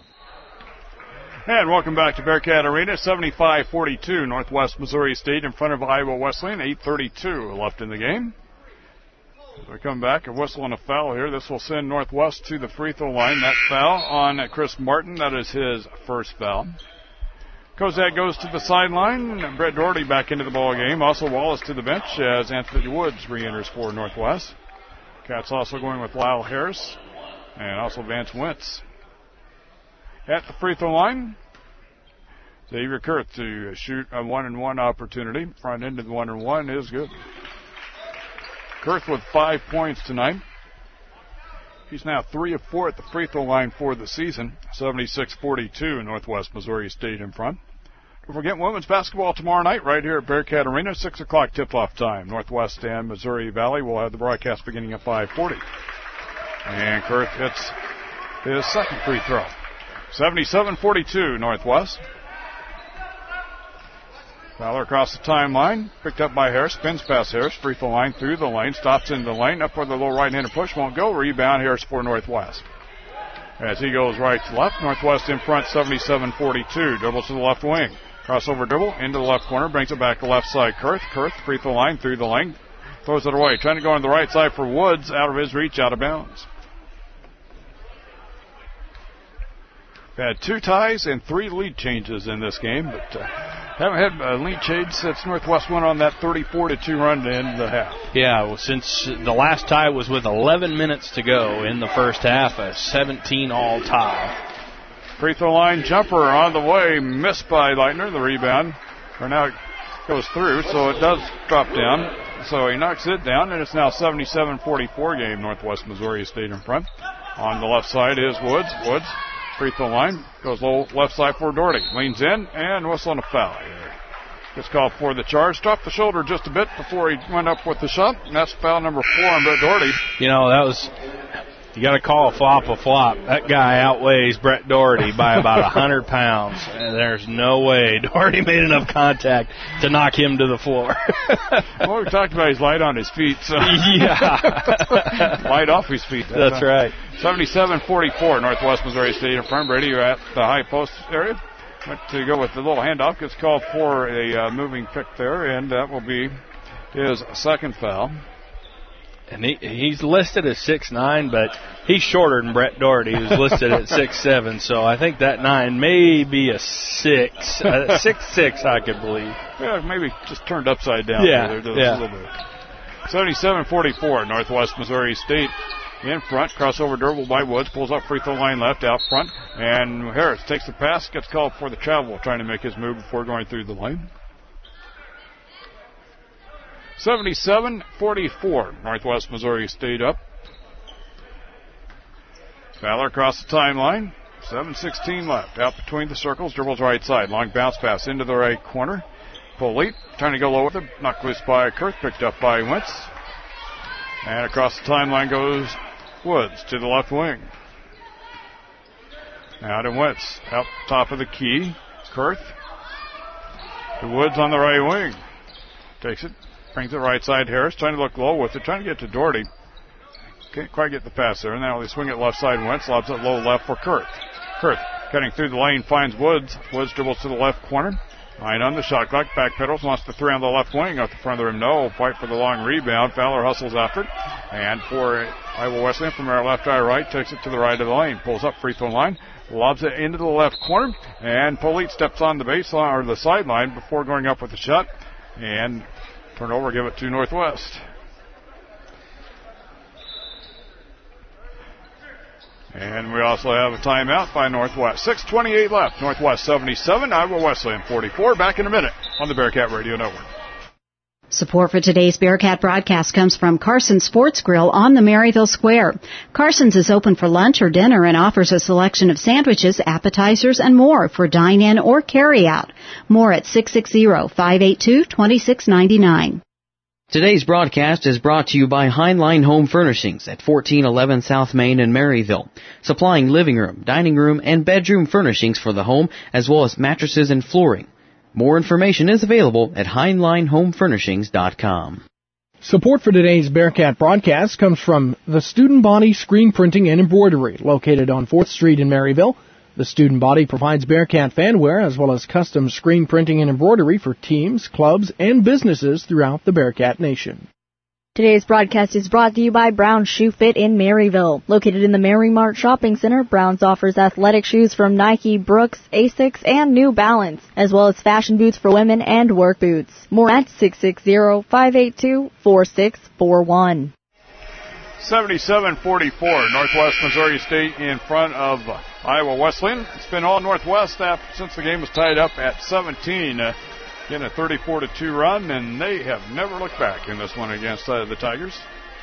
And welcome back to Bearcat Arena, seventy-five forty-two, Northwest Missouri State in front of Iowa Wesleyan, eight thirty-two left in the game. As we come back, a whistle and a foul here. This will send Northwest to the free throw line. That foul on Chris Martin, that is his first foul. Kozak goes to the sideline. Brett Doherty back into the ball game. Also Wallace to the bench as Anthony Woods re-enters for Northwest. Cats also going with Lyle Harris. And also Vance Wentz. At the free throw line, Xavier Kurth to shoot a one and one opportunity. Front end of the one and one is good. Kurth with five points tonight. He's now three of four at the free throw line for the season. seventy-six forty-two, Northwest Missouri State in front. Don't forget women's basketball tomorrow night right here at Bearcat Arena, six o'clock tip-off time. Northwest and Missouri Valley will have the broadcast beginning at five forty. And Kurth hits his second free throw. seventy-seven forty-two, Northwest. Fowler across the timeline, picked up by Harris, spins past Harris, free throw line through the lane, stops in the lane, up for the low right-handed push, won't go, rebound Harris for Northwest. As he goes right to left, Northwest in front, seventy-seven forty-two, dribbles to the left wing. Crossover dribble into the left corner, brings it back to left side. Kurth, Kurth, free throw line through the lane, throws it away, trying to go on the right side for Woods, out of his reach, out of bounds. Had two ties and three lead changes in this game, but uh, haven't had a lead change since Northwest went on that thirty-four to two run to end the half. Yeah, well, since the last tie was with eleven minutes to go in the first half, a seventeen all tie. Free throw line jumper on the way, missed by Leitner. The rebound, or now it goes through, so it does drop down. So he knocks it down, and it's now seventy-seven forty-four game. Northwest Missouri State in front. On the left side is Woods. Woods. Free throw line, goes low left side for Doherty. Leans in, and whistle on a foul here. Gets called for the charge. Dropped the shoulder just a bit before he went up with the shot, and that's foul number four on Brett Doherty. You know, that was, you got to call a flop a flop. That guy outweighs Brett Doherty by about one hundred pounds, and there's no way Doherty made enough contact to knock him to the floor. Well, we talked about he's light on his feet. So. Yeah. Light off his feet. That That's time. Right. seventy-seven forty-four, Northwest Missouri State in front. Brady, you're at the high post area. Went to go with the little handoff. Gets called for a uh, moving pick there, and that will be his second foul. And he, he's listed as six nine, but he's shorter than Brett Doherty, who's listed at six seven. So I think that nine may be a six. Uh, six six, I could believe. Yeah, maybe just turned upside down. Yeah, there, there yeah. A little bit. seventy-seven forty-four, Northwest Missouri State in front. Crossover dribble by Woods. Pulls up free throw line left out front. And Harris takes the pass. Gets called for the travel. Trying to make his move before going through the lane. seventy-seven forty-four. Northwest Missouri State up. Fowler across the timeline. seven sixteen left. Out between the circles. Dribbles right side. Long bounce pass into the right corner. Polite trying to go low with it. Knocked loose by Kurth. Picked up by Wentz. And across the timeline goes Woods to the left wing. Now to Wentz. Out top of the key. Kurth. To Woods on the right wing. Takes it. Brings it right side. Harris trying to look low with it. Trying to get to Doherty. Can't quite get the pass there. Now they swing it left side. Wentz lobs it low left for Kurth. Kurth cutting through the lane finds Woods. Woods dribbles to the left corner. Nine on the shot clock. Back pedals. Wants the three on the left wing. Up the front of the rim. No. Fight for the long rebound. Fowler hustles after it. And for Iowa Wesleyan from our left eye right. Takes it to the right of the lane. Pulls up free throw line. Lobs it into the left corner. And Polite steps on the baseline or the sideline before going up with the shot. And turn over. Give it to Northwest. And we also have a timeout by Northwest. six twenty-eight left. Northwest seventy-seven, Iowa Wesleyan forty-four. Back in a minute on the Bearcat Radio Network. Support for today's Bearcat broadcast comes from Carson's Sports Grill on the Maryville Square. Carson's is open for lunch or dinner and offers a selection of sandwiches, appetizers, and more for dine-in or carry-out. More at six six zero, five eight two, two six nine nine. Today's broadcast is brought to you by Heinlein Home Furnishings at fourteen eleven South Main in Maryville, supplying living room, dining room, and bedroom furnishings for the home, as well as mattresses and flooring. More information is available at heinlein home furnishings dot com. Support for today's Bearcat broadcast comes from the Student Body Screen Printing and Embroidery, located on fourth Street in Maryville. The Student Body provides Bearcat fanwear as well as custom screen printing and embroidery for teams, clubs, and businesses throughout the Bearcat Nation. Today's broadcast is brought to you by Brown Shoe Fit in Maryville. Located in the Mary Mart Shopping Center, Brown's offers athletic shoes from Nike, Brooks, Asics, and New Balance, as well as fashion boots for women and work boots. More at six six zero, five eight two, four six four one. seventy-seven forty-four, Northwest Missouri State in front of Iowa Wesleyan. It's been all Northwest after, since the game was tied up at seventeen. Uh, getting a thirty-four to two run, and they have never looked back in this one against uh, the Tigers.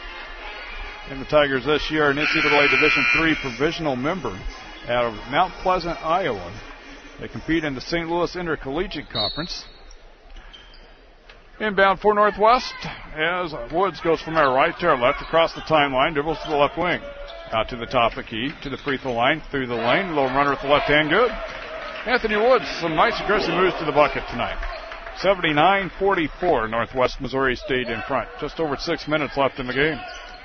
And the Tigers this year are an N C double A Division three provisional member out of Mount Pleasant, Iowa. They compete in the Saint Louis Intercollegiate Conference. Inbound for Northwest as Woods goes from our right to our left across the timeline, dribbles to the left wing. Out to the top of the key, to the free throw line, through the lane. Little runner with the left hand, good. Anthony Woods, some nice aggressive moves to the bucket tonight. seventy-nine forty-four, Northwest Missouri State in front. Just over six minutes left in the game.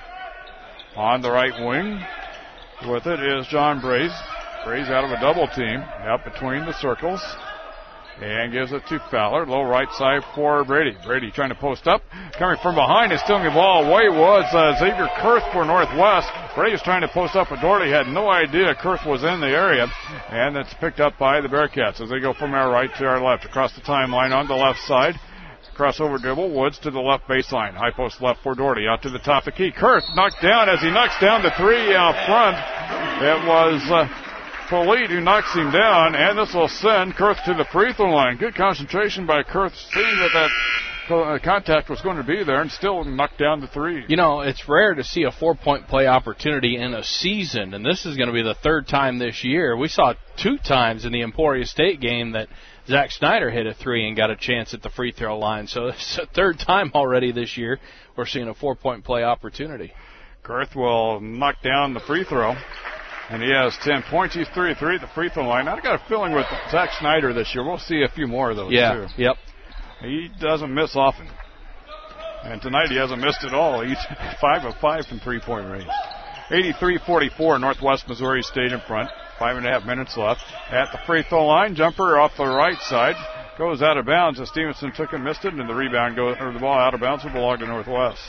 On the right wing with it is John Braze. Braze out of a double team, out between the circles. And gives it to Fowler. Low right side for Brady. Brady trying to post up. Coming from behind and stealing the ball away was uh, Xavier Kurth for Northwest. Brady's trying to post up, but Doherty had no idea Kurth was in the area. And it's picked up by the Bearcats as they go from our right to our left. Across the timeline on the left side. Crossover dribble. Woods to the left baseline. High post left for Doherty. Out to the top of the key. Kurth knocked down as he knocks down the three out front. It was... Uh, Polite who knocks him down, and this will send Kurth to the free throw line. Good concentration by Kurth, seeing that that contact was going to be there, and still knocked down the three. You know, it's rare to see a four-point play opportunity in a season, and this is going to be the third time this year. We saw two times in the Emporia State game that Zach Snyder hit a three and got a chance at the free throw line. So it's the third time already this year we're seeing a four-point play opportunity. Kurth will knock down the free throw. And he has ten points. He's three three at the free throw line. I've got a feeling with Zach Snyder this year, we'll see a few more of those, yeah, too. Yep. He doesn't miss often. And tonight he hasn't missed at all. He's five of five from three-point range. eighty-three forty-four, Northwest Missouri State in front. Five and a half minutes left. At the free throw line, jumper off the right side. Goes out of bounds as Stevenson took and missed it, and the rebound goes, or the ball out of bounds will belong to Northwest.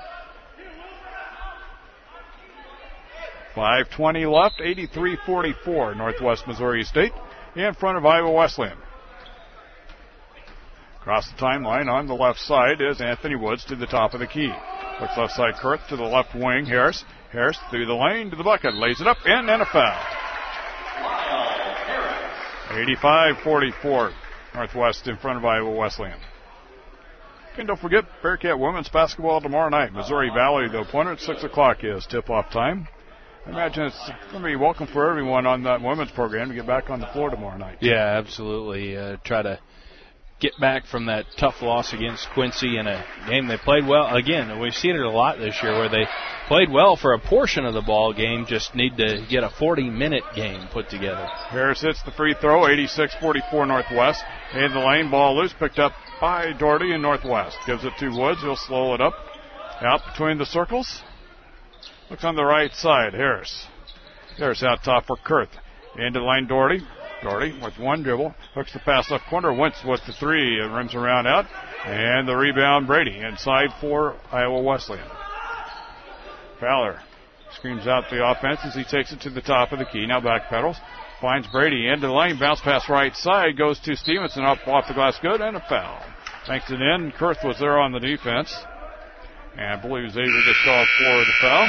five twenty left, eighty-three forty-four, Northwest Missouri State in front of Iowa Wesleyan. Across the timeline on the left side is Anthony Woods to the top of the key. Looks left side Kurth to the left wing, Harris. Harris through the lane to the bucket, lays it up, in and a foul. eighty-five forty-four, Northwest in front of Iowa Wesleyan. And don't forget, Bearcat women's basketball tomorrow night. Missouri Valley, the opponent, six o'clock is tip-off time. I imagine it's going to be welcome for everyone on that women's program to get back on the floor tomorrow night. Yeah, absolutely. Uh, try to get back from that tough loss against Quincy in a game they played well. Again, we've seen it a lot this year where they played well for a portion of the ball game, just need to get a forty-minute game put together. Harris hits the free throw, eighty-six forty-four Northwest. In the lane, ball loose, picked up by Doherty in Northwest. Gives it to Woods. He'll slow it up. Out between the circles. Looks on the right side, Harris. Harris out top for Kurth. Into the lane, Doherty. Doherty with one dribble. Hooks the pass left corner. Wentz with the three. It rims around out. And the rebound, Brady. Inside for Iowa Wesleyan. Fowler screams out the offense as he takes it to the top of the key. Now backpedals. Finds Brady into the lane. Bounce pass right side. Goes to Stevenson up off the glass. Good. And a foul. Banks it in. Kurth was there on the defense. And I believe Xavier gets called for the foul.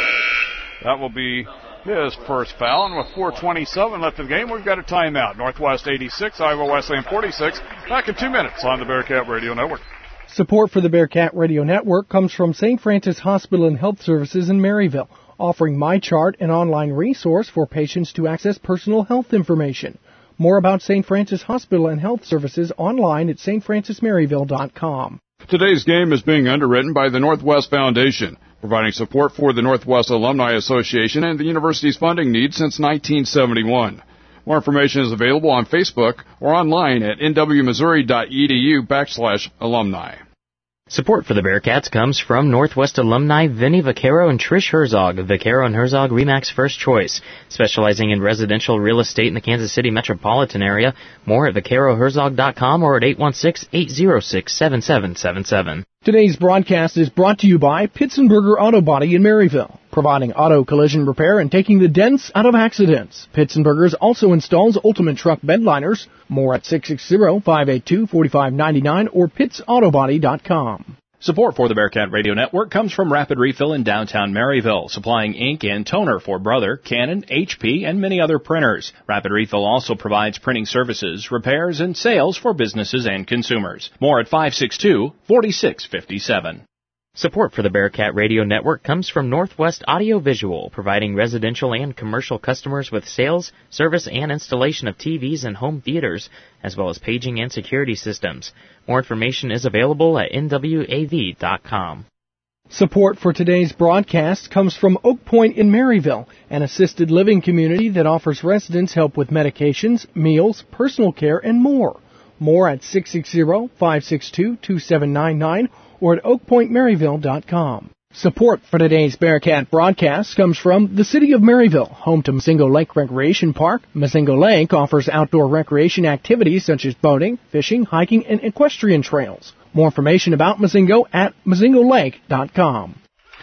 That will be his first foul. And with four twenty-seven left in the game, we've got a timeout. Northwest eighty-six, Iowa Wesleyan forty-six. Back in two minutes on the Bearcat Radio Network. Support for the Bearcat Radio Network comes from Saint Francis Hospital and Health Services in Maryville, offering MyChart, an online resource for patients to access personal health information. More about Saint Francis Hospital and Health Services online at s t francis maryville dot com. Today's game is being underwritten by the Northwest Foundation, providing support for the Northwest Alumni Association and the university's funding needs since nineteen seventy-one. More information is available on Facebook or online at n w missouri dot e d u backslash alumni. Support for the Bearcats comes from Northwest alumni Vinny Vaquero and Trish Herzog of Vaquero and Herzog RE/MAX First Choice, specializing in residential real estate in the Kansas City metropolitan area. More at vaquero herzog dot com or at eight one six, eight zero six, seven seven seven seven. Today's broadcast is brought to you by Pitsenberger Auto Body in Maryville, providing auto collision repair and taking the dents out of accidents. Pitsenberger's also installs Ultimate Truck bedliners. More at six six zero, five eight two, four five nine nine or pits auto body dot com. Support for the Bearcat Radio Network comes from Rapid Refill in downtown Maryville, supplying ink and toner for Brother, Canon, H P, and many other printers. Rapid Refill also provides printing services, repairs, and sales for businesses and consumers. More at five six two, four six five seven. Support for the Bearcat Radio Network comes from Northwest Audio Visual, providing residential and commercial customers with sales, service, and installation of T Vs and home theaters, as well as paging and security systems. More information is available at n w a v dot com. Support for today's broadcast comes from Oak Point in Maryville, an assisted living community that offers residents help with medications, meals, personal care, and more. More at six six zero, five six two, two seven nine nine or at oak point maryville dot com. Support for today's Bearcat broadcast comes from the City of Maryville, home to Mazingo Lake Recreation Park. Mazingo Lake offers outdoor recreation activities such as boating, fishing, hiking, and equestrian trails. More information about Mazingo at mazingo lake dot com.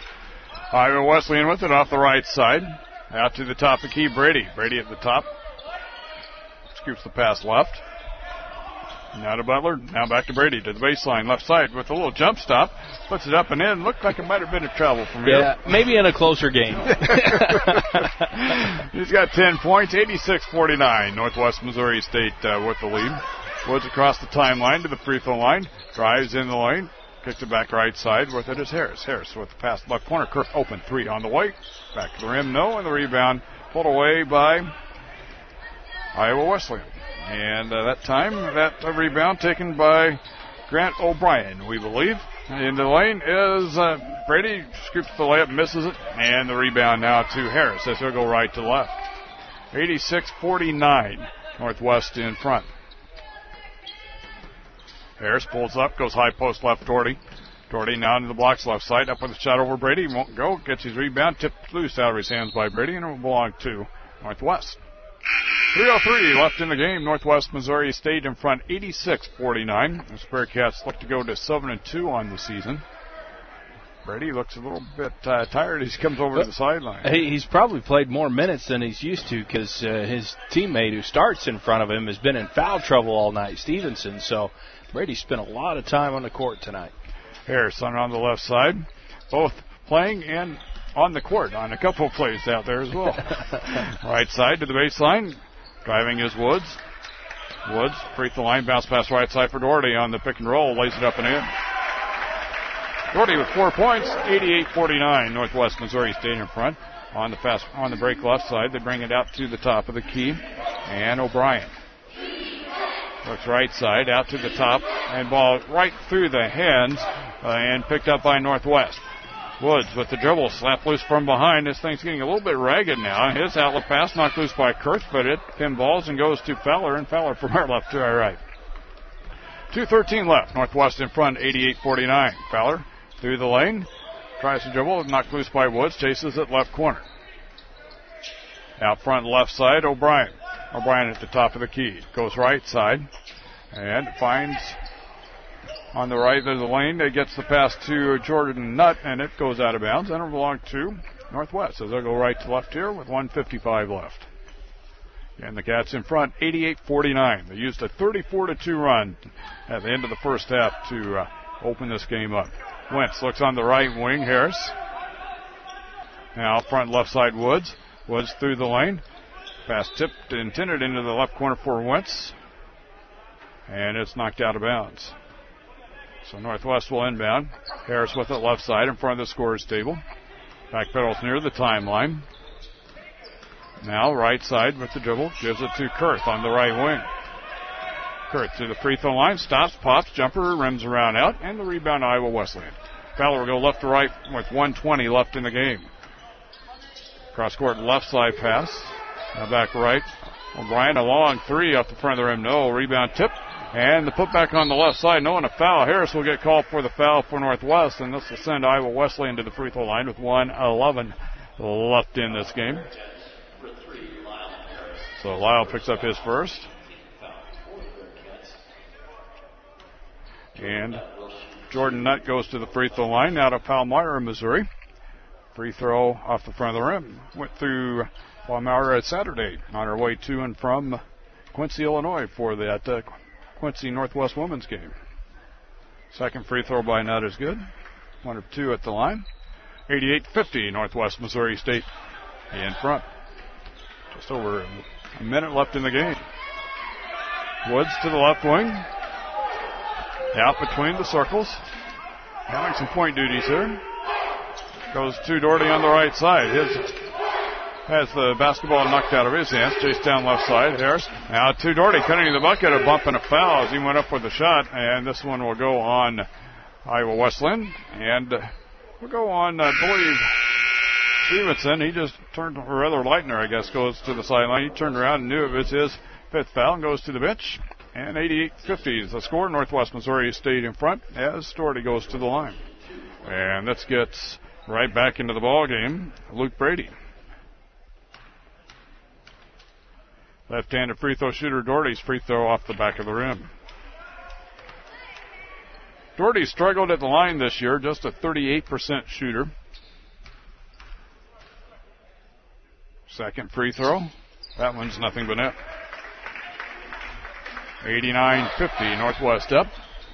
Iowa Wesleyan with it off the right side. Out to the top of the key, Brady. Brady at the top. Scoops the pass left. Now to Butler. Now back to Brady to the baseline, left side with a little jump stop. Puts it up and in. Looked like it might have been a travel from here. Yeah, maybe in a closer game. He's got ten points, eighty-six forty-nine. Northwest Missouri State uh, with the lead. Woods across the timeline to the free throw line. Drives in the lane. Kicks it back right side. With it is Harris. Harris with the pass left corner. Kirk open three on the way. Back to the rim. No. And the rebound pulled away by Iowa Wesleyan. And uh, that time, that uh, rebound taken by Grant O'Brien, we believe. In the lane is uh, Brady, scoops the layup, misses it, and the rebound now to Harris as he'll go right to left. eighty-six forty-nine, Northwest in front. Harris pulls up, goes high post left, Doherty. Doherty now into the blocks left side, up with a shot over Brady, won't go, gets his rebound, tipped loose out of his hands by Brady, and it will belong to Northwest. three oh three left in the game. Northwest Missouri State in front, eighty-six forty-nine. The Bearcats look to go to seven and two on the season. Brady looks a little bit uh, tired as he comes over to the sideline. Hey, he's probably played more minutes than he's used to because uh, his teammate who starts in front of him has been in foul trouble all night, Stevenson. So Brady spent a lot of time on the court tonight. Harrison on the left side, both playing and on the court on a couple of plays out there as well. Right side to the baseline. Driving is Woods. Woods, free throw line, bounce pass right side for Doherty on the pick and roll. Lays it up and in. Doherty with four points, eighty-eight forty-nine. Northwest Missouri State in front. On the fast, on the break left side, they bring it out to the top of the key. And O'Brien looks right side, out to the top, and ball right through the hands uh, and picked up by Northwest. Woods with the dribble, slapped loose from behind. This thing's getting a little bit ragged now. His outlet pass knocked loose by Kurth, but it pinballs and goes to Fowler, and Fowler from our left to our right. two thirteen left. Northwest in front, eighty-eight forty-nine. Fowler through the lane, tries to dribble, knocked loose by Woods, chases it left corner. Out front left side, O'Brien. O'Brien at the top of the key. Goes right side and finds on the right of the lane. It gets the pass to Jordan Nutt, and it goes out of bounds. And it'll belong to Northwest as they'll go right to left here with one fifty-five left. And the Cats in front, eighty-eight forty-nine. They used a thirty-four to two run at the end of the first half to uh, open this game up. Wentz looks on the right wing. Harris. Now front left side, Woods. Woods through the lane. Pass tipped, intended into the left corner for Wentz. And it's knocked out of bounds. So Northwest will inbound. Harris with it left side in front of the scorer's table. Back pedals near the timeline. Now right side with the dribble. Gives it to Kurth on the right wing. Kurth to the free throw line. Stops, pops, jumper, rims around out. And the rebound, Iowa Wesleyan. Fowler will go left to right with one twenty left in the game. Cross court left side pass. Now back right. O'Brien a long three off the front of the rim. No. Rebound tip. And the putback on the left side. No, and a foul. Harris will get called for the foul for Northwest. And this will send Iowa Wesleyan to the free throw line with one eleven left in this game. So Lyle picks up his first. And Jordan Nutt goes to the free throw line. Now to Palmyra, Missouri. Free throw off the front of the rim. Went through Palmyra Saturday on her way to and from Quincy, Illinois for that uh, Quincy Northwest women's game. Second free throw by Nutt is good. One of two at the line. eighty-eight fifty, Northwest Missouri State in front. Just over a minute left in the game. Woods to the left wing. Out between the circles. Having some point duties here. Goes to Doherty on the right side. His has the basketball knocked out of his hands. Chased down left side. Harris. Now to Doherty cutting the bucket. A bump and a foul as he went up with the shot. And this one will go on Iowa Wesleyan. And uh, we'll go on, I believe, Stevenson. He just turned, or rather Leitner, I guess, goes to the sideline. He turned around and knew it was his fifth foul and goes to the bench. And eighty-eight fifty is the score. Northwest Missouri State in front as Doherty goes to the line. And this gets right back into the ball game. Luke Brady. Left-handed free throw shooter Doherty's free throw off the back of the rim. Doherty struggled at the line this year, just a thirty-eight percent shooter. Second free throw. That one's nothing but net. eighty-nine fifty, Northwest up.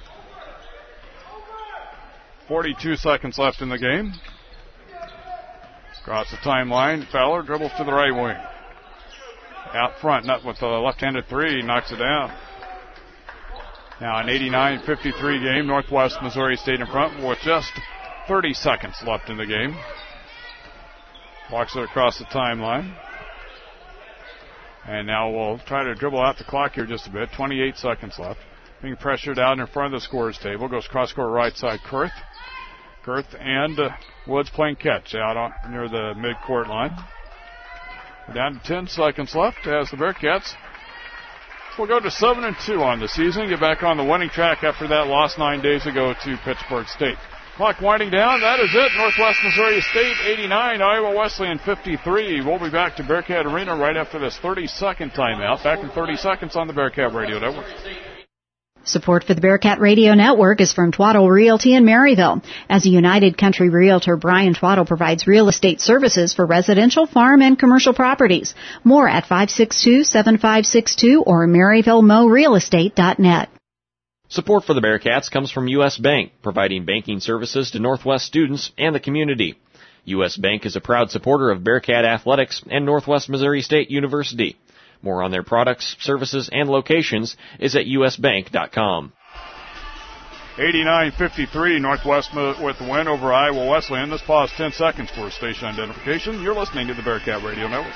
forty-two seconds left in the game. Across the timeline, Fowler dribbles to the right wing. Out front, Nutt with the left-handed three, knocks it down. Now an eighty-nine fifty-three game, Northwest Missouri State in front with just thirty seconds left in the game. Walks it across the timeline. And now we'll try to dribble out the clock here just a bit. twenty-eight seconds left. Being pressured out in front of the scorer's table. Goes cross-court right side, Kurth. Kurth and uh, Woods playing catch out on, near the mid-court line. We're down to ten seconds left as the Bearcats will go to seven and two on the season. Get back on the winning track after that loss nine days ago to Pittsburgh State. Clock winding down. That is it. Northwest Missouri State eighty-nine, Iowa Wesleyan fifty-three. We'll be back to Bearcat Arena right after this thirty-second timeout. Back in thirty seconds on the Bearcat Radio Network. Support for the Bearcat Radio Network is from Twaddle Realty in Maryville. As a United Country Realtor, Brian Twaddle provides real estate services for residential, farm, and commercial properties. More at five six two, seven five six two or maryville mo real estate dot net. Support for the Bearcats comes from U S. Bank, providing banking services to Northwest students and the community. U S. Bank is a proud supporter of Bearcat Athletics and Northwest Missouri State University. More on their products, services, and locations is at u s bank dot com. eighty-nine fifty-three, Northwest with the win over Iowa Wesleyan. Let's pause ten seconds for station identification. You're listening to the Bearcat Radio Network.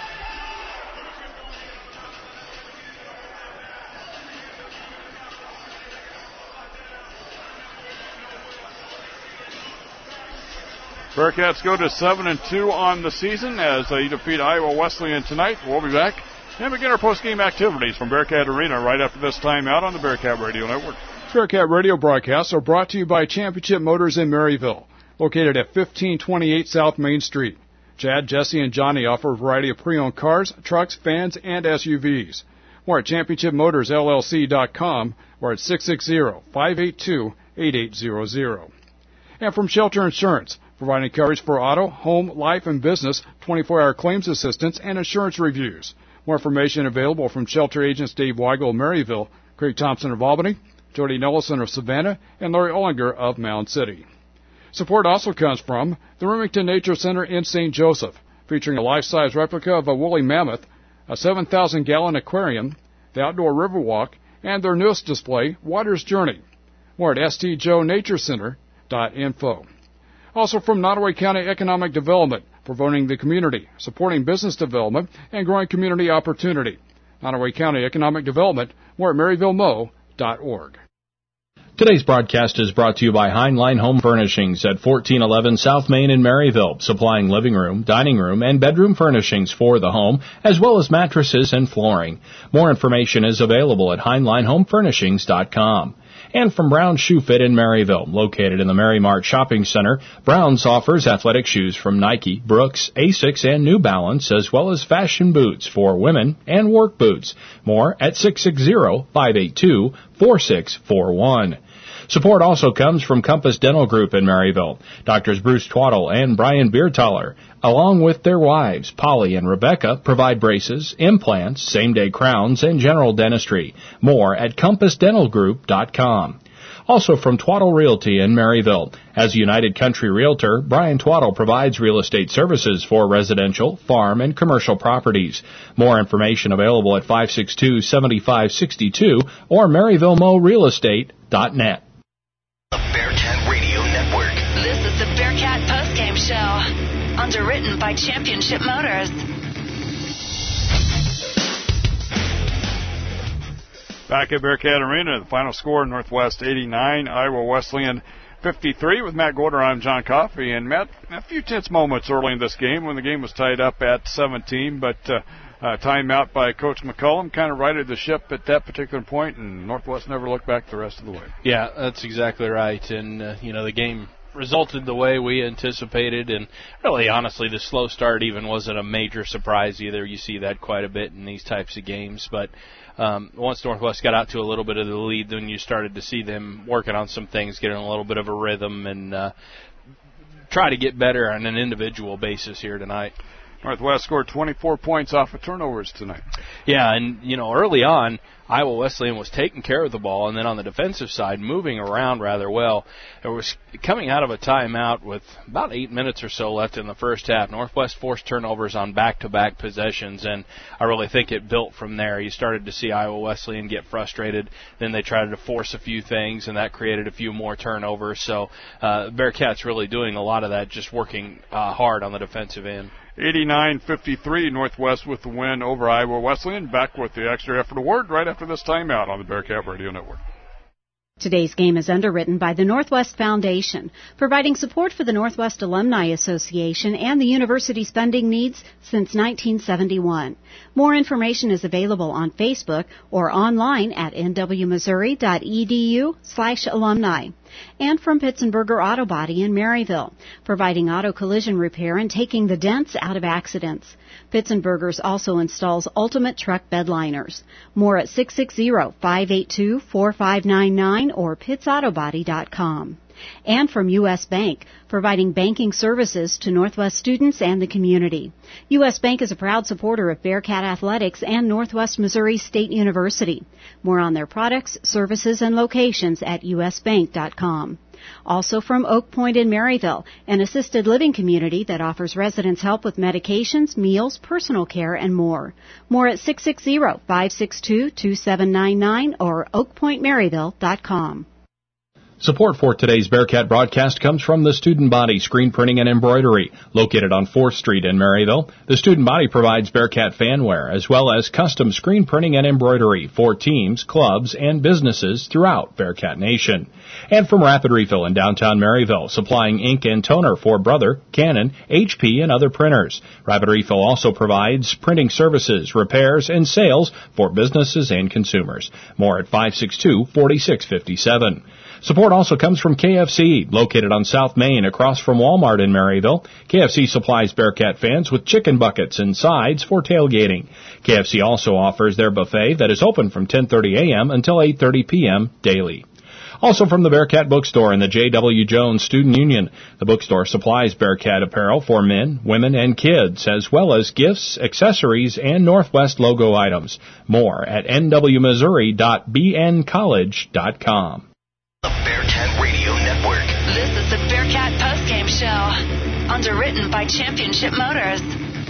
Bearcats go to seven and two on the season as they defeat Iowa Wesleyan tonight. We'll be back and begin our post-game activities from Bearcat Arena right after this timeout on the Bearcat Radio Network. Bearcat Radio broadcasts are brought to you by Championship Motors in Maryville, located at fifteen twenty-eight South Main Street. Chad, Jesse, and Johnny offer a variety of pre-owned cars, trucks, vans, and S U Vs. More at championship motors L L C dot com or at six six zero, five eight two, eight eight zero zero. And from Shelter Insurance, providing coverage for auto, home, life, and business, twenty-four hour claims assistance, and insurance reviews. More information available from Shelter agents Dave Weigel of Maryville, Craig Thompson of Albany, Jody Nelson of Savannah, and Larry Ollinger of Mound City. Support also comes from the Remington Nature Center in Saint Joseph, featuring a life-size replica of a woolly mammoth, a seven thousand gallon aquarium, the outdoor river walk, and their newest display, Water's Journey. More at S T Joe Nature Center dot info. Also from Nottoway County Economic Development, promoting the community, supporting business development, and growing community opportunity. Nottoway County Economic Development, more at maryville mo dot org. Today's broadcast is brought to you by Heinlein Home Furnishings at fourteen eleven South Main in Maryville, supplying living room, dining room, and bedroom furnishings for the home, as well as mattresses and flooring. More information is available at heinlein home furnishings dot com. And from Brown's Shoe Fit in Maryville, located in the Mary Mart Shopping Center, Brown's offers athletic shoes from Nike, Brooks, Asics, and New Balance, as well as fashion boots for women and work boots. More at six six zero, five eight two, four six four one. Support also comes from Compass Dental Group in Maryville. Doctors Bruce Twaddle and Brian Beertaller, along with their wives, Polly and Rebecca, provide braces, implants, same-day crowns, and general dentistry. More at compass dental group dot com. Also from Twaddle Realty in Maryville. As a United Country Realtor, Brian Twaddle provides real estate services for residential, farm, and commercial properties. More information available at five six two, seven five six two or maryville mo real estate dot net. The Bearcat Radio Network. This is the Bearcat Postgame Show, underwritten by Championship Motors. Back at Bearcat Arena, the final score, Northwest eighty-nine, Iowa Wesleyan fifty-three. With Matt Gorder, I'm John Coffey. And Matt, a few tense moments early in this game when the game was tied up at seventeen, but uh, uh, timeout by Coach McCullum kind of righted the ship at that particular point, and Northwest never looked back the rest of the way. Yeah, that's exactly right. And, uh, you know, the game resulted the way we anticipated, and really, honestly, the slow start even wasn't a major surprise either. You see that quite a bit in these types of games, but um, once Northwest got out to a little bit of the lead, then you started to see them working on some things, getting a little bit of a rhythm, and uh, try to get better on an individual basis here tonight. Northwest scored twenty-four points off of turnovers tonight. Yeah, and, you know, early on, Iowa Wesleyan was taking care of the ball, and then on the defensive side, moving around rather well. It was coming out of a timeout with about eight minutes or so left in the first half. Northwest forced turnovers on back-to-back possessions, and I really think it built from there. You started to see Iowa Wesleyan get frustrated. Then they tried to force a few things, and that created a few more turnovers. So uh, Bearcats really doing a lot of that, just working uh, hard on the defensive end. eighty-nine fifty-three, Northwest with the win over Iowa Wesleyan. Back with the extra effort award right after this timeout on the Bearcat Radio Network. Today's game is underwritten by the Northwest Foundation, providing support for the Northwest Alumni Association and the university's funding needs since nineteen seventy-one. More information is available on Facebook or online at n w missouri dot e d u slash alumni. And from Pitzenberger Auto Body in Maryville, providing auto collision repair and taking the dents out of accidents. Pitzenberger's also installs ultimate truck bed liners. More at six six zero, five eight two, four five nine nine or pitts auto body dot com. And from U S. Bank, providing banking services to Northwest students and the community. U S. Bank is a proud supporter of Bearcat Athletics and Northwest Missouri State University. More on their products, services, and locations at u s bank dot com. Also from Oak Point in Maryville, an assisted living community that offers residents help with medications, meals, personal care, and more. More at six six zero, five six two, two seven nine nine or oak point maryville dot com. Support for today's Bearcat broadcast comes from the Student Body Screen Printing and Embroidery, located on fourth Street in Maryville. The Student Body provides Bearcat fanware as well as custom screen printing and embroidery for teams, clubs, and businesses throughout Bearcat Nation. And from Rapid Refill in downtown Maryville, supplying ink and toner for Brother, Canon, H P, and other printers. Rapid Refill also provides printing services, repairs, and sales for businesses and consumers. More at five six two, four six five seven. Support also comes from K F C, located on South Main across from Walmart in Maryville. K F C supplies Bearcat fans with chicken buckets and sides for tailgating. K F C also offers their buffet that is open from ten thirty a.m. until eight thirty p.m. daily. Also from the Bearcat Bookstore and the J W. Jones Student Union, the bookstore supplies Bearcat apparel for men, women, and kids, as well as gifts, accessories, and Northwest logo items. More at n w missouri dot b n college dot com. The Bearcat Radio Network. This is the Bearcat Postgame Show, underwritten by Championship Motors.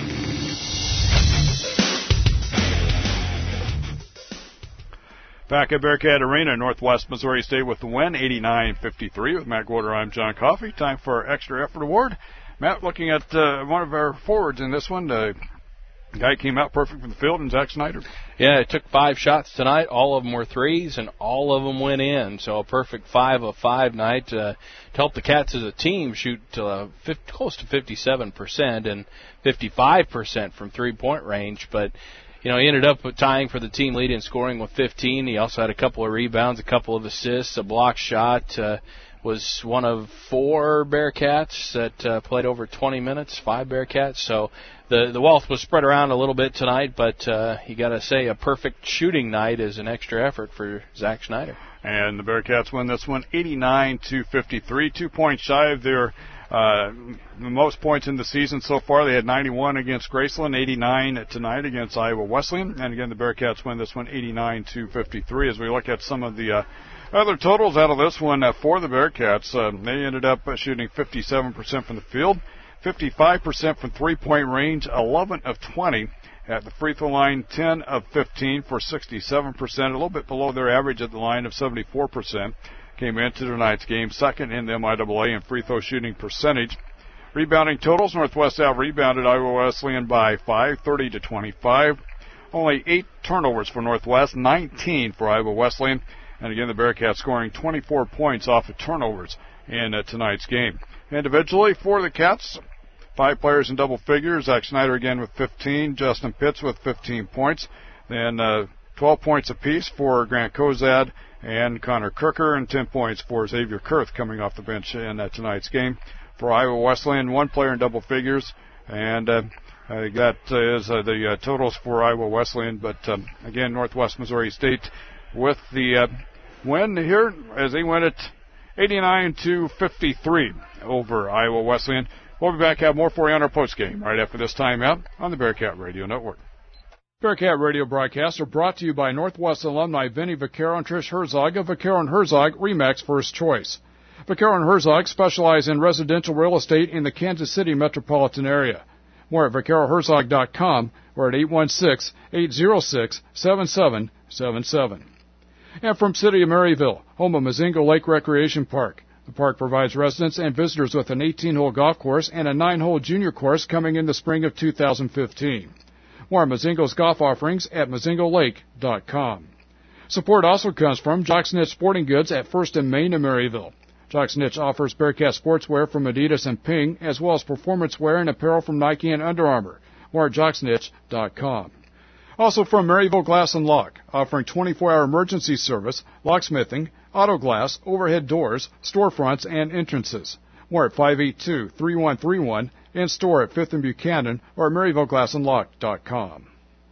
Back at Bearcat Arena, Northwest Missouri State with the win, eighty-nine fifty-three. With Matt Gorder, I'm John Coffey. Time for our Extra Effort Award. Matt, looking at uh, one of our forwards in this one, uh, the guy came out perfect from the field, and Zach Snyder. Yeah, it took five shots tonight. All of them were threes, and all of them went in. So a perfect five of five night uh, to help the Cats as a team shoot uh, fifty, close to fifty-seven percent and fifty-five percent from three-point range. But, you know, he ended up tying for the team lead in scoring with fifteen. He also had a couple of rebounds, a couple of assists, a block shot. Uh, was one of four Bearcats that uh, played over twenty minutes, five Bearcats. So the the wealth was spread around a little bit tonight, but uh, you got to say a perfect shooting night is an extra effort for Zach Schneider. And the Bearcats win this one eighty-nine to fifty-three, two points shy of their uh, the most points in the season so far. They had ninety-one against Graceland, eighty-nine tonight against Iowa Wesleyan. And again, the Bearcats win this one eighty-nine to fifty-three. As we look at some of the uh, other totals out of this one uh, for the Bearcats, uh, they ended up uh, shooting fifty-seven percent from the field, fifty-five percent from three-point range, eleven of twenty. At the free throw line, ten of fifteen for sixty-seven percent, a little bit below their average at the line of seventy-four percent. Came into tonight's game second in the M I A A in free throw shooting percentage. Rebounding totals, Northwest out-rebounded Iowa Wesleyan by five, thirty to twenty-five. Only eight turnovers for Northwest, nineteen for Iowa Wesleyan. And again, the Bearcats scoring twenty-four points off of turnovers in uh, tonight's game. Individually for the Cats, five players in double figures. Zach Snyder again with fifteen. Justin Pitts with fifteen points. Then uh, twelve points apiece for Grant Kozad and Connor Kirker, and ten points for Xavier Kurth coming off the bench in uh, tonight's game. For Iowa Wesleyan, one player in double figures. And uh, uh, that is uh, the uh, totals for Iowa Wesleyan. But um, again, Northwest Missouri State with the uh, win here as they win it eighty-nine to fifty-three over Iowa Wesleyan. We'll be back, have more for you on our postgame right after this timeout on the Bearcat Radio Network. Bearcat Radio broadcasts are brought to you by Northwest alumni Vinny Vaccaro and Trish Herzog of Vaccaro and Herzog, RE/MAX First Choice. Vaccaro and Herzog specialize in residential real estate in the Kansas City metropolitan area. More at vaccaro herzog dot com or at eight one six, eight zero six, seven seven seven seven. And from City of Maryville, home of Mazingo Lake Recreation Park. The park provides residents and visitors with an eighteen-hole golf course and a nine-hole junior course coming in the spring of two thousand fifteen. More on Mazingo's golf offerings at mazingo lake dot com. Support also comes from Jock's Niche Sporting Goods at First and Main in Maryville. Jock's Niche offers Bearcat sportswear from Adidas and Ping, as well as performance wear and apparel from Nike and Under Armour. More at jocks niche dot com. Also from Maryville Glass and Lock, offering twenty-four hour emergency service, locksmithing, auto glass, overhead doors, storefronts, and entrances. More at five eight two, three one three one, in store at Fifth and Buchanan, or at maryville glass and lock dot com.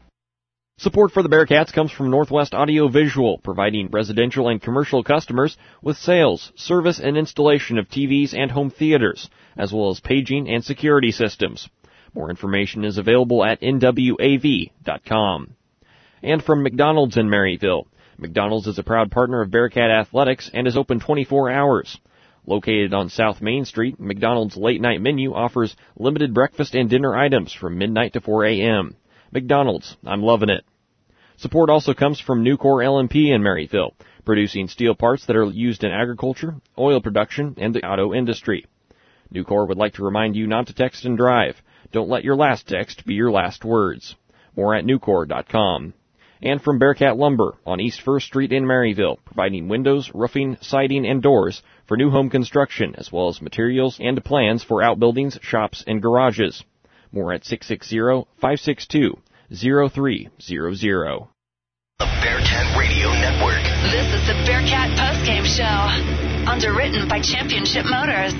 Support for the Bearcats comes from Northwest Audio Visual, providing residential and commercial customers with sales, service, and installation of T Vs and home theaters, as well as paging and security systems. More information is available at N W A V dot com. And from McDonald's in Maryville. McDonald's is a proud partner of Bearcat Athletics and is open twenty-four hours. Located on South Main Street, McDonald's late night menu offers limited breakfast and dinner items from midnight to four a.m. McDonald's, I'm loving it. Support also comes from Nucor L and P in Maryville, producing steel parts that are used in agriculture, oil production, and the auto industry. Nucor would like to remind you not to text and drive. Don't let your last text be your last words. More at Nucor dot com. And from Bearcat Lumber on East First Street in Maryville, providing windows, roofing, siding, and doors for new home construction, as well as materials and plans for outbuildings, shops, and garages. More at six six zero, five six two, zero three zero zero. The Bearcat Radio Network. This is the Bearcat Postgame Show, underwritten by Championship Motors.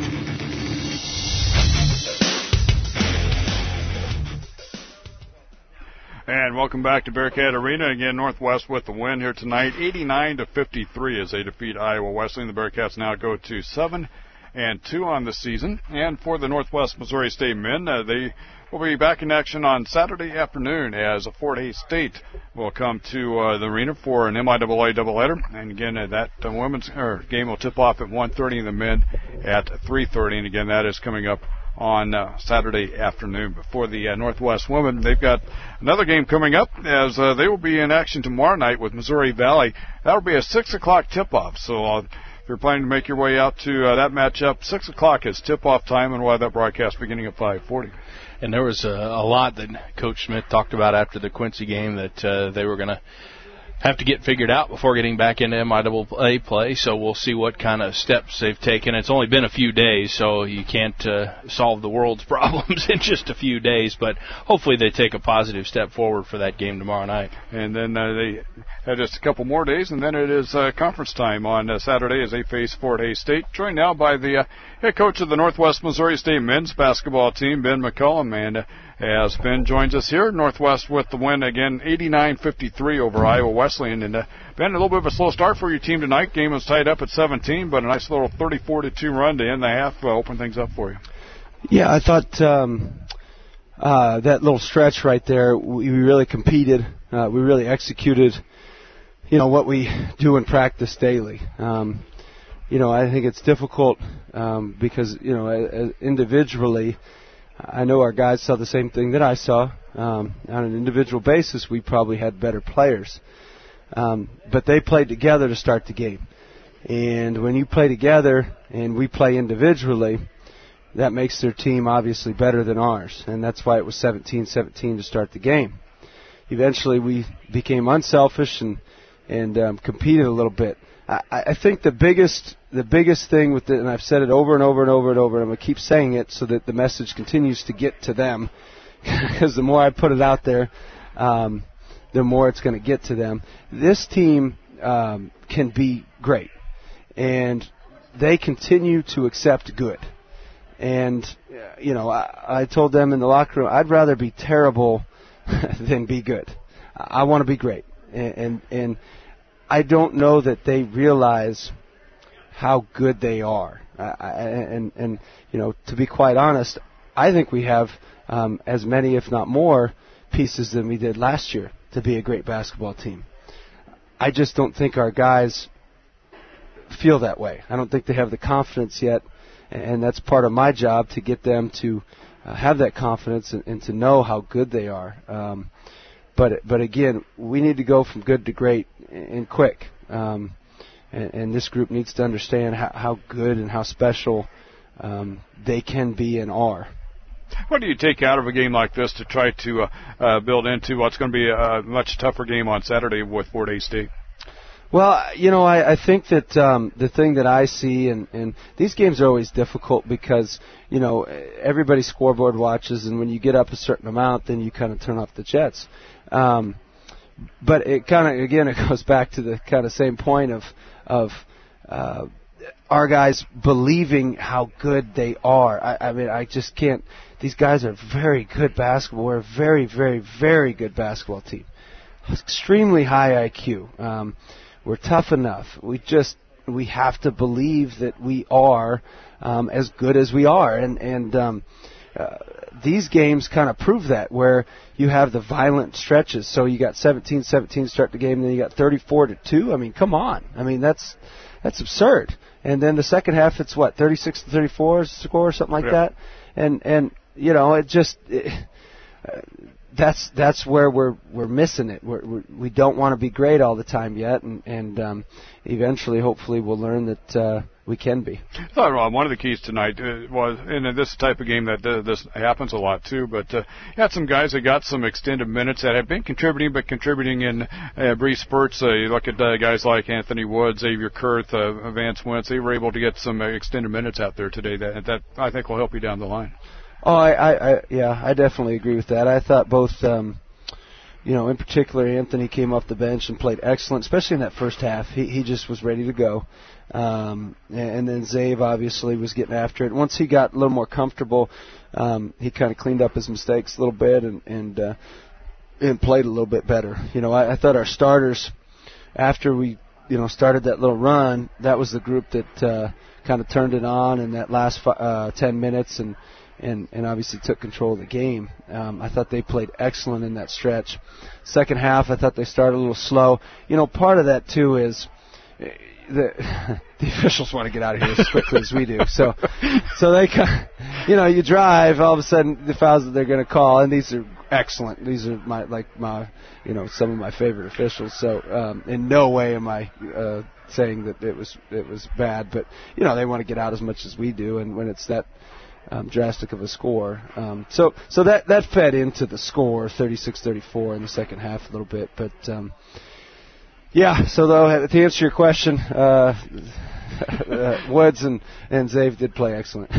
And welcome back to Bearcat Arena. Again, Northwest with the win here tonight, eighty-nine to fifty-three as they defeat Iowa Wesleyan. The Bearcats now go to seven and two on the season. And for the Northwest Missouri State men, uh, they will be back in action on Saturday afternoon as Fort Hays State will come to uh, the arena for an M I A A doubleheader. And again, uh, that uh, women's er, game will tip off at one thirty and the men at three thirty. And again, that is coming up on uh, Saturday afternoon. Before the uh, Northwest women, they've got another game coming up as uh, they will be in action tomorrow night with Missouri Valley. That will be a six o'clock tip-off. So uh, if you're planning to make your way out to uh, that matchup, six o'clock is tip-off time, and we'll have that broadcast beginning at five forty. And there was a, a lot that Coach Smith talked about after the Quincy game that uh, they were going to have to get figured out before getting back into M I A A play, so we'll see what kind of steps they've taken. It's only been a few days, so you can't uh, solve the world's problems in just a few days, but hopefully they take a positive step forward for that game tomorrow night. And then uh, they have just a couple more days, and then it is uh, conference time on uh, Saturday as they face Fort Hays State, joined now by the uh, head coach of the Northwest Missouri State men's basketball team, Ben McCullum, and uh, as Ben joins us here, Northwest with the win again, eighty-nine fifty-three over Iowa Wesleyan. And uh, Ben, a little bit of a slow start for your team tonight. Game was tied up at seventeen, but a nice little thirty-four to two run to end the half, uh, open things up for you. Yeah, I thought um, uh, that little stretch right there, we really competed. Uh, we really executed, you know, what we do in practice daily. Um, you know, I think it's difficult um, because, you know, as individually, I know our guys saw the same thing that I saw. Um, on an individual basis, we probably had better players. Um, but they played together to start the game. And when you play together and we play individually, that makes their team obviously better than ours. And that's why it was seventeen seventeen to start the game. Eventually we became unselfish and, and um, competed a little bit. I, I think the biggest the biggest thing with it, and I've said it over and over and over and over, and I'm going to keep saying it so that the message continues to get to them, because the more I put it out there, um, the more it's going to get to them. This team um, can be great, and they continue to accept good. And, you know, I, I told them in the locker room, I'd rather be terrible than be good. I want to be great. And, and, and I don't know that they realize how good they are. Uh, and, and, you know, to be quite honest, I think we have um, as many, if not more, pieces than we did last year to be a great basketball team. I just don't think our guys feel that way. I don't think they have the confidence yet, and that's part of my job, to get them to uh, have that confidence and, and to know how good they are. Um, but but again, we need to go from good to great and quick. Um, and, and this group needs to understand how, how good and how special um, they can be and are. What do you take out of a game like this to try to uh, uh, build into what's going to be a much tougher game on Saturday with Fort Hays State? Well, you know, I, I think that um, the thing that I see, and, and these games are always difficult because, you know, everybody scoreboard watches, and when you get up a certain amount, then you kind of turn off the jets. Um, but it kind of, again, it goes back to the kind of same point of, of uh, our guys believing how good they are. I, I mean, I just can't. These guys are very good basketball. We're a very, very, very good basketball team. Extremely high I Q. Um, we're tough enough. We just we have to believe that we are um, as good as we are, and and um, uh, these games kind of prove that, where you have the violent stretches. So you got seventeen seventeen to start the game, and then you got thirty-four to two. I mean, come on. I mean, that's that's absurd. And then the second half, it's what, thirty-six to thirty-four score or something like yeah. that. And and you know, it just it, uh, that's that's where we're we're missing it. We're, we're, we don't want to be great all the time yet, and and um, eventually, hopefully, we'll learn that uh, we can be. I thought, Rob, one of the keys tonight uh, was, in this type of game that uh, this happens a lot too, but uh, you had some guys that got some extended minutes that have been contributing, but contributing in uh, brief spurts. Uh, you look at uh, guys like Anthony Wood, Xavier Kurth, uh, Vance Wentz. They were able to get some uh, extended minutes out there today that that I think will help you down the line. Oh, I, I, I, yeah, I definitely agree with that. I thought both, um, you know, in particular, Anthony came off the bench and played excellent, especially in that first half. He he just was ready to go. Um, and then Zave obviously was getting after it. Once he got a little more comfortable, um, he kind of cleaned up his mistakes a little bit and and, uh, and played a little bit better. You know, I, I thought our starters, after we, you know, started that little run, that was the group that uh, kind of turned it on in that last uh, ten minutes and. And, and obviously took control of the game. Um, I thought they played excellent in that stretch. Second half, I thought they started a little slow. You know, part of that too is the the officials want to get out of here as quickly as we do. So, so they, you know, you drive, all of a sudden the fouls that they're going to call, and these are excellent. These are my like my, you know, some of my favorite officials. So, um, in no way am I uh, saying that it was it was bad, but you know, they want to get out as much as we do, and when it's that Um, drastic of a score. Um, so so that, that fed into the score, thirty-six thirty-four in the second half a little bit. But, um, yeah, so though, to answer your question, uh, uh, Woods and, and Zave did play excellent.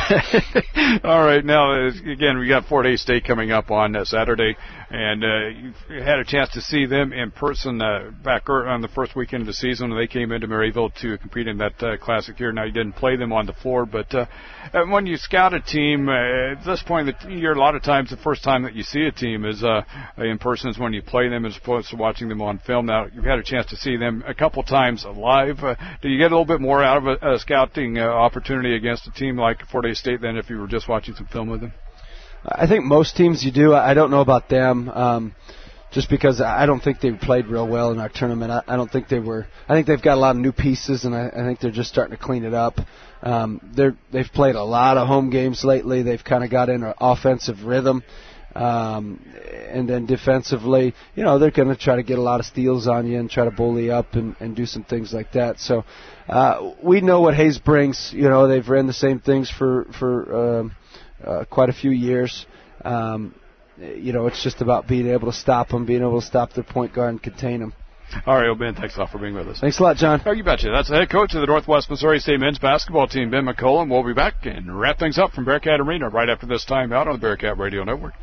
All right, now, again, we got Fort Hays State coming up on uh, Saturday, and uh, you had a chance to see them in person uh, back on the first weekend of the season when they came into Maryville to compete in that uh, classic here. Now, you didn't play them on the floor, but uh, when you scout a team, uh, at this point in the year, a lot of times the first time that you see a team is uh, in person is when you play them as opposed to watching them on film. Now, you've had a chance to see them a couple times live. Uh, do you get a little bit more out of a, a scouting uh, opportunity against a team like Fort Hays State than if you were just watching some film with them? I think most teams you do. I don't know about them, um, just because I don't think they played real well in our tournament. I, I don't think they were. I think they've got a lot of new pieces, and I, I think they're just starting to clean it up. Um, they're, they've played a lot of home games lately. They've kind of got in an offensive rhythm. Um, and then defensively, you know, they're going to try to get a lot of steals on you and try to bully up and, and do some things like that. So uh, we know what Hays brings. You know, they've ran the same things for for um, uh, quite a few years. Um, you know, it's just about being able to stop them, being able to stop their point guard and contain them. All right, well, Ben, thanks a lot for being with us. Thanks a lot, John. Oh, you betcha. That's the head coach of the Northwest Missouri State men's basketball team, Ben McCollum. We'll be back and wrap things up from Bearcat Arena right after this time out on the Bearcat Radio Network.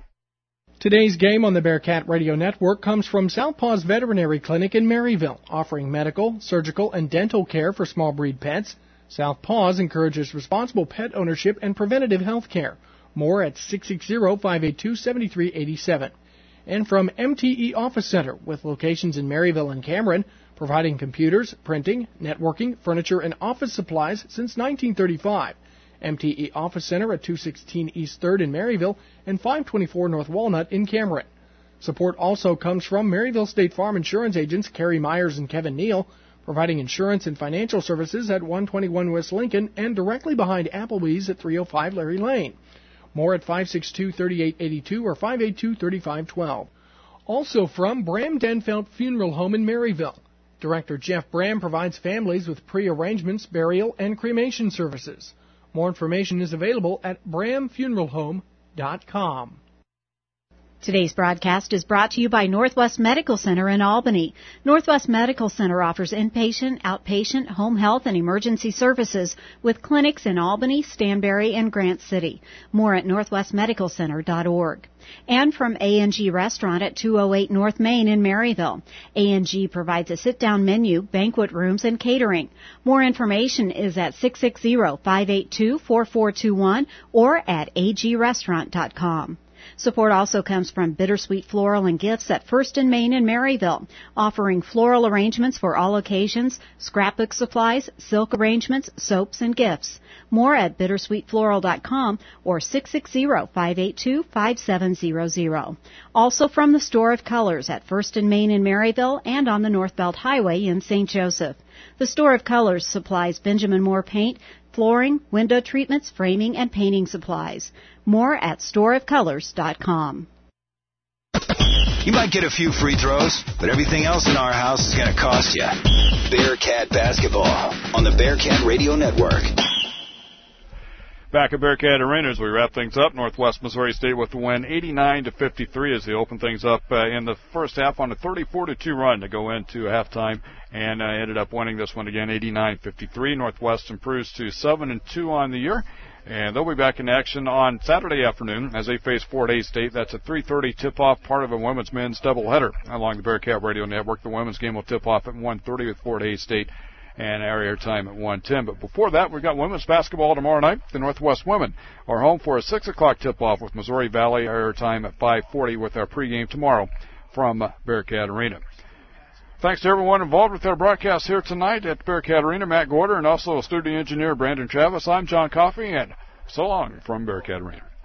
Today's game on the Bearcat Radio Network comes from Southpaw's Veterinary Clinic in Maryville, offering medical, surgical, and dental care for small breed pets. Southpaw's encourages responsible pet ownership and preventative health care. More at six six zero, five eight two, seven three eight seven. And from M T E Office Center, with locations in Maryville and Cameron, providing computers, printing, networking, furniture, and office supplies since nineteen thirty-five. M T E Office Center at two sixteen East third in Maryville and five twenty-four North Walnut in Cameron. Support also comes from Maryville State Farm Insurance agents Kerry Myers and Kevin Neal, providing insurance and financial services at one twenty-one West Lincoln and directly behind Applebee's at three oh five Larry Lane. More at five six two, three eight eight two or five eight two, three five one two. Also from Bram Denfeld Funeral Home in Maryville. Director Jeff Bram provides families with pre-arrangements, burial, and cremation services. More information is available at bram funeral home dot com. Today's broadcast is brought to you by Northwest Medical Center in Albany. Northwest Medical Center offers inpatient, outpatient, home health, and emergency services with clinics in Albany, Stanberry, and Grant City. More at northwest medical center dot org. And from A and G Restaurant at two oh eight North Main in Maryville. A and G provides a sit-down menu, banquet rooms, and catering. More information is at six six zero, five eight two, four four two one or at a g restaurant dot com. Support also comes from Bittersweet Floral and Gifts at First and Main in Maryville, offering floral arrangements for all occasions, scrapbook supplies, silk arrangements, soaps, and gifts. More at bittersweet floral dot com or six six zero, five eight two, five seven zero zero. Also from the Store of Colors at First and Main in Maryville and on the North Belt Highway in Saint Joseph. The Store of Colors supplies Benjamin Moore paint, flooring, window treatments, framing, and painting supplies. More at store of colors dot com. You might get a few free throws, but everything else in our house is going to cost you. Bearcat Basketball on the Bearcat Radio Network. Back at Bearcat Arena as we wrap things up, Northwest Missouri State with the win eighty-nine to fifty-three as they open things up uh, in the first half on a thirty-four to two run to go into halftime, and uh, ended up winning this one again eighty-nine fifty-three. Northwest improves to seven and two on the year, and they'll be back in action on Saturday afternoon as they face Fort Hays State. That's a three thirty tip-off, part of a women's men's doubleheader along the Bearcat Radio Network. The women's game will tip off at one thirty with Fort Hays State and area time at one ten. But before that, we've got women's basketball tomorrow night. The Northwest women are home for a six o'clock tip-off with Missouri Valley, area time at five forty with our pregame tomorrow from Bearcat Arena. Thanks to everyone involved with our broadcast here tonight at Bearcat Arena, Matt Gorder, and also studio engineer Brandon Travis. I'm John Coffey, and so long from Bearcat Arena.